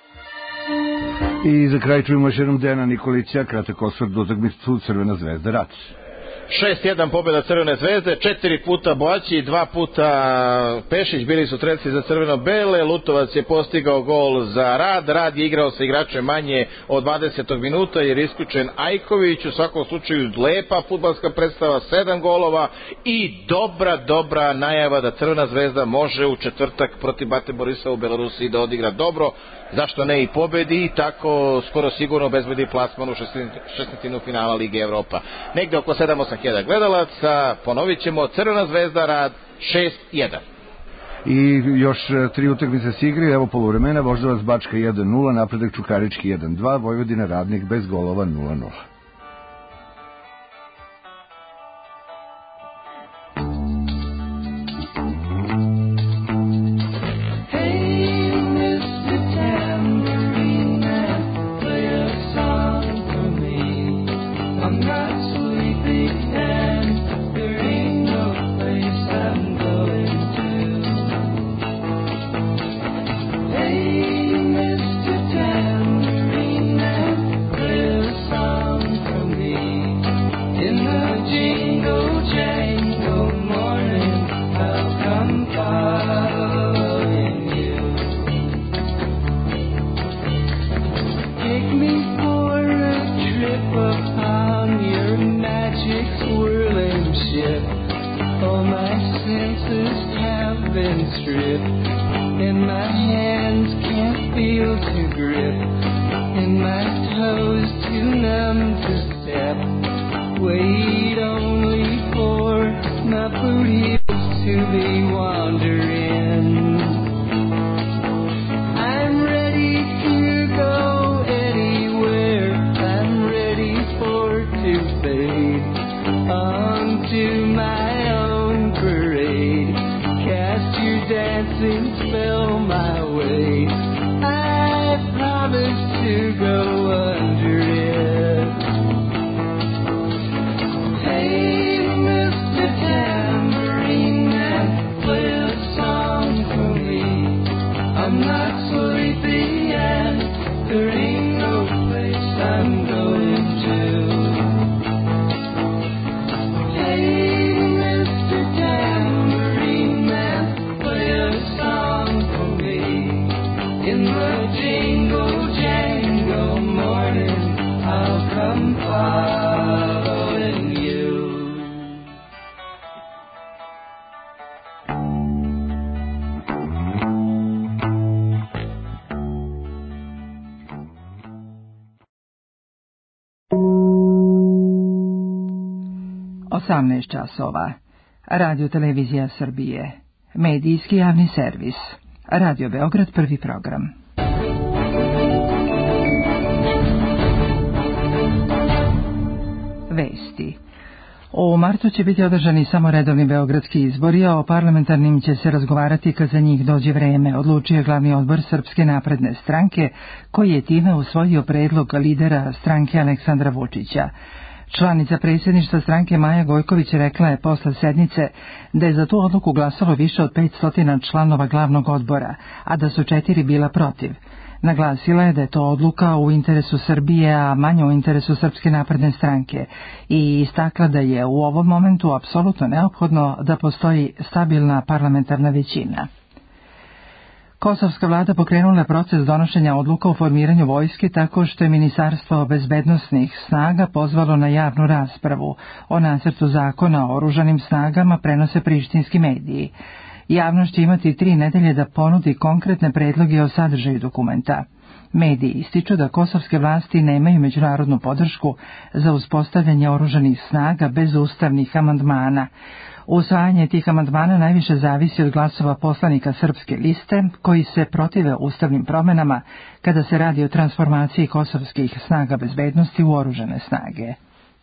I za kraj čujemo još jednom Dejana Nikolića, kratak osvrt do utakmicu Crvena zvezda Rac. 6-1 pobjeda Crvene zvezde, 4 puta Boaći, 2 puta Pešić, bili su strelci za crveno-bele, Lutovac je postigao gol za Rad je igrao sa igračem manje od 20. minuta jer je isključen Ajković, u svakom slučaju lepa fudbalska predstava, 7 golova i dobra najava da Crvena zvezda može u četvrtak protiv Bate Borisa u Belorusiji da odigra dobro, zašto ne i pobedi i tako skoro sigurno obezbedi plasman u 16. finala Lige Evropa. Negde oko 7-8 hiljada gledalaca, ponovit ćemo, Crvena zvezda Rad 6-1. I još 3 utakmice se igre, evo poluvremena, Voždovac Bačka 1-0, Napredak Čukarički 1-2, Vojvodina Radnik bez golova 0-0. 18 časova. Radio Televizija Srbije. Medijski javni servis. Radio Beograd, prvi program. Vesti. U martu će biti održani samo redovni beogradski izbori, a o parlamentarnim će se razgovarati kad za njih dođe vreme, odlučio glavni odbor Srpske napredne stranke, koji je time usvojio predlog lidera stranke Aleksandra Vučića. Članica predsjedništva stranke Maja Gojković rekla je posle sednice da je za tu odluku glasalo više od 500 članova glavnog odbora, a da su 4 bila protiv. Naglasila je da je to odluka u interesu Srbije, a manje u interesu Srpske napredne stranke i istakla da je u ovom momentu apsolutno neophodno da postoji stabilna parlamentarna većina. Kosovska vlada pokrenula proces donošenja odluka o formiranju vojske tako što je Ministarstvo bezbednosnih snaga pozvalo na javnu raspravu o nacrtu zakona o oružanim snagama, prenose prištinski mediji. Javnost će imati 3 nedelje da ponudi konkretne predloge o sadržaju dokumenta. Mediji ističu da kosovske vlasti nemaju međunarodnu podršku za uspostavljanje oružanih snaga bez ustavnih amandmana. Usvajanje tih amandmana najviše zavisi od glasova poslanika Srpske liste, koji se protive ustavnim promenama kada se radi o transformaciji kosovskih snaga bezbednosti u oružane snage.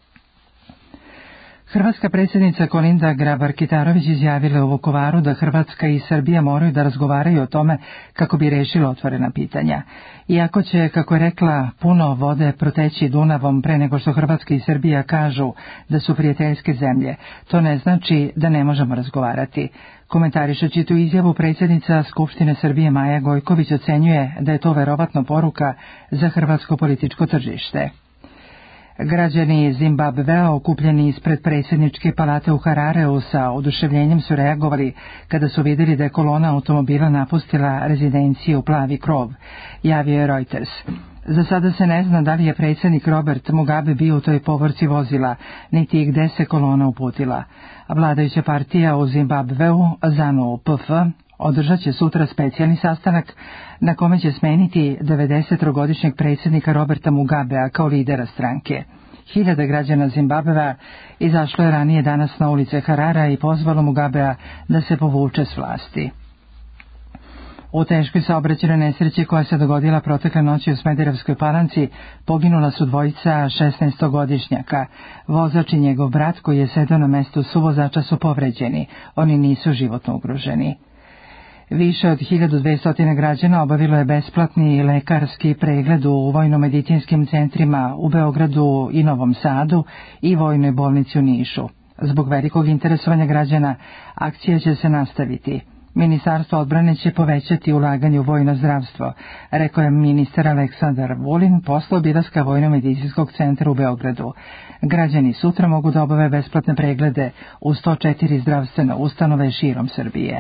Hrvatska predsjednica Kolinda Grabar-Kitarović izjavila u Vukovaru da Hrvatska i Srbija moraju da razgovaraju o tome kako bi rešili otvorena pitanja. Iako će, kako je rekla, puno vode proteći Dunavom pre nego što Hrvatska i Srbija kažu da su prijateljske zemlje, to ne znači da ne možemo razgovarati. Komentarišući tu izjavu, predsjednica Skupštine Srbije Maja Gojković ocenjuje da je to verovatno poruka za hrvatsko političko tržište. Građani Zimbabvea okupljeni ispred predsjedničke palate u Harareu sa oduševljenjem su reagovali kada su vidjeli da je kolona automobila napustila rezidenciju Plavi krov, javio je Reuters. Za sada se ne zna da li je predsjednik Robert Mugabe bio u toj povorci vozila, niti gde se kolona uputila. Vladajuća partija u Zimbabveu, ZANU-PF, održat će sutra specijalni sastanak na kome će smeniti 90-godišnjeg predsjednika Roberta Mugabea kao lidera stranke. Hiljade građana Zimbabvea izašlo je ranije danas na ulice Harara i pozvalo Mugabea da se povuče s vlasti. U teškoj saobraćajnoj nesreći koja se dogodila protekle noći u Smederevskoj Palanci poginula su dvojica 16-godišnjaka. Vozač i njegov brat koji je sedao na mestu suvozača su povređeni. Oni nisu životno ugroženi. Više od 1200 građana obavilo je besplatni lekarski pregled u vojno-medicinskim centrima u Beogradu i Novom Sadu i vojnoj bolnici u Nišu. Zbog velikog interesovanja građana, akcija će se nastaviti. Ministarstvo odbrane će povećati ulaganje u vojno zdravstvo, rekao je ministar Aleksandar Vulin posle obilaska vojno-medicinskog centra u Beogradu. Građani sutra mogu da obave besplatne preglede u 104 zdravstvene ustanove širom Srbije.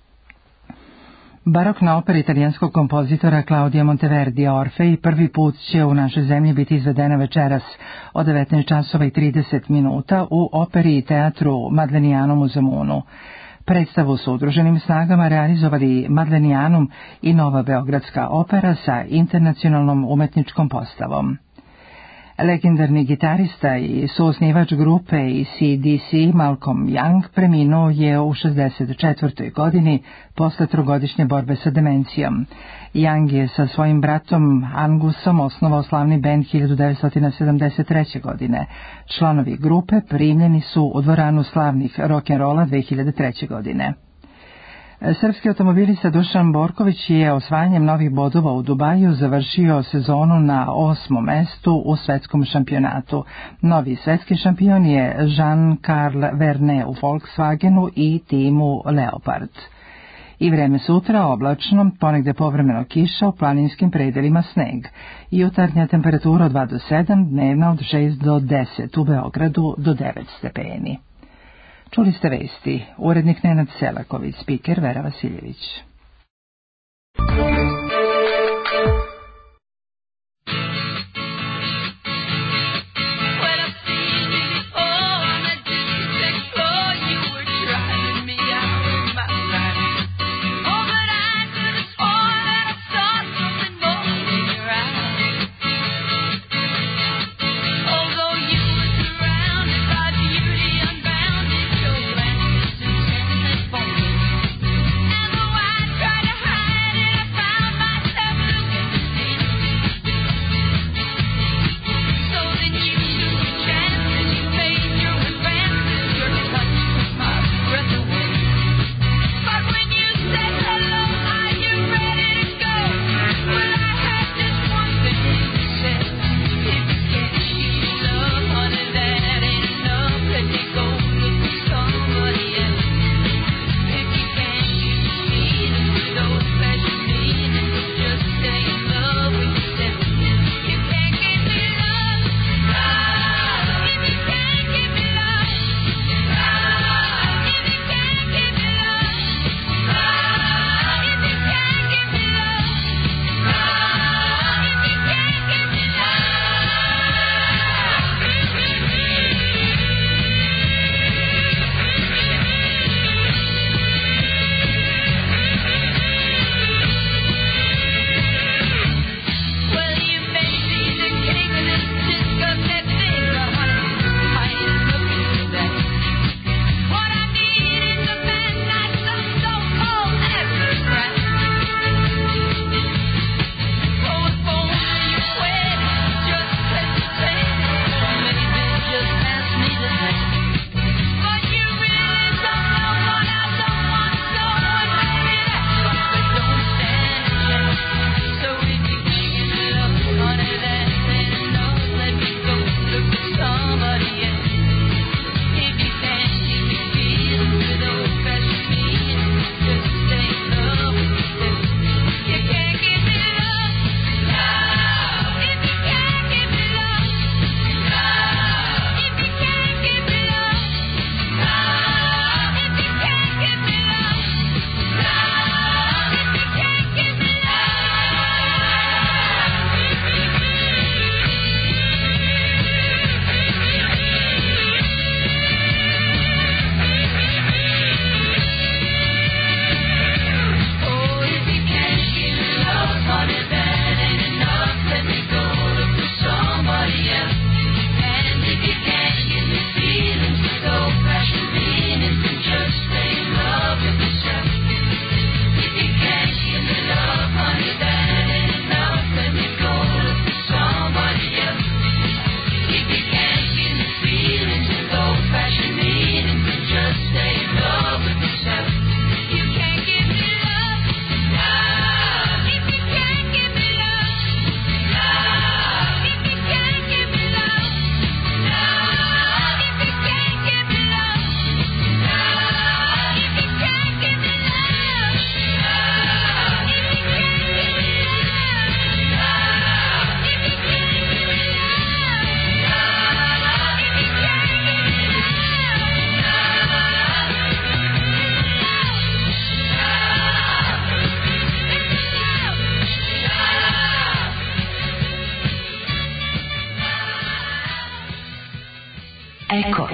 Barokna opera italijanskog kompozitora Claudia Monteverdija Orfej prvi put će u našoj zemlji biti izvedena večeras od 19 časova i 30 minuta u operi i teatru Madlenijanum u Zemunu. Predstavu su udruženim snagama realizovali Madlenijanum i Nova Beogradska opera sa internacionalnom umetničkom postavom. Legendarni gitarista i suosnivač grupe AC/DC Malcolm Young preminuo je u 64. godini posle 3-godišnje borbe sa demencijom. Young je sa svojim bratom Angusom osnovao slavni bend 1973. godine. Članovi grupe primljeni su u dvoranu slavnih rock'n'rolla 2003. godine. Srpski automobilista Dušan Borković je osvajanjem novih bodova u Dubaju završio sezonu na 8. mestu u svetskom šampionatu. Novi svetski šampion je Jean-Carl Vernet u Volkswagenu i timu Leopard. I vreme sutra oblačno, ponegde povremeno kiša, u planinskim predelima sneg. Jutarnja temperatura od 2 do 7, dnevna od 6 do 10, u Beogradu do 9 stepeni. Čuli ste vesti, urednik Nenad Selaković, spiker Vera Vasiljević. Although you were surrounded by beauty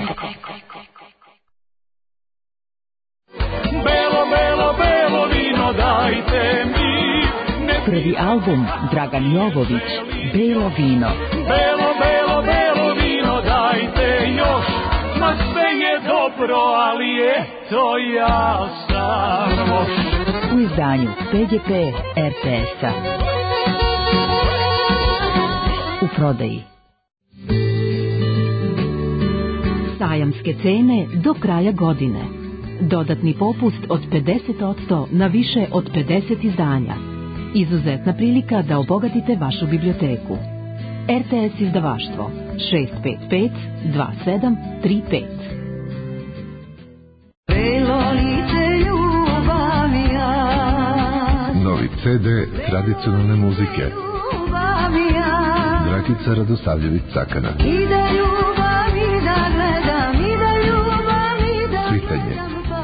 Belo, belo, belo vino dajte mi. Prvi album Dragan Jovović, Belo vino. Belo, belo, belo vino dajte još. Ma sve je dobro, ali eto ja sam loš. U izdanju PGP RTS-a. U prodaji. Sajamske cene do kraja godine. Dodatni popust od 50% na više od 50 izdanja. Izuzetna prilika da obogatite vašu biblioteku. RTS izdavaštvo 655 2735. Novi CD tradicionalne muzike. Dragica Radosavljević-Cakana. Svitanje.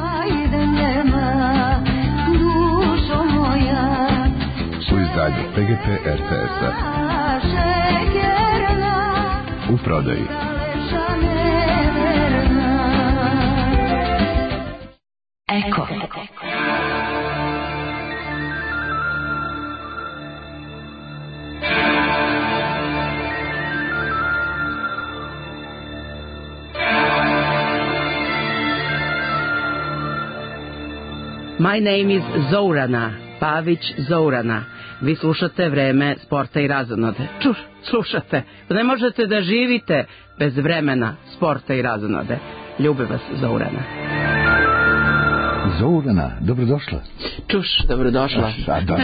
U izdanju PGP RTS-a. U prodaji. Eko. My name is Zorana, Pavić Zorana. Vi slušate Vreme sporta i razonode. Slušate. Ne možete da živite bez vremena sporta i razonode. Ljube vas Zorana. Zorana, dobrodošla. Dobrodošla.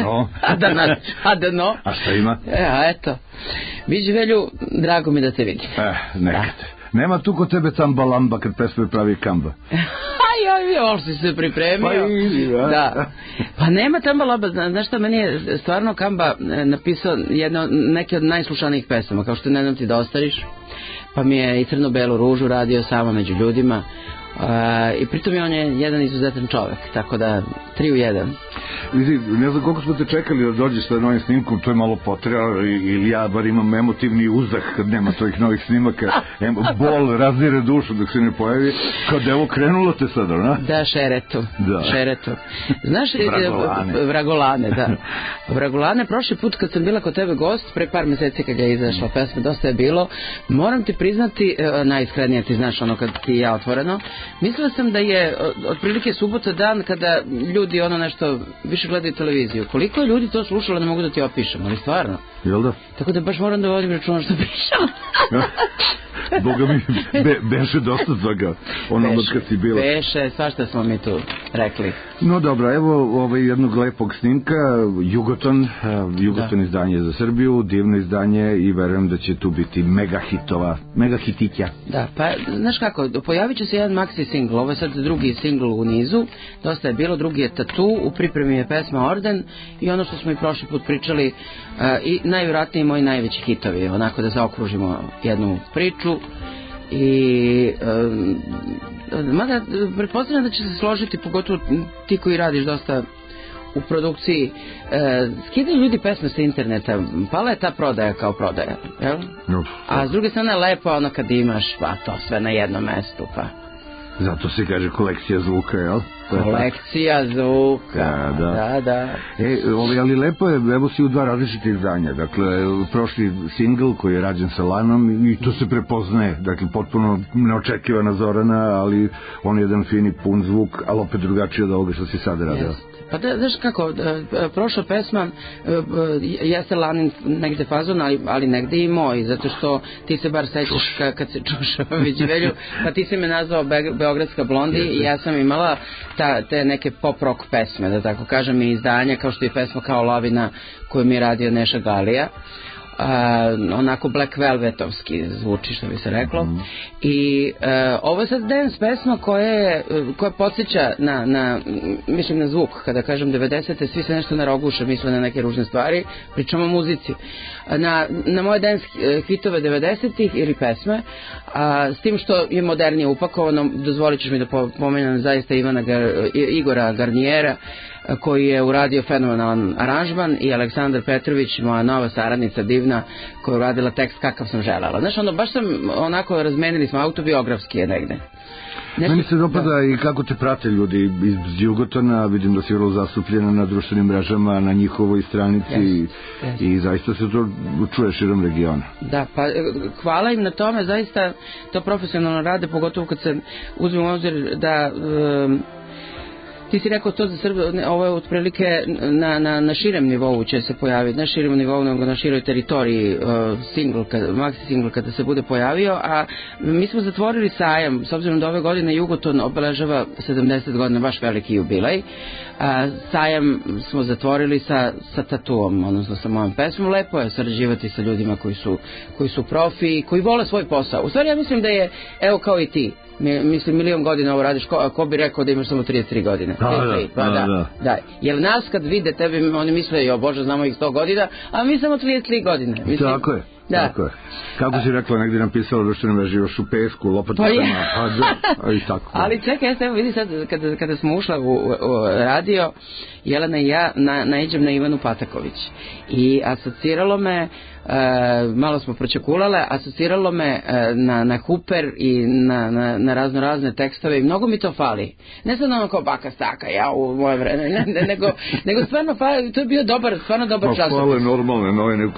Adano. A šta ima? Eto. Viđi Velju, drago mi da te vidim. Nekad. Nema tu kod tebe tamba lamba kad pesme pravi kamba. Još si se pripremio. Da. Pa nema tamba lamba. Znaš šta, meni je stvarno Kamba napisao neke od najslušanijih pesama, kao što ne znam ti da ostariš. Pa mi je i Crno-belu ružu radio Samo među ljudima. I pritom je on jedan izuzetan čovek, tako da 3 u 1. Ne znam koliko smo te čekali da dođeš sa novim snimkom, to je malo potrebno, ili ja bar imam emotivni uzdah kad nema tvojih novih snimaka, bol razdire dušu dok se ne pojavi, kao da evo krenulo te sada, na? Da, šeretu. Znaš, Vragolane, da. Vragolane, prošli put kad sam bila kod tebe gost, pre par meseci kad je izašla pesma, dosta je bilo, moram ti priznati, najiskrenije ti znaš ono kad ti ja otvoreno, mislila sam da je otprilike subota dan kada ljudi ono nešto više gledaju televiziju. Koliko je ljudi to slušalo, ne mogu da ti opišem, ali stvarno. Jel da? Tako da baš moram da vodim računa što pišem. Boga mi, beše dosta toga. Ono kad si bila. Beše, svašta smo mi tu rekli. No dobro, evo jednog lepog snimka, Jugoton izdanje za Srbiju, divno izdanje i verujem da će tu biti mega hitića. Da, pa znaš kako, pojavit će se jedan maxi single, ovo je sad drugi single u nizu, dosta je bilo, drugi je Tatu, u pripremi je pesma Orden i ono što smo i prošli put pričali i najvjerojatniji moji najveći hitovi, onako da zaokružimo jednu priču. I mada pretpostavljam da će se složiti, pogotovo ti koji radiš dosta u produkciji, skidaju ljudi pesme sa interneta, pala je ta prodaja kao prodaja, jel? A s druge strane lepo ono kad imaš pa to sve na jednom mestu, pa zato se kaže kolekcija zvuka, jel? Kolekcija zvuka, da. Ali lepo je, evo si u 2 različite izdanja, dakle, prošli single koji je rađen sa Lanom i to se prepoznaje, dakle, potpuno neočekivana Zorana, ali on je jedan fini, pun zvuk, ali opet drugačiji od ovoga što si sad radio. Pa da, znaš kako, prošla pesma jeste Lanin negde fazon, ali negde i moj, zato što ti se bar sećaš kad se čuša Viđivelju, pa ti si me nazvao Beogradska blondi i ja sam imala te neke pop rock pesme, da tako kažem, i izdanja, kao što je pesma Kao lavina koju mi je radio Neša Galija. Onako Black Velvetovski zvuči, što bi se reklo. I ovo je sad dance pesma koja podsjeća mislim na zvuk, kada kažem 90. svi se nešto naroguše, misle na neke ružne stvari, pričamo o muzici, na moje dance hitove 90-ih ili pesme, s tim što je modernije upakovano. Dozvolit ćeš mi da pomenem zaista Igora Garnijera, koji je uradio fenomenalan aranžman, i Aleksandar Petrović, moja nova saradnica divna, koja je uradila tekst Kakav sam želela. Znaš, ono, baš sam onako, razmenili smo, autobiografski je negde. Meni se dopada i kako te prate ljudi iz Jugotona, vidim da si vrlo zastupljena na društvenim mrežama, na njihovoj stranici, i zaista se to čuje širom regiona. Da, pa hvala im na tome, zaista to profesionalno rade, pogotovo kad se uzme u obzir da ti si rekao to za Srbiju, ovo je otprilike na širem nivou će se pojaviti, na širem nivou nego na široj teritoriji maxi single kada se bude pojavio, a mi smo zatvorili sajam, s obzirom da ove godine Jugoton obeležava 70 godina, baš veliki jubilej. Sajam smo zatvorili sa tatuom, odnosno sa mojom pesmom. Lepo je sarađivati sa ljudima koji su profi, koji vole svoj posao. U stvari ja mislim da je, evo kao i ti, mislim, milion godina ovo radiš, ko bi rekao da imaš samo 33 godine? Da. Jer nas kad vide tebe, oni misle, jo Bože, znamo ih 100 godina, a mi samo 33 godine. Mislim, tako je. Tako je. Kako si rekla, negdje napisala društvenim mreži, još u pesku, lopaticama, i tako. Ali čekaj, evo vidi sad, kada smo ušla u radio, Jelena i ja naiđem na Ivanu Pataković. I asociralo me, malo smo pročekulale, asociralo me na Cooper i na razne tekstove, i mnogo mi to fali. Ne sad ono kao baka staka, ja u moje vreme, nego stvarno fali, to je bio stvarno dobar časopis. Fale normalne novine,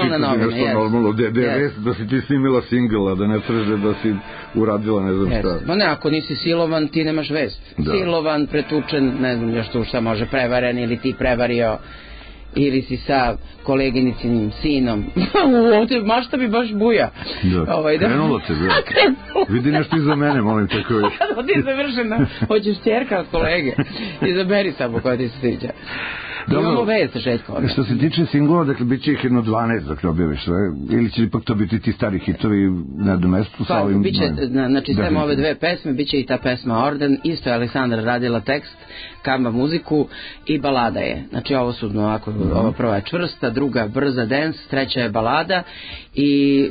da si ti snimila singla, da ne traže da si uradila ne znam šta. Ma ne, ako nisi silovan, ti nemaš vest. Silovan, pretučen, ne znam još tu šta može, prevaren, ili ti prevario, ili si sa koleginicinim sinom. Ovdje mašta mi baš buja. Krenulo te, vidi nešto iza mene, molim te. Kad ti završena, hoćeš čerka od kolege. Izaberi samo koja ti se sviđa. Imamo vest, Željko. Što se tiče singlova, dakle, bit će ih jedno 12 dok objaviš sve, ili će ipak to biti ti stari hitovi na jednom mestu sa ovim? Biće, znači sve ove dve pesme, bit će i ta pesma Orden, isto je Aleksandra radila tekst, Kamba muziku i balada je. Znači ovo su ovako, ova prva je čvrsta, druga brza dance, treća je balada, i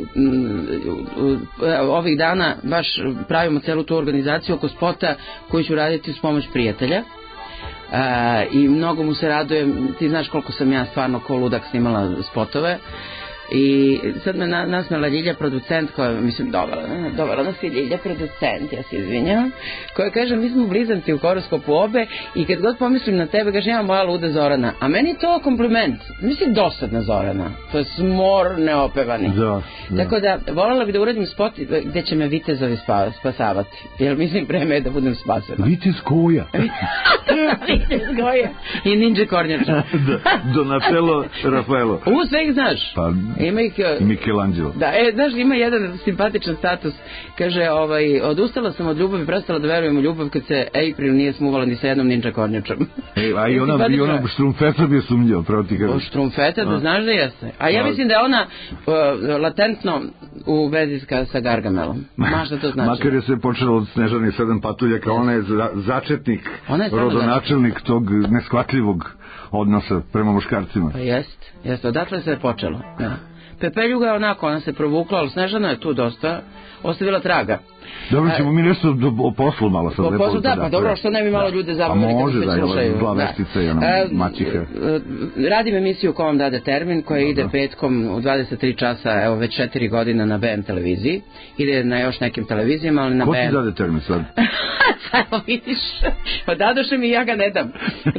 ovih dana baš pravimo celu tu organizaciju oko spota koji ću raditi uz pomoć prijatelja. I mnogo mu se radujem, ti znaš koliko sam ja stvarno ko ludak snimala spotove, i sad me nasmela Ljilja, producent, koja, mislim, dovela nas je Ljilja, producent, ja se izvinjam, koja kaže, mi smo blizanci u horoskopu obe, i kad god pomislim na tebe, kaže, ja moja luda Zorana, a meni to kompliment, mislim, dosadna Zorana, to je smor neopevani. Tako da, voljela bi da uradim spot gde će me vitezovi spasavati, jer mislim, vreme je da budem spasena. Vitez koja? Vitez koja i Ninja Kornjača. Donatello Rafaelo. Sve ih znaš. Ima ih... Michelangelo. Da, znaš, ima jedan simpatičan status. Kaže, odustala sam od ljubavi, prestala da verujem u ljubav kad se April nije smuvala ni sa jednom Ninja Kornjačom. A i ona Štrumfeta bi je sumnjao, pravo ti kažeš. Štrumfeta, da znaš da jeste. A ja mislim da je ona latentno u vezi sa Gargamelom. Mašta to znači. Makar je sve počelo od Snežani 7 patuljaka, ona je začetnik, rodonačelnik tog neshvatljivog odnosa prema muškarcima. Pa jest, odatle se je počelo. Pepeljuga je onako, ona se provukla, ali Snežana je tu dosta ostavila traga. Dobro, ćemo mi nešto o poslu malo sad. O poslu, da, pa dobro, što ne bi malo ljude zabavili kada se slušaju. Dva veštica i ona mačiha. Radim emisiju Ko vam dade termin, koja ide petkom u 23 časa, evo već 4 godina na BN televiziji. Ide na još nekim televizijama, ali na BN. Ko ti dade termin sad? Samo vidiš, pa dadoše mi, ja ga ne dam.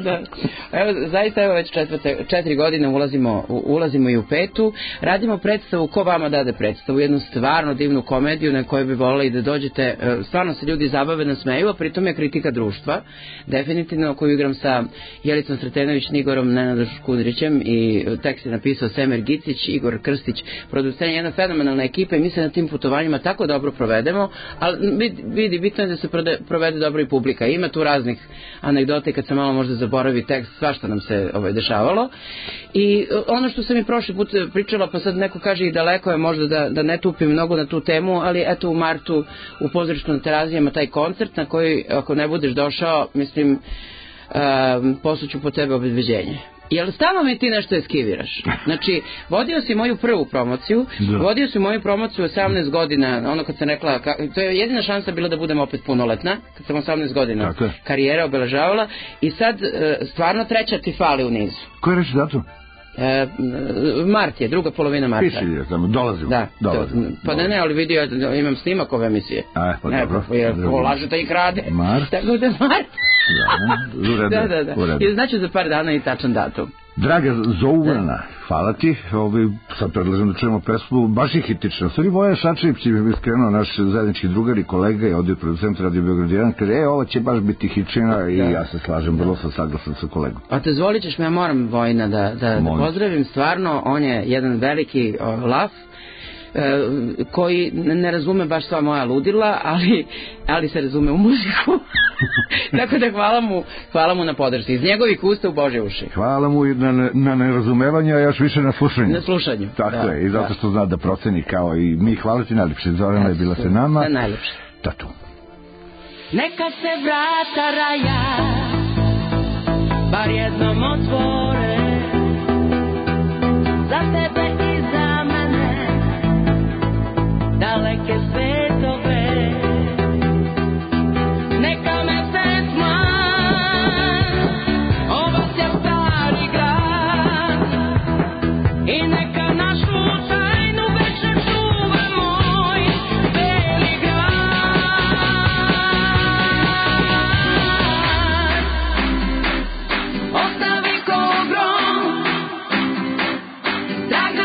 Evo, zaista, evo već 4 godine ulazimo i u petu. Radimo predstavu Ko vama dade predstavu, jednu stvarno divnu komediju na kojoj bi volili da dođete, stvarno se ljudi zabave, nasmeju, a pritom je kritika društva, definitivno, koju igram sa Jelicom Sretenović, Nigorom, Nenadom Škudrićem, i tekst je napisao Semer Gicić, Igor Krstić, producent, jedna fenomenalna ekipa, i mi se na tim putovanjima tako dobro provedemo, ali vidi, bitno je da se provede dobro i publika. Ima tu raznih anegdote, kad se malo možda zaboravi tekst, svašta nam se dešavalo, i ono što sam i prošli put pričala, pa sad neko kaže i daleko je možda da ne tupim mnogo na tu temu, ali eto u martu u pozorištu na Terazijama taj koncert na koji, ako ne budeš došao, mislim, posluću po tebe obezbeđenje. Jel stalno mi ti nešto eskiviraš? Znači, vodio si moju prvu promociju, vodio si moju promociju 18 godina, ono kad sam rekla, to je jedina šansa bila da budem opet punoletna, kad sam 18 godina karijera obeležavala, i sad stvarno treća ti fali u nizu. Ko je reći datum? Mart je, druga polovina marta. Piši je tamo, dolazimo. Da, pa ne, ali vidio, imam snimak ove emisije. Pa dobro. Ko laže da ih rade. Mart. Tako da Mart. Da. I znači za par dana i tačan datum. Draga Zouvana, hvala ti. Sad predlažem da čujemo pesmu, baš je hitična. Stvari, Voja Šačević je skrenuo, naš zajednički drugar i kolega i ovdje producent Radio Beograd 1, kaže, ovo će baš biti hičina i ja se slažem, vrlo sam saglasan sa kolegom. A te zvolit ćeš me, ja moram Vojina da pozdravim, stvarno, on je jedan veliki laf, koji ne razume baš sva moja ludila, ali se razume u muziku. Tako da hvala mu na podršci. Iz njegovih usta u Božje uši. Hvala mu na nerazumevanje, a još više na slušanju. Na slušanju. Tako je, i zato što zna da proceni kao i mi. Hvala ti najljepše. Zorana je bila sa nama. Sve najljepše. Tatu. Neka se vrata raja bar jednom otvore za tebe i za mene, daleke svetove. Neka me pesma ovasja stari grad i neka našu tajnu večno čuva moj beli grad. Ostavi ko grom, draga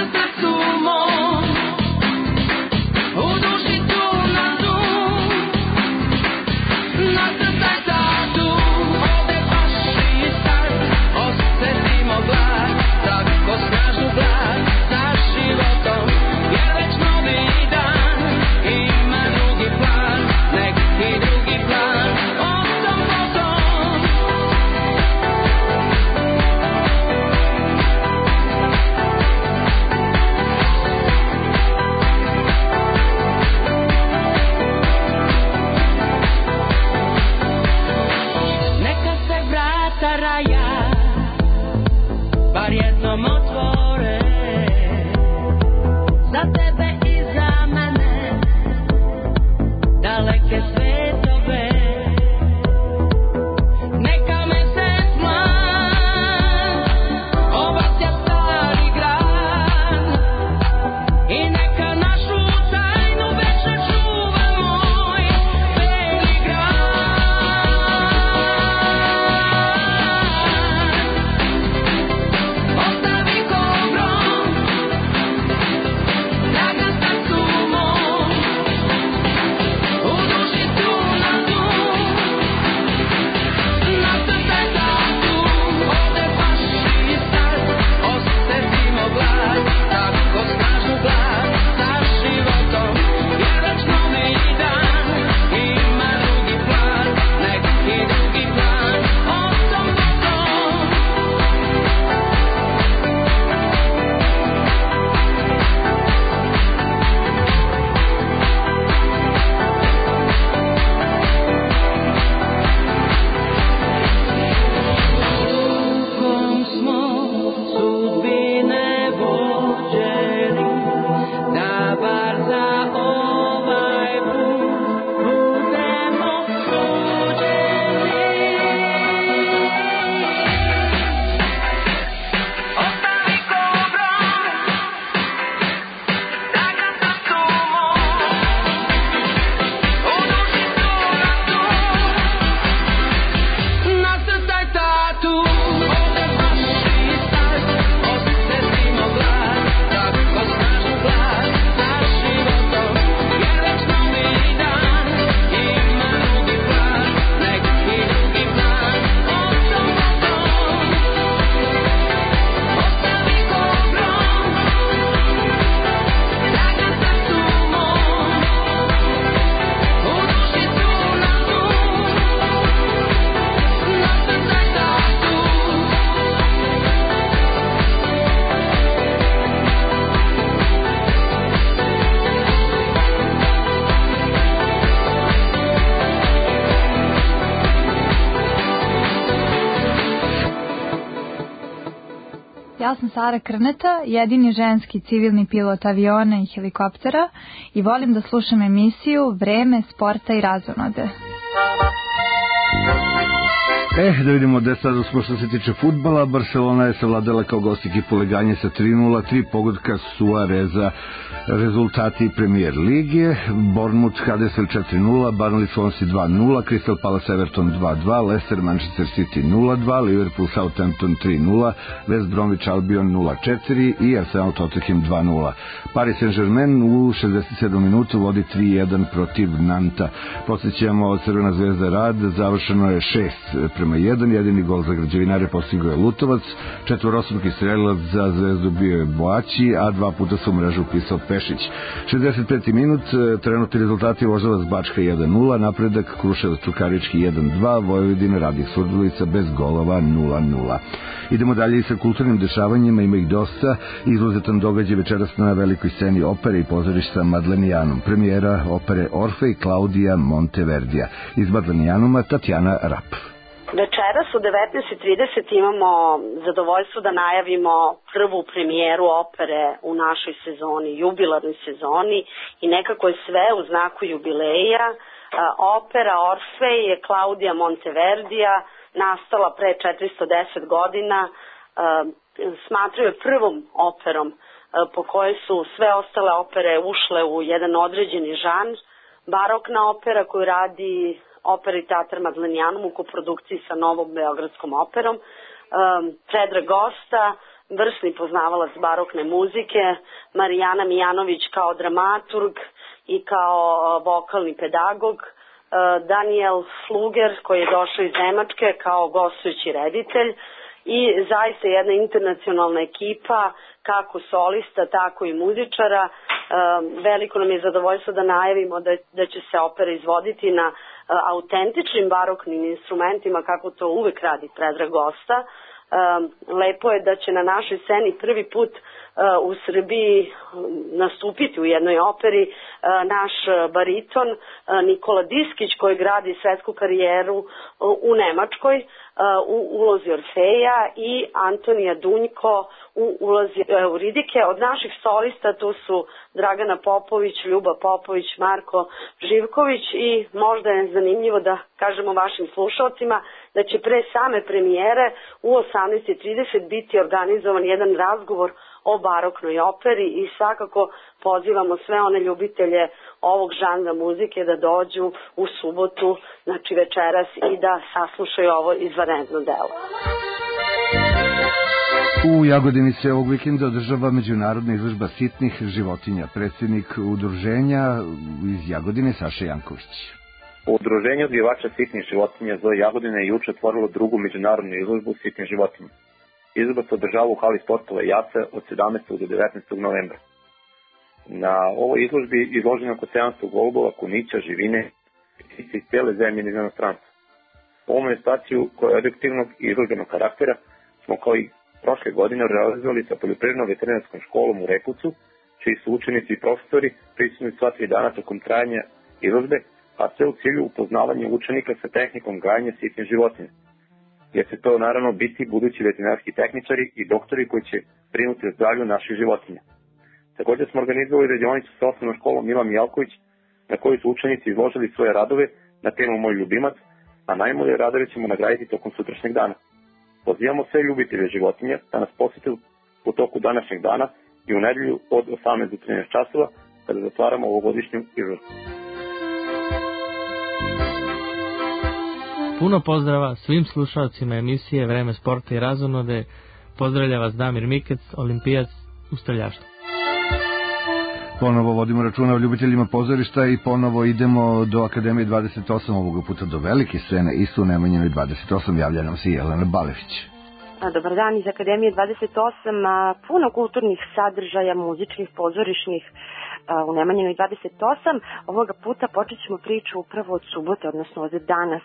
Ja sam Sara Krneta, jedini ženski civilni pilot aviona i helikoptera i volim da slušam emisiju Vreme sporta i razonode. Da vidimo gde sad smo što se tiče fudbala. Barcelona je savladala kao gost ekipu Leganje sa 3-0, 3 pogotka Suareza. Rezultati Premier Lige: Bournemouth Huddersfield 4-0, Burnley Swansea 2-0, Crystal Palace Everton 2-2, Leicester Manchester City 0-2, Liverpool Southampton 3-0, West Bromwich Albion 0-4 i Arsenal Tottenham 2-0. Paris Saint-Germain u 67. minutu vodi 3-1 protiv Nanta. Podsjećamo, Crvena zvezda Rad završeno je 6-1, jedini gol za građevinare postigao je Lutovac, četvorostruki strelac za Zvezdu bio je Boaći, a 2 puta su u mrežu upisao Pešić. 65. minut, trenutni rezultati: Voždovac Bačka 1-0, Napredak Kruševac Čukarički 1-2, Vojvodina Radnik Surdulica bez golova 0-0. Idemo dalje i sa kulturnim dešavanjima, ima ih dosta. Izuzetan događaj večeras na velikoj sceni opere i pozorišta Madlenijanum. Premijera opere Orfej Klaudija Monteverdija. Iz Madlenijanuma Tatjana Rap. Večeras u 19:30 imamo zadovoljstvo da najavimo prvu premijeru opere u našoj sezoni, jubilarnoj sezoni, i nekako je sve u znaku jubileja. Opera Orfej je Klaudija Monteverdija, nastala pre 410 godina, smatraju je prvom operom po kojoj su sve ostale opere ušle u jedan određeni žanr. Barokna opera koju radi Opera i teatr Madlenijanum u koprodukciji sa Novom beogradskom operom. Predrag Gosta, vrsni poznavalac barokne muzike, Marijana Mijanović kao dramaturg i kao vokalni pedagog, Daniel Fluger koji je došao iz Nemačke kao gostujući reditelj, i zaista jedna internacionalna ekipa, kako solista, tako i muzičara. Veliko nam je zadovoljstvo da najavimo da će se opera izvoditi na autentičnim baroknim instrumentima, kako to uvek radi Predrag Gosta. Lepo je da će na našoj sceni prvi put u Srbiji nastupiti u jednoj operi naš bariton Nikola Diskić, koji gradi svetsku karijeru u Nemačkoj u ulozi Orfeja, i Antonija Dunjko u ulozi Euridike. Od naših solista tu su Dragana Popović, Ljuba Popović, Marko Živković, i možda je zanimljivo da kažemo vašim slušalcima da će pre same premijere u 18:30 biti organizovan jedan razgovor o baroknoj operi, i svakako pozivamo sve one ljubitelje ovog žanra muzike da dođu u subotu, znači večeras, i da saslušaju ovo izvanredno delo. U Jagodini se ovog vikenda održava međunarodna izložba sitnih životinja. Predsjednik udruženja iz Jagodine Saša Janković. Udruženje odgajivača sitnih životinja Zoe Jagodine je juče otvorilo drugu međunarodnu izložbu sitnih životinja. Izložba se održava u hali sportova Jaca od 17. do 19. novembra. Na ovoj izložbi izloženo oko 700 golubova, kunića, živine i iz cijele zemlje iz inostranstva. Ovu manifestaciju koja je objektivnog i izložbenog karaktera smo kao i prošle godine realizovali sa poljoprivredno-veterinarskom školom u Repucu, čiji su učenici i profesori prisutni sva 3 dana tokom trajanja izložbe, a sve u cilju upoznavanja učenika sa tehnikom gajanja sitnih životinja. Jer će to naravno biti budući veterinarski tehničari i doktori koji će brinuti o zdravlju naših životinja. Također smo organizovali radionicu sa osnovnom školom Milan Mijalković, na kojoj su učenici izložili svoje radove na temu Moj ljubimac, a najbolje radove ćemo nagraditi tokom sutrašnjeg dana. Pozivamo sve ljubitelje životinja da nas posjete u toku današnjeg dana i u nedelju od 18 do 13 časova, kada zatvaramo ovogodišnju izložbu. Puno pozdrava svim slušalcima emisije Vreme sporta i razonode. Pozdravlja vas Damir Mikec, olimpijac u streljaštvu. Ponovo vodimo računa o ljubiteljima pozorišta i ponovo idemo do Akademije 28, ovoga puta do velike scene, isto u Nemanjinoj 28, javlja nam se Jelena Balević. Dobar dan iz Akademije 28, puno kulturnih sadržaja, muzičkih, pozorišnih u Nemanjinoj 28. Ovoga puta počet ćemo priču upravo od subote, odnosno od danas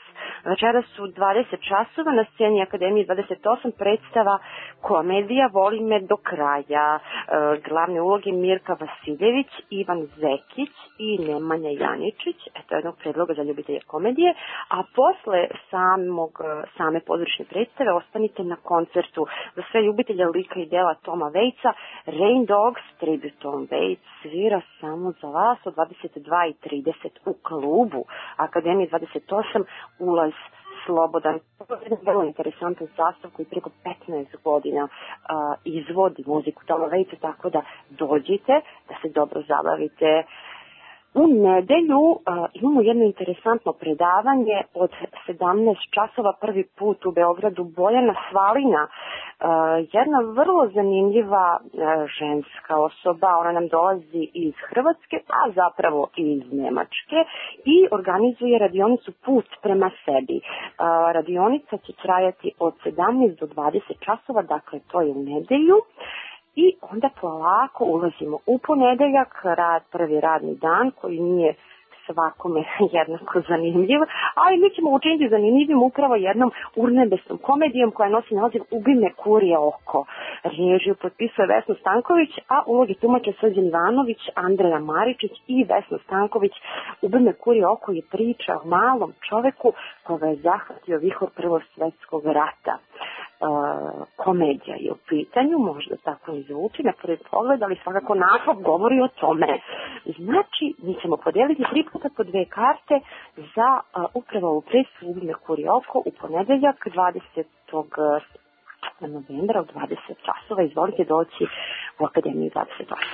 Večeras su 20 časova na sceni Akademije 28 predstava komedija Voli me do kraja. Glavne uloge Mirka Vasiljević, Ivan Zekić i Nemanja Janičić. Eto jednog predloga za ljubitelje komedije. A posle same pozorišne predstave ostanite na koncertu za sve ljubitelje lika i dela Toma Vejca. Rain Dogs, tribute Tom Waits, svira samo za vas od 22:30 u klubu Akademije 28, ulaz slobodan. To je jedan vrlo interesantan sastav koji preko 15 godina izvodi muziku Toma Waitsa, tako da dođite, da se dobro zabavite. U nedelju imamo jedno interesantno predavanje od 17 časova prvi put u Beogradu. Bojana Svalina, jedna vrlo zanimljiva ženska osoba, ona nam dolazi iz Hrvatske, a zapravo iz Nemačke i organizuje radionicu Put prema sebi. Radionica će trajati od 17 do 20 časova, dakle to je u nedelju. I onda polako ulazimo u ponedeljak, prvi radni dan koji nije svakome jednako zanimljiv, ali mi ćemo učiniti zanimljivim upravo jednom urnebesnom komedijom koja nosi naziv Ubi me kurje oko. Režiju potpisuje Vesna Stanković, a ulogi tumače Srđan Ivanović, Andreja Maričić i Vesna Stanković. Ubi me kurje oko je priča o malom čoveku koga je zahvatio vihor Prvog svjetskog rata. Komedija je u pitanju, možda tako i zvuči na prvi pogled, ali svakako naslov govori o tome. Znači, mi ćemo podijeliti 3 puta po 2 karte za upravo ovu predstavu Ubi me kurje oko u ponedeljak 20. novembra u 20 časova. Izvolite doći u Akademiju 28.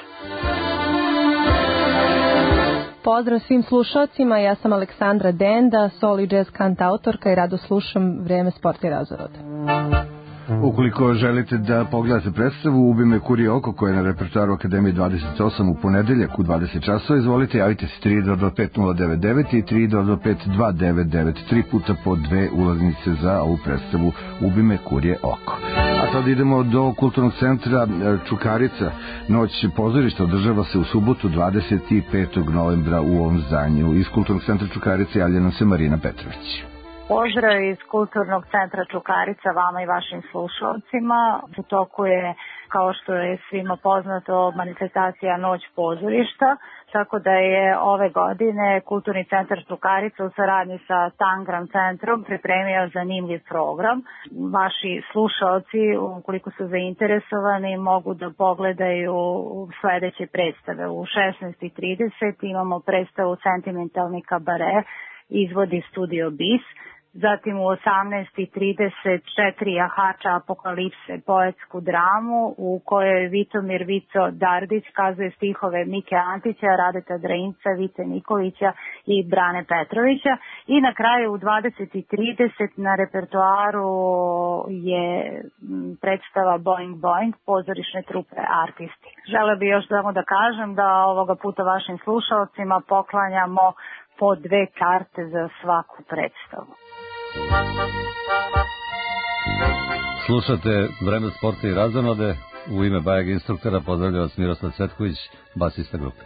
Pozdrav svim slušalcima, ja sam Aleksandra Denda, solo i jazz kantautorka i rado slušam Vreme, sport i razonode. Ukoliko želite da pogledate predstavu Ubi me kurje oko koja je na repertoaru Akademije 28 u ponedeljak u 20 časova, izvolite, javite se 3225099 i 3225299, 3 puta po 2 ulaznice za ovu predstavu Ubi me kurje oko. A sad idemo do Kulturnog centra Čukarica. Noć pozorišta održava se u subotu 25. novembra u ovom zdanju. Iz Kulturnog centra Čukarica javlja nam se Marina Petrović. Pozdrav iz Kulturnog centra Čukarica vama i vašim slušalcima. U toku je, kao što je svima poznato, manifestacija Noć pozorišta, tako da je ove godine Kulturni centar Čukarica u saradnji sa Tangram centrom pripremio zanimljiv program. Vaši slušalci, ukoliko su zainteresovani, mogu da pogledaju sledeće predstave. U 16:30 imamo predstavu Sentimentalni kabare, izvodi Studio Bis. Zatim u 18:30 4 jahača apokalipse, poetsku dramu u kojoj Vitomir Vico Dardić kazuje stihove Mike Antića, Radeta Drainca, Vice Nikolića i Brane Petrovića. I na kraju u 20:30 na repertoaru je predstava Boing Boing pozorišne trupe Artisti. Želeo bih još samo da kažem da ovoga puta vašim slušalcima poklanjamo po 2 karte za svaku predstavu. Slušate Vreme, sporta i razonode. U ime bajeg instruktora pozdravlja vas Miroslav Cvetković, basista grupe.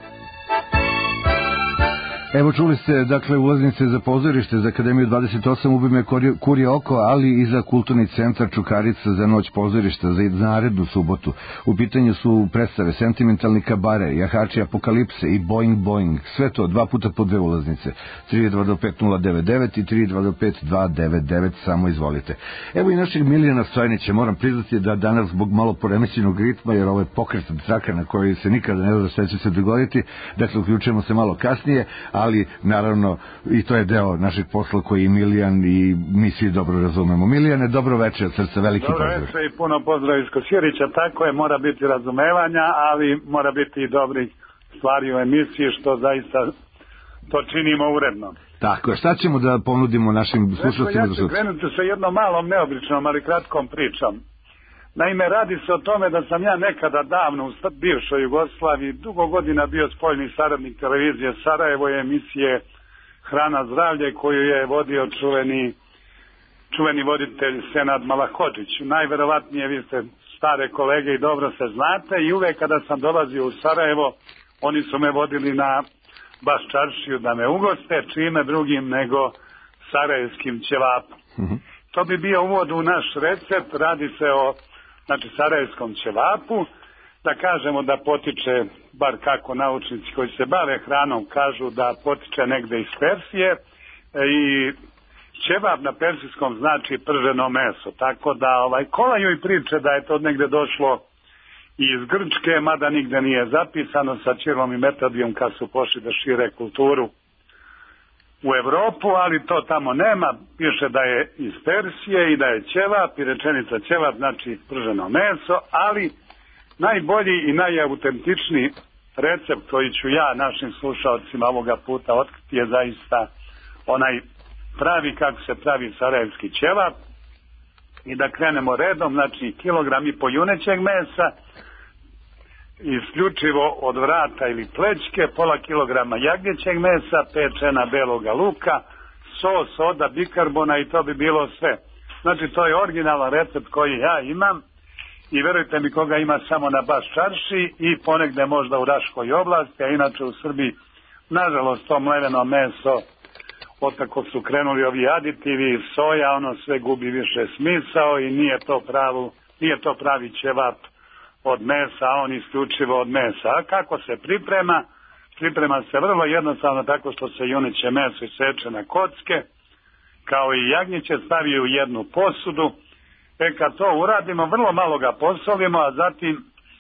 Evo čuli ste, dakle, ulaznice za pozorište za Akademiju 28 Ubi me kurje oko, ali i za Kulturni centar Čukarica za Noć pozorišta za narednu subotu. U pitanju su predstave Sentimentalni kabare, Jahači apokalipse i Boing Boing. Sve to 2 puta po 2 ulaznice. 3225099 i 3225299, samo izvolite. Evo i našeg Milijana Stojnića, moram priznati da danas zbog malo poremećenog ritma, jer ovo je pokret od traka na koji se nikada ne zna šta će se dogoditi, dakle uključujemo se malo kasnije, ali naravno i to je deo našeg posla koji Milijan i mi svi dobro razumemo. Milijane, dobro večer, od srca veliki pozdrav. Dobro večer i puno pozdrav iz Kosjerića, tako je, mora biti razumevanja, ali mora biti i dobrih stvari u emisiji, što zaista to činimo uredno. Tako je, šta ćemo da ponudimo našim slušalcima? Ja ću krenuti sa jednom malom neobičnom, ali kratkom pričom. Naime, radi se o tome da sam ja nekada davno u bivšoj Jugoslaviji dugo godina bio spoljni saradnik televizije Sarajevo i emisije Hrana zdravlje koju je vodio čuveni voditelj Senad Malahodžić. Najverovatnije vi ste stare kolege i dobro se znate i uvek kada sam dolazio u Sarajevo oni su me vodili na baš čaršiju da me ugoste, čime drugim nego sarajevskim ćevapom. To bi bio uvod u naš recept, radi se o sarajevskom ćevapu, da kažemo da potiče, bar kako naučnici koji se bave hranom kažu da potiče negde iz Persije i ćevap na persijskom znači prženo meso, tako da kolaju i priče da je to negde došlo iz Grčke, mada nigde nije zapisano, sa Ćirilom i Metodijom kad su pošli da šire kulturu u Evropu, ali to tamo nema, piše da je iz Persije i da je ćevap i rečenica ćevap znači prženo meso, ali najbolji i najautentičniji recept koji ću ja našim slušalcima ovoga puta otkriti je zaista onaj pravi kako se pravi sarajevski ćevap. I da krenemo redom, znači 1,5 kilograma junećeg mesa, isključivo od vrata ili plećke, 0,5 kilograma jagnjećeg mesa, 5 čena beloga luka, soda, bikarbona i to bi bilo sve. Znači to je originalan recept koji ja imam i verujte mi koga ima samo na Baš čarši i ponegde možda u Raškoj oblasti, a inače u Srbiji nažalost to mleveno meso otkako su krenuli ovi aditivi, soja, ono sve gubi više smisao i nije to pravi ćevap od mesa, a on isključivo od mesa. A kako se priprema? Priprema se vrlo jednostavno tako što se juneće meso iseče na kocke, kao i jagnjeće stavi u jednu posudu. Kad to uradimo, vrlo malo ga posolimo, a zatim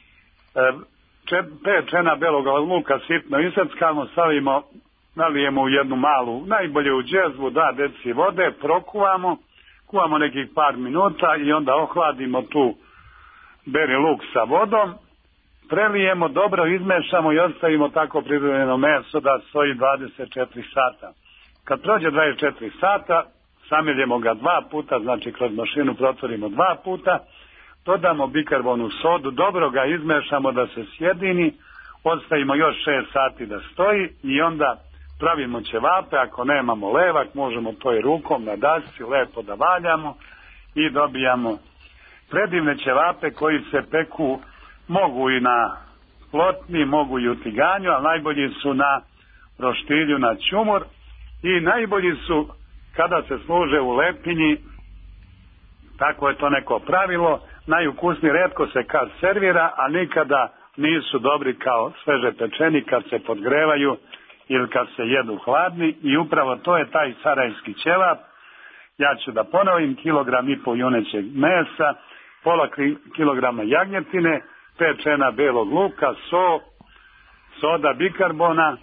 5 čena beloga luka sitno iseckamo, nalijemo u jednu malu, najbolje u džezvu, 2 deci vode, kuvamo nekih par minuta i onda ohladimo tu beri luk sa vodom, prelijemo, dobro izmešamo i ostavimo tako pripremljeno meso da stoji 24 sata. Kad prođe 24 sata, sameljemo ga 2 puta, znači kroz mašinu protvorimo 2 puta, dodamo bikarbonu sodu, dobro ga izmešamo da se sjedini, ostavimo još 6 sati da stoji i onda pravimo ćevape. Ako nemamo levak, možemo to i rukom na dasci lepo da valjamo i dobijamo predivne ćevape koji se peku, mogu i na plotni, mogu i u tiganju, ali najbolji su na roštilju, na ćumur i najbolji su kada se služe u lepinji, tako je to neko pravilo, najukusniji retko se kad servira, a nikada nisu dobri kao sveže pečeni kad se podgrevaju ili kad se jedu hladni i upravo to je taj sarajevski ćevap. Ja ću da ponovim, 1,5 kilograma junećeg mesa, 0,5 kilograma jagnjetine, 5 čena belog luka, soda, bikarbona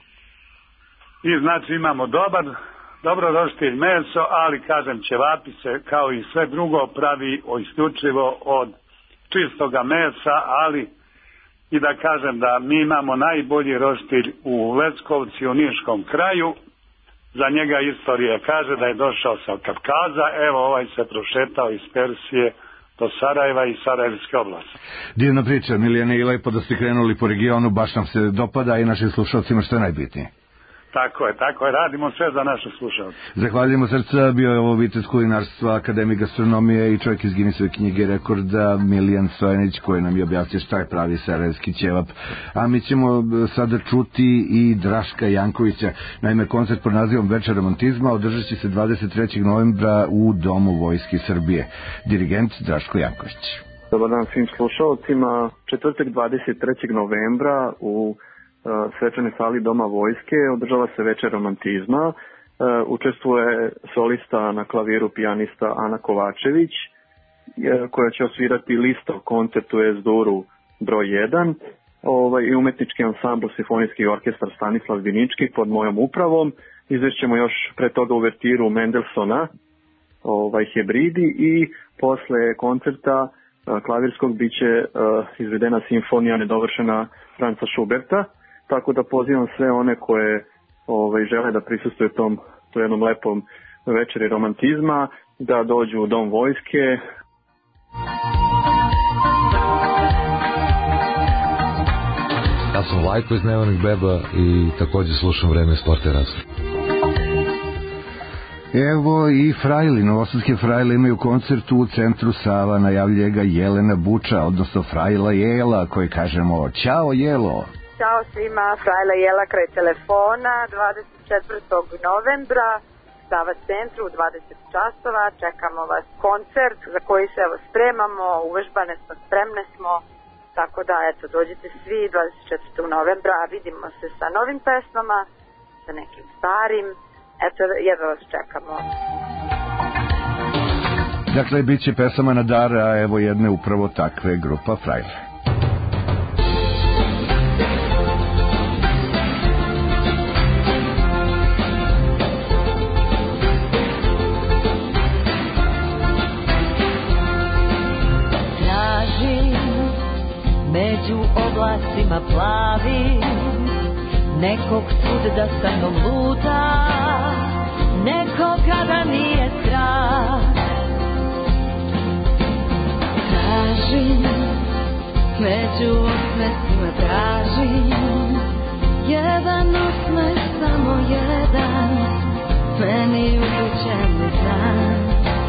i znači imamo dobro roštilj meso, ali kažem ćevapi se kao i sve drugo pravi isključivo od čistoga mesa, ali i da kažem da mi imamo najbolji roštilj u Leskovci, u Niškom kraju. Za njega istorija kaže da je došao sa Kavkaza, evo ovaj se prošetao iz Persije do Sarajeva i Sarajevske oblasti. Divna priča, Milijane, i lepo da ste krenuli po regionu, baš nam se dopada i našim slušalcima što je najbitnije. Tako je, radimo sve za naše slušalce. Zahvaljujemo srca, bio je ovo obiteljsko kulinarstvo, akademik gastronomije i čovjek iz Guinnessove knjige rekorda Milijan Stojanić koji nam je objasnio šta je pravi sarajevski ćevap. A mi ćemo sada čuti i Draška Jankovića. Naime, koncert pod nazivom Večer romantizma održat će se 23. novembra u Domu Vojske Srbije. Dirigent Draško Janković. Dobar dan svim slušalcima. Četvrtak 23. novembra u svečanoj sali Doma Vojske održava se Večer romantizma. Učestvuje solista na klaviru pijanista Ana Kovačević koja će osvirati Listo koncert u S-duru broj 1 i umetnički ansambl Simfonijski orkestar Stanislav Vinički pod mojom upravom. Izvešćemo još pre toga uvertiru Mendelsona Hebridi i posle koncerta klavirskog biće izvedena simfonija nedovršena Franca Schuberta. Tako da pozivam sve one koje žele da prisustuju tom jednom lepom večeri romantizma, da dođu u Dom Vojske. Ja sam Lajko iz Nevanih beba i također slušam Vreme sporta i razvoja. Evo i Frajli, novosadske Frajle imaju koncert u centru Sava, najavljuje ga Jelena Buča, odnosno Frajla Jela, koji kažemo Ćao Jelo. Ćao svima, Frajla Jela kraj telefona, 24. novembra Sava centru u 20 časova. Čekamo vas koncert za koji se evo spremamo, uvežbane smo, spremne smo. Tako da, eto, dođite svi 24. novembra, vidimo se sa novim pesmama, sa nekim starim. Eto, jedva vas čekamo. Dakle, bit će pesama na dar, a evo jedne upravo takve, grupa Frajle. Među oblasima plavi nekog svud da sa mnom luta, nekoga da nije strah. Tražim, među osmesima tražim jedan osmeh, samo jedan, meni upućen san.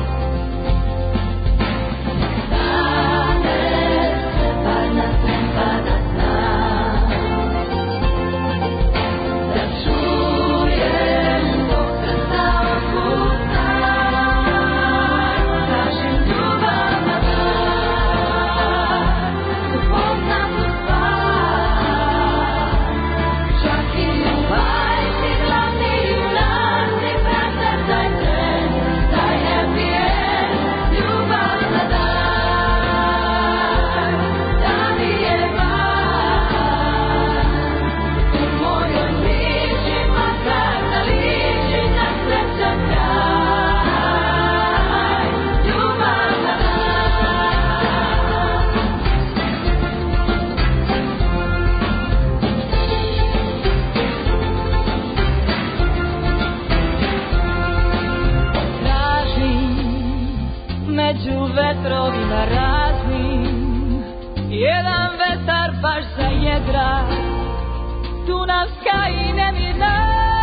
Vetrovima raznim, jedan vetar baš zajedra, dunavska i nemina.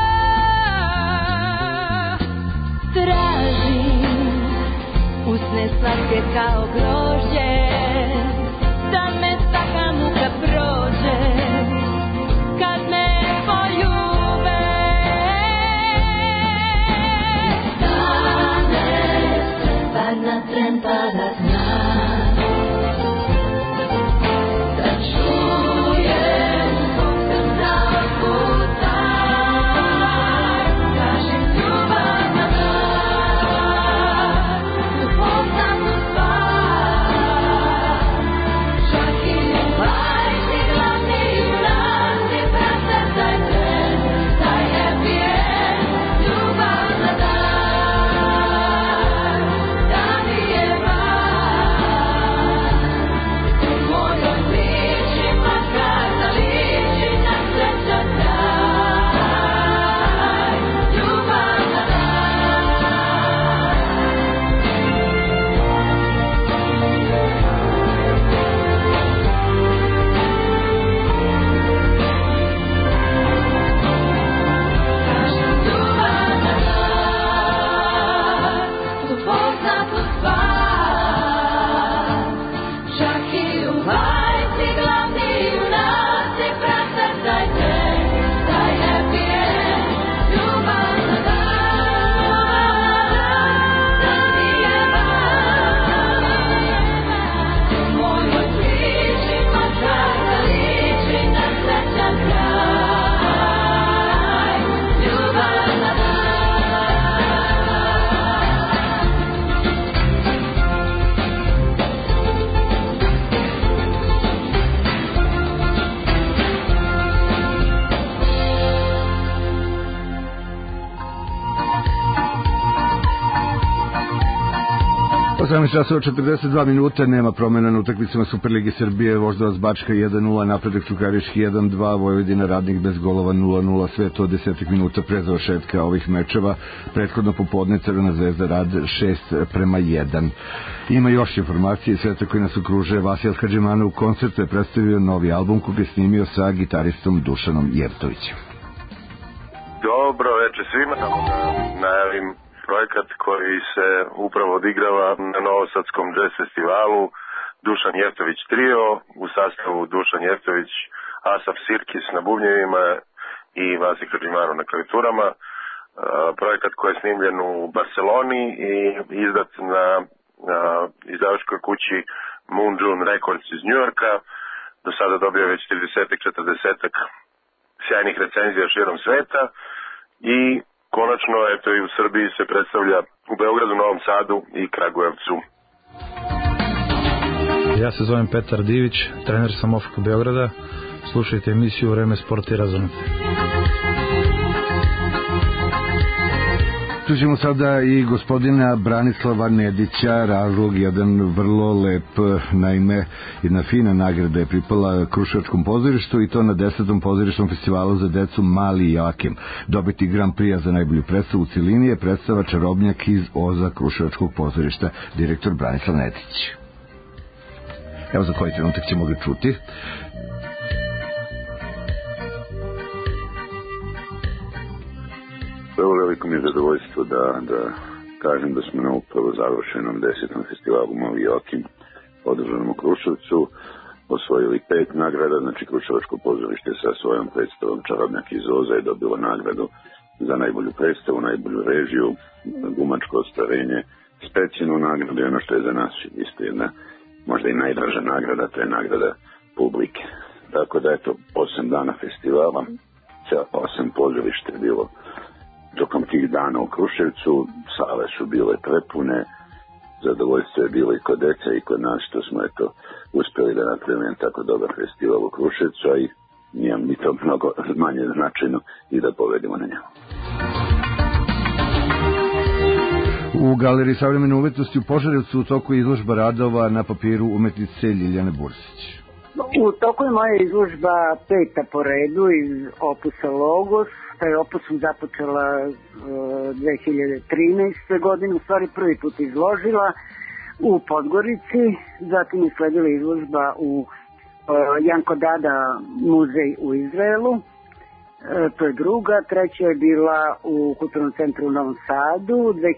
Tražim usne slatke kao grožđe, da me taka muka prođe, kad me poljube. Na tren pa da znam, da čujem potem za puta, kažem ljubav na dan, upoznatu stvar, čak i bajci glavni junaci prate taj tren, taj happy end, ljubav na dan. Časova 42 minuta, nema promjena na utakmicama Superligi Srbije, Voždovac Bačka 1-0, Napredak Čukarički 1-2, Vojvodina Radnik bez golova 0-0, sve to 10 minuta pre završetka ovih mečeva. Prethodno popodne Crvena zvezda Rad 6-1. Ima još informacije i sveta koji nas okružuje. Vasijel Hadžimanov u koncertu je predstavio novi album koji je snimio sa gitaristom Dušanom Jevtovićem. Dobro večer svima, najavim projekat koji se upravo odigrava na Novosadskom jazz festivalu, Dušan Jevtović trio, u sastavu Dušan Jevtović, Asaf Sirkis na bubnjevima i Vasi Hadžimanov na klavijaturama. projekat koji je snimljen u Barceloni i izdat na izdavačkoj kući Moon June Records iz Njujorka. Do sada dobio već 30-40 sjajnih recenzija širom sveta i konačno eto i u Srbiji se predstavlja u Beogradu, Novom Sadu i Kragujevcu. Ja se zovem Petar Divić, trener sam OFK Beograda. Slušajte emisiju Vreme sporta i razonode. Čućemo sada i gospodina Branislava Nedića, razlog jedan vrlo lep, naime jedna fina nagrada je pripala Kruševačkom pozorištu i to na 10. pozorišnom festivalu za decu Mali Jakim. Dobiti Grand Prix za najbolju predstavu u cilini je predstava Čarobnjak iz Oza Kruševačkog pozorišta, direktor Branislav Nedić. Evo za koji trenutak ćemo ga čuti. Prvo veliko mi je zadovoljstvo da kažem da smo na upravo završenom 10. festivalu Mali Jokim održanom u Kruševcu osvojili 5 nagrada, znači Kruševačko pozorište sa svojom predstavom Čarobnjak iz Oza je dobilo nagradu za najbolju predstavu, najbolju režiju, glumačko ostvarenje, specijalnu nagradu i ono što je za nas isto jedna možda i najdraža nagrada, to je nagrada publike. Tako da eto 8 dana festivala, 8 pozorište je bilo tokom tih dana u Kruševcu, sale su bile prepune, zadovoljstvo je bilo i kod dece i kod nas što smo eto uspjeli da napravimo tako dobar festival u Kruševcu, a i nijem ni to mnogo manje značajno i da povedemo na njemu. U Galeriji savremene umetnosti u Požarevcu u toku izložba radova na papiru umetnice Ljiljane Bursić. U toku je moja izložba 5. po redu iz opusa Logos. Taj opus sam započela 2013. godine, u stvari prvi put izložila u Podgorici, zatim je sledila izložba u Janko Dada muzej u Izraelu, to je druga, treća je bila u Kulturnom centru u Novom Sadu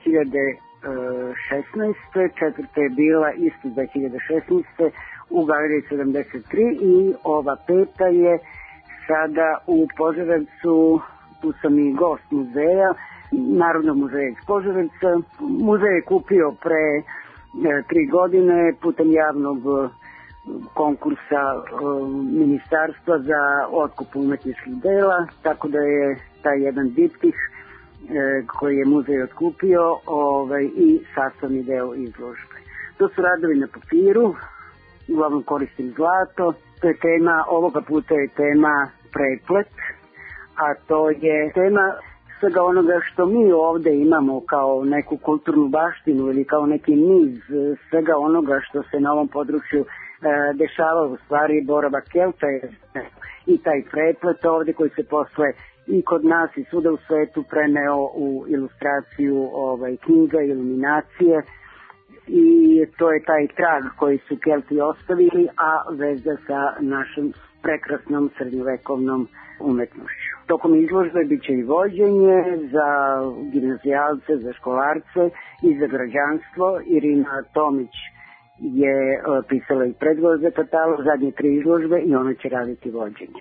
2016. Četvrta je bila isto 2016. u Galeriji 73 i ova 5. je sada u Požarevcu. Tu sam i gost muzeja, Narodnog muzeja iz Požarevca. Muzej je kupio pre 3 godine putem javnog konkursa ministarstva za otkup umetničkih dela, tako da je taj jedan diptih koji je muzej otkupio i sastavni deo izložbe. To su radovi na papiru, uglavnom koristim zlato. To je tema, ovoga puta je tema preplet, a to je tema svega onoga što mi ovde imamo kao neku kulturnu baštinu ili kao neki niz svega onoga što se na ovom području dešava, u stvari boravak Kelta i taj preplet ovde koji se posle i kod nas i svuda u svetu preneo u ilustraciju knjiga, iluminacije, i to je taj trag koji su Kelti ostavili, a veza sa našom prekrasnom srednjovekovnom umetnošću. Tokom izložbe bit će i vođenje za gimnazijalce, za školarce i za građanstvo. Irina Tomić je pisala i predgovor za katalog, zadnje 3 izložbe i ona će raditi vođenje.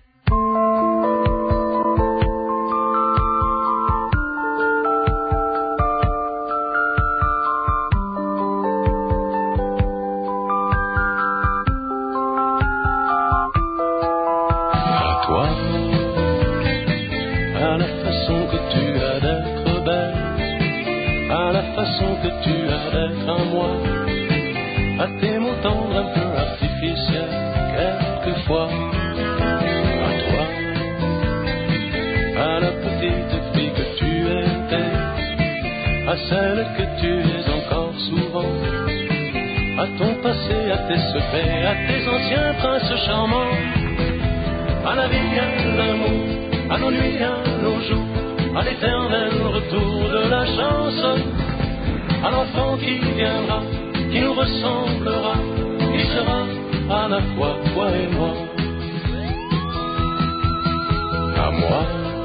façon que tu as d'être en moi, à tes mots tendres un peu artificiels, quelquefois, à toi, à la petite fille que tu étais, à celle que tu es encore souvent, à ton passé, à tes secrets, à tes anciens princes charmants, à la vie, à l'amour, à nos nuits, à nos jours, à l'éternel retour de la chance, à l'enfant qui viendra, qui nous ressemblera, qui sera à la fois toi et moi. À moi,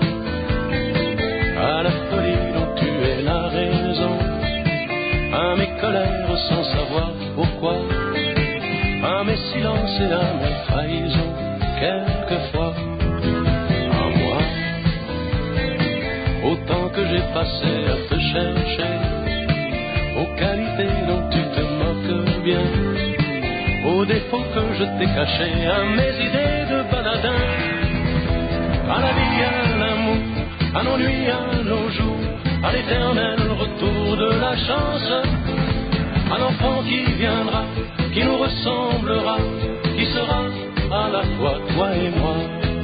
à la folie dont tu es la raison, à mes colères sans savoir pourquoi, à mes silences et à mes trahisons, quelquefois. À moi, autant que passé à te chercher, aux qualités dont tu te moques bien, aux défauts que je t'ai cachés, à mes idées de baladin, à la vie, à l'amour, à nos nuits, à nos jours, à l'éternel retour de la chance, à l'enfant qui viendra, qui nous ressemblera, qui sera à la fois toi et moi.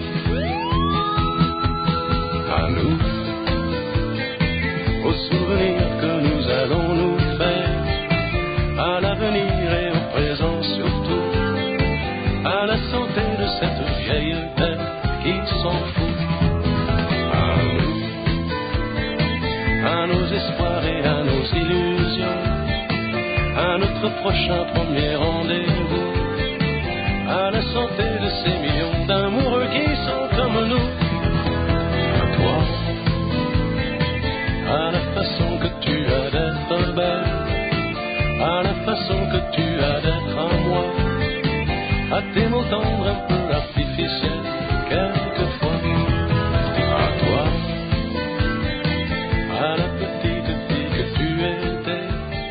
À nous, aux souvenirs que nous allons nous faire, à l'avenir et au présent surtout, à la santé de cette vieille terre qui s'en fout. À nous, à nos espoirs et à nos illusions, à notre prochain premier rendez-vous, à la santé de ces millions d'amoureux qui sont comme nous. À toi, à la façon que tu as d'être belle, à la façon que tu as d'être à moi, à tes mots tendres un peu artificiels quelquefois. À toi, à la petite fille que tu étais,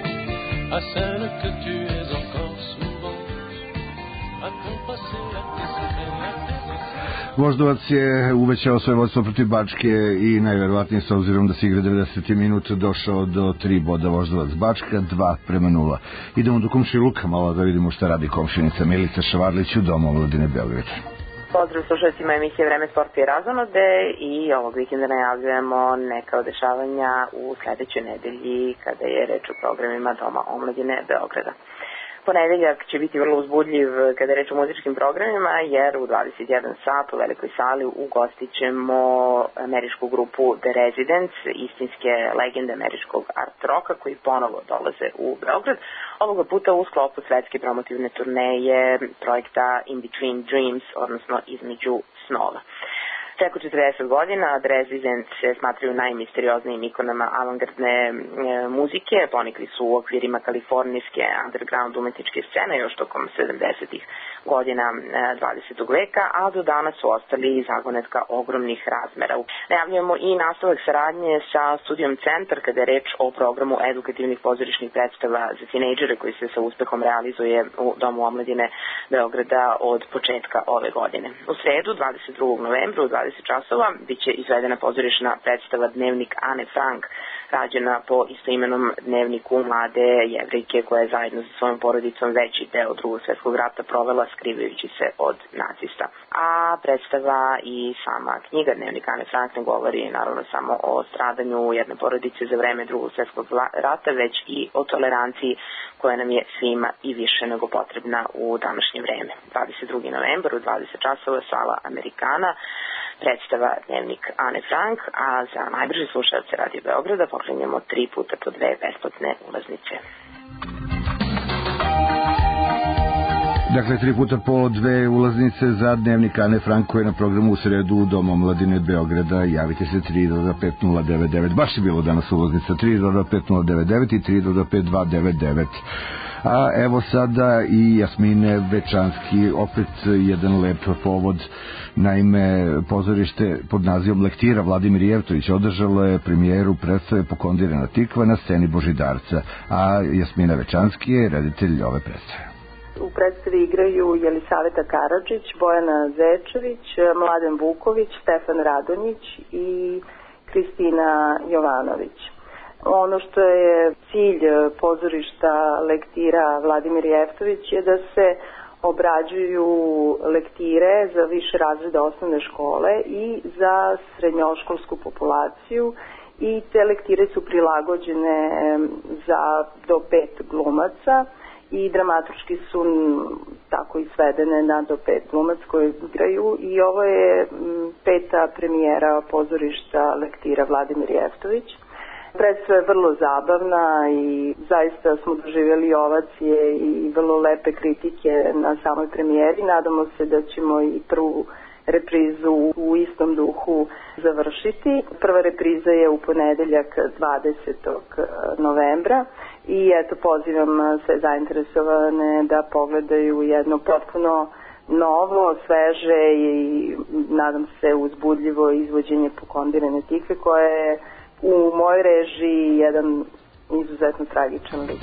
à celle que tu es encore souvent, à ton passé, à tes secrets, à tes excès. Voždovac je uvećao svoje vodstvo protiv Bačke i najverovatnije s obzirom da se igra 90. minut došao do 3 boda. Voždovac Bačka 2:0. Idemo do komšiluka malo da vidimo šta radi komšinica Milica Šavarlić u Domu omladine Beograd. Pozdrav slušalcima emisije Vreme sporta i razonode i ovog vikenda najavljujemo neka odešavanja u sledećoj nedelji kada je reč o programima Doma omladine Beograda. Ponedeljak će biti vrlo uzbudljiv kada je reč o muzičkim programima, jer u 21 sat u velikoj sali ugostit ćemo američku grupu The Residents, istinske legende američkog art roka koji ponovo dolaze u Beograd. Ovoga puta u sklopu svetske promotivne turneje projekta In Between Dreams, odnosno Između snova. Preko 40 godina The Residents se smatraju najmisterioznijim ikonama avangardne muzike, ponikli su u okvirima kalifornijske underground umetničke scene još tokom 70-ih godina 20. veka, a do danas su ostali zagonetka ogromnih razmera. Najavljujemo i nastavak saradnje sa studijom Centar kada je reč o programu edukativnih pozorišnih predstava za tinejdžere koji se sa uspehom realizuje u Domu omladine Beograda od početka ove godine. U sredu, 22. novembra u 20 časova biće izvedena pozorišna predstava Dnevnik Ane Frank, rađena po istoimenom dnevniku mlade Jevrejke koja je zajedno sa svojom porodicom veći deo Drugog svjetskog rata provela skrivajući se od nacista. A predstava i sama knjiga Dnevnik Ane Frank ne govori naravno samo o stradanju jedne porodice za vreme Drugog svjetskog rata, već i o toleranciji koja nam je svima i više nego potrebna u današnje vreme. 22. novembar u 20 časova sala Amerikana, predstava Dnevnik Ane Frank, a za najbrže slušalce Radio Beograda pokrenjamo 3 puta po 2 besplatne ulaznice. Dakle, 3 puta po 2 ulaznice za Dnevnik Ane Frank koji je na programu u sredu u Domu omladine Beograda. Javite se 325-099. Baš je bilo danas ulaznica 325-099 i 325-299. A evo sada i Jasmine Večanski, opet jedan lep povod. Naime, pozorište pod nazivom Lektira Vladimir Jevtović održalo je premijeru predstave Pokondirana tikva na sceni Božidarca, a Jasmina Večanski je reditelj ove predstave. U predstavi igraju Jelisaveta Karadžić, Bojana Zečević, Mladen Vuković, Stefan Radonjić i Kristina Jovanović. Ono što je cilj pozorišta Lektira Vladimir Jevtović je da se obrađuju lektire za više razreda osnovne škole i za srednjoškolsku populaciju i te lektire su prilagođene za do 5 glumaca i dramaturški su tako i svedene na do 5 glumac koji igraju i ovo je 5. premijera pozorišta Lektira Vladimir Jevtović. Predstava je vrlo zabavna i zaista smo doživjeli ovacije i vrlo lepe kritike na samoj premijeri. Nadamo se da ćemo i prvu reprizu u istom duhu završiti. Prva repriza je u ponedeljak 20. novembra i eto pozivam sve zainteresovane da pogledaju jedno potpuno novo, sveže i nadam se uzbudljivo izvođenje Pokondirane tikve koje je u mojoj režiji jedan izuzetno tragičan lik.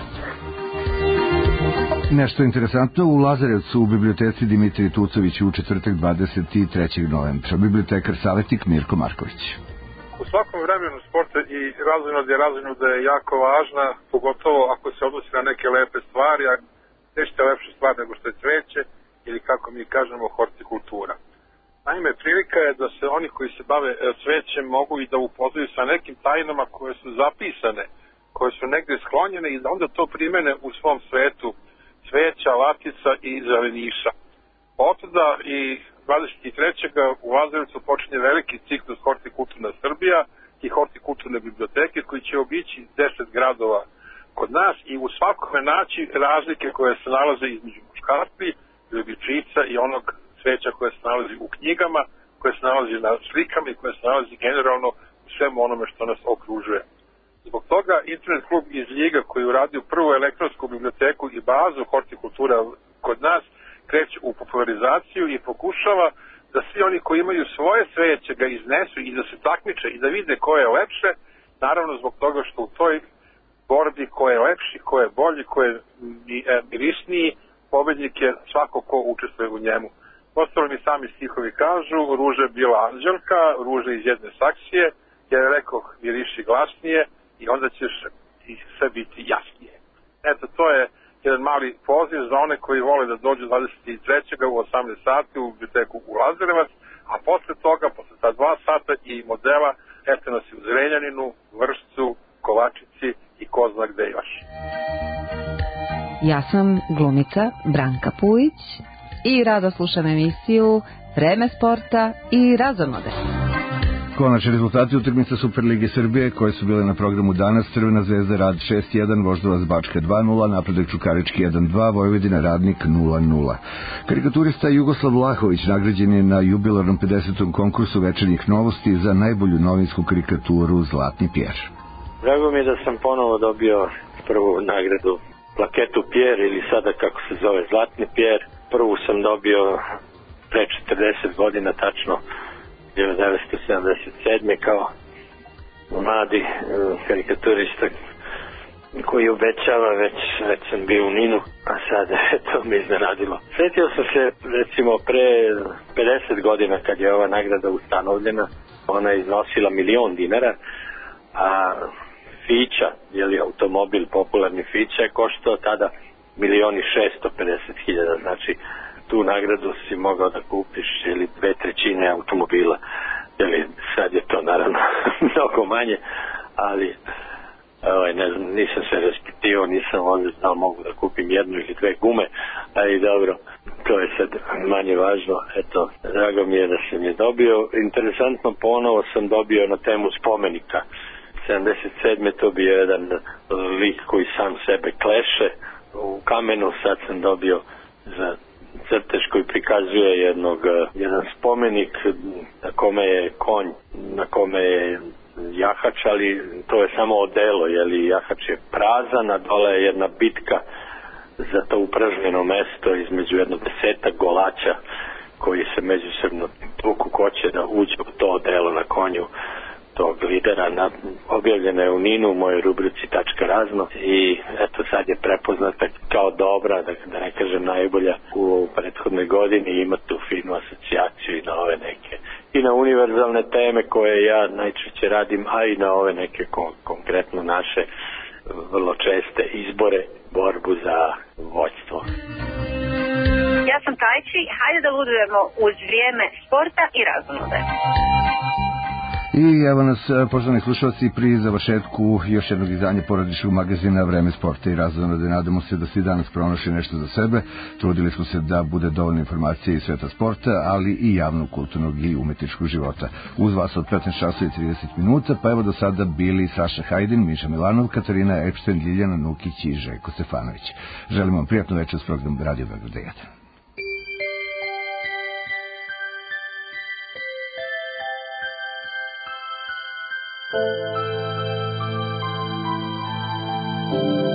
Nešto interesantno, u Lazarevcu u biblioteci Dimitrij Tucović u četvrtak 23. novembra. Bibliotekar savjetnik Mirko Marković. U svakom vremenu sporta i razonode je jako važna, pogotovo ako se odnosi na neke lepe stvari, a nešto je lepša stvar nego što je cveće ili kako mi kažemo hortikultura. Naime, prilika je da se oni koji se bave cvećem mogu i da upoznaju sa nekim tajnama koje su zapisane, koje su negdje sklonjene i da onda to primene u svom svetu cveća, latica i zeleniša. Otuda i 23. u Lazarevcu počinje veliki ciklus Hortikulturna Srbija i Hortikulturne biblioteke koji će obići 10 gradova kod nas i u svakome naći razlike koje se nalaze između muškarstva, ljubičica i onog cveća koje se nalazi u knjigama, koje se nalazi na slikama i koje se nalazi generalno u svemu onome što nas okružuje. Zbog toga internet klub iz Ljiga koji je uradio prvu elektronsku biblioteku i bazu hortikultura kod nas kreće u popularizaciju i pokušava da svi oni koji imaju svoje cveće ga iznesu i da se takmiče i da vide ko je lepše, naravno zbog toga što u toj borbi ko je lepši, ko je bolji, ko je mirisniji, pobednik je svako ko učestvuje u njemu. Ostalo mi sami stihovi kažu, ruža je bila anđelka, ruža iz jedne saksije, jer je rekao miriši glasnije i onda ćeš i sve biti jasnije. Eto, to je jedan mali poziv za one koji vole da dođu 23. u 18 sati u biblioteku u Lazarevac, a posle toga, posle ta 2 sata i modela, eto nas u Zrenjaninu, Vršcu, Kovačici i ko zna gde još. Ja sam glumica Branka Pujić i rado slušam emisiju Vreme sporta i razonode. Konačni rezultati utakmica Superlige Srbije koje su bile na programu danas: Crvena zvezda Rad 6-1, Voždovac Bačka 2-0, Napredak Čukarički 1-2, Vojvodina Radnik 0-0. Karikaturista Jugoslav Vlahović nagrađen je na jubilarnom 50. konkursu Večernjih novosti za najbolju novinsku karikaturu Zlatni Pjer. Drago mi je da sam ponovo dobio prvu nagradu plaketu Pjer ili sada kako se zove Zlatni Pjer. Prvu sam dobio pre 40 godina tačno 1977. kao mladi karikaturista koji obećava, već sam bio u Ninu, a sad to me iznenadilo. Sjetio sam se recimo pre 50 godina kad je ova nagrada ustanovljena, ona je iznosila $1.000.000, a Fića, jeli automobil, popularni Fića je koštao tada 1.650.000, znači tu nagradu si mogao da kupiš ili 2/3 automobila, ili sad je to naravno mnogo manje, ali ne znam, nisam se raspitivao, nisam ovdje znao mogu da kupim 1 ili 2 gume, ali dobro, to je sad manje važno. Eto, drago mi je da sam je dobio. Interesantno, ponovo sam dobio na temu spomenika. 77. to bio jedan lik koji sam sebe kleše u kamenu, sad sam dobio za crtež koji prikazuje jedan spomenik na kome je konj, na kome je jahač, ali to je samo odelo, jeli jahač je prazan, a dole je jedna bitka za to upražnjeno mesto između jedno 10 golača koji se međusobno tuku ko će da uđe u to odelo na konju tog lidera. Objavljena je u Ninu u mojoj rubrici Tačka razno i eto sad je prepoznata kao dobra, da ne kažem najbolja u prethodnoj godini, ima tu finu asocijaciju i na ove neke i na univerzalne teme koje ja najčešće radim, a i na ove neke konkretno naše vrlo česte izbore, borbu za vođstvo. Ja sam Tajči, hajde da ludujemo uz vrijeme sporta i razonode. I evo nas, poštovani slušalci, pri završetku još jednog izdanja porodičnog magazina Vreme sporta i razonode. Nadamo se da svi danas pronašli nešto za sebe. Trudili smo se da bude dovoljno informacije iz sveta sporta, ali i javnog, kulturnog i umetničkog života. Uz vas od 15:30, pa evo do sada bili Saša Hajdin, Miša Milanov, Katarina Epstein, Ljiljana Nukić i Željko Stefanović. Želim vam prijatnu večer s programom Radio Beograd 1. Thank you.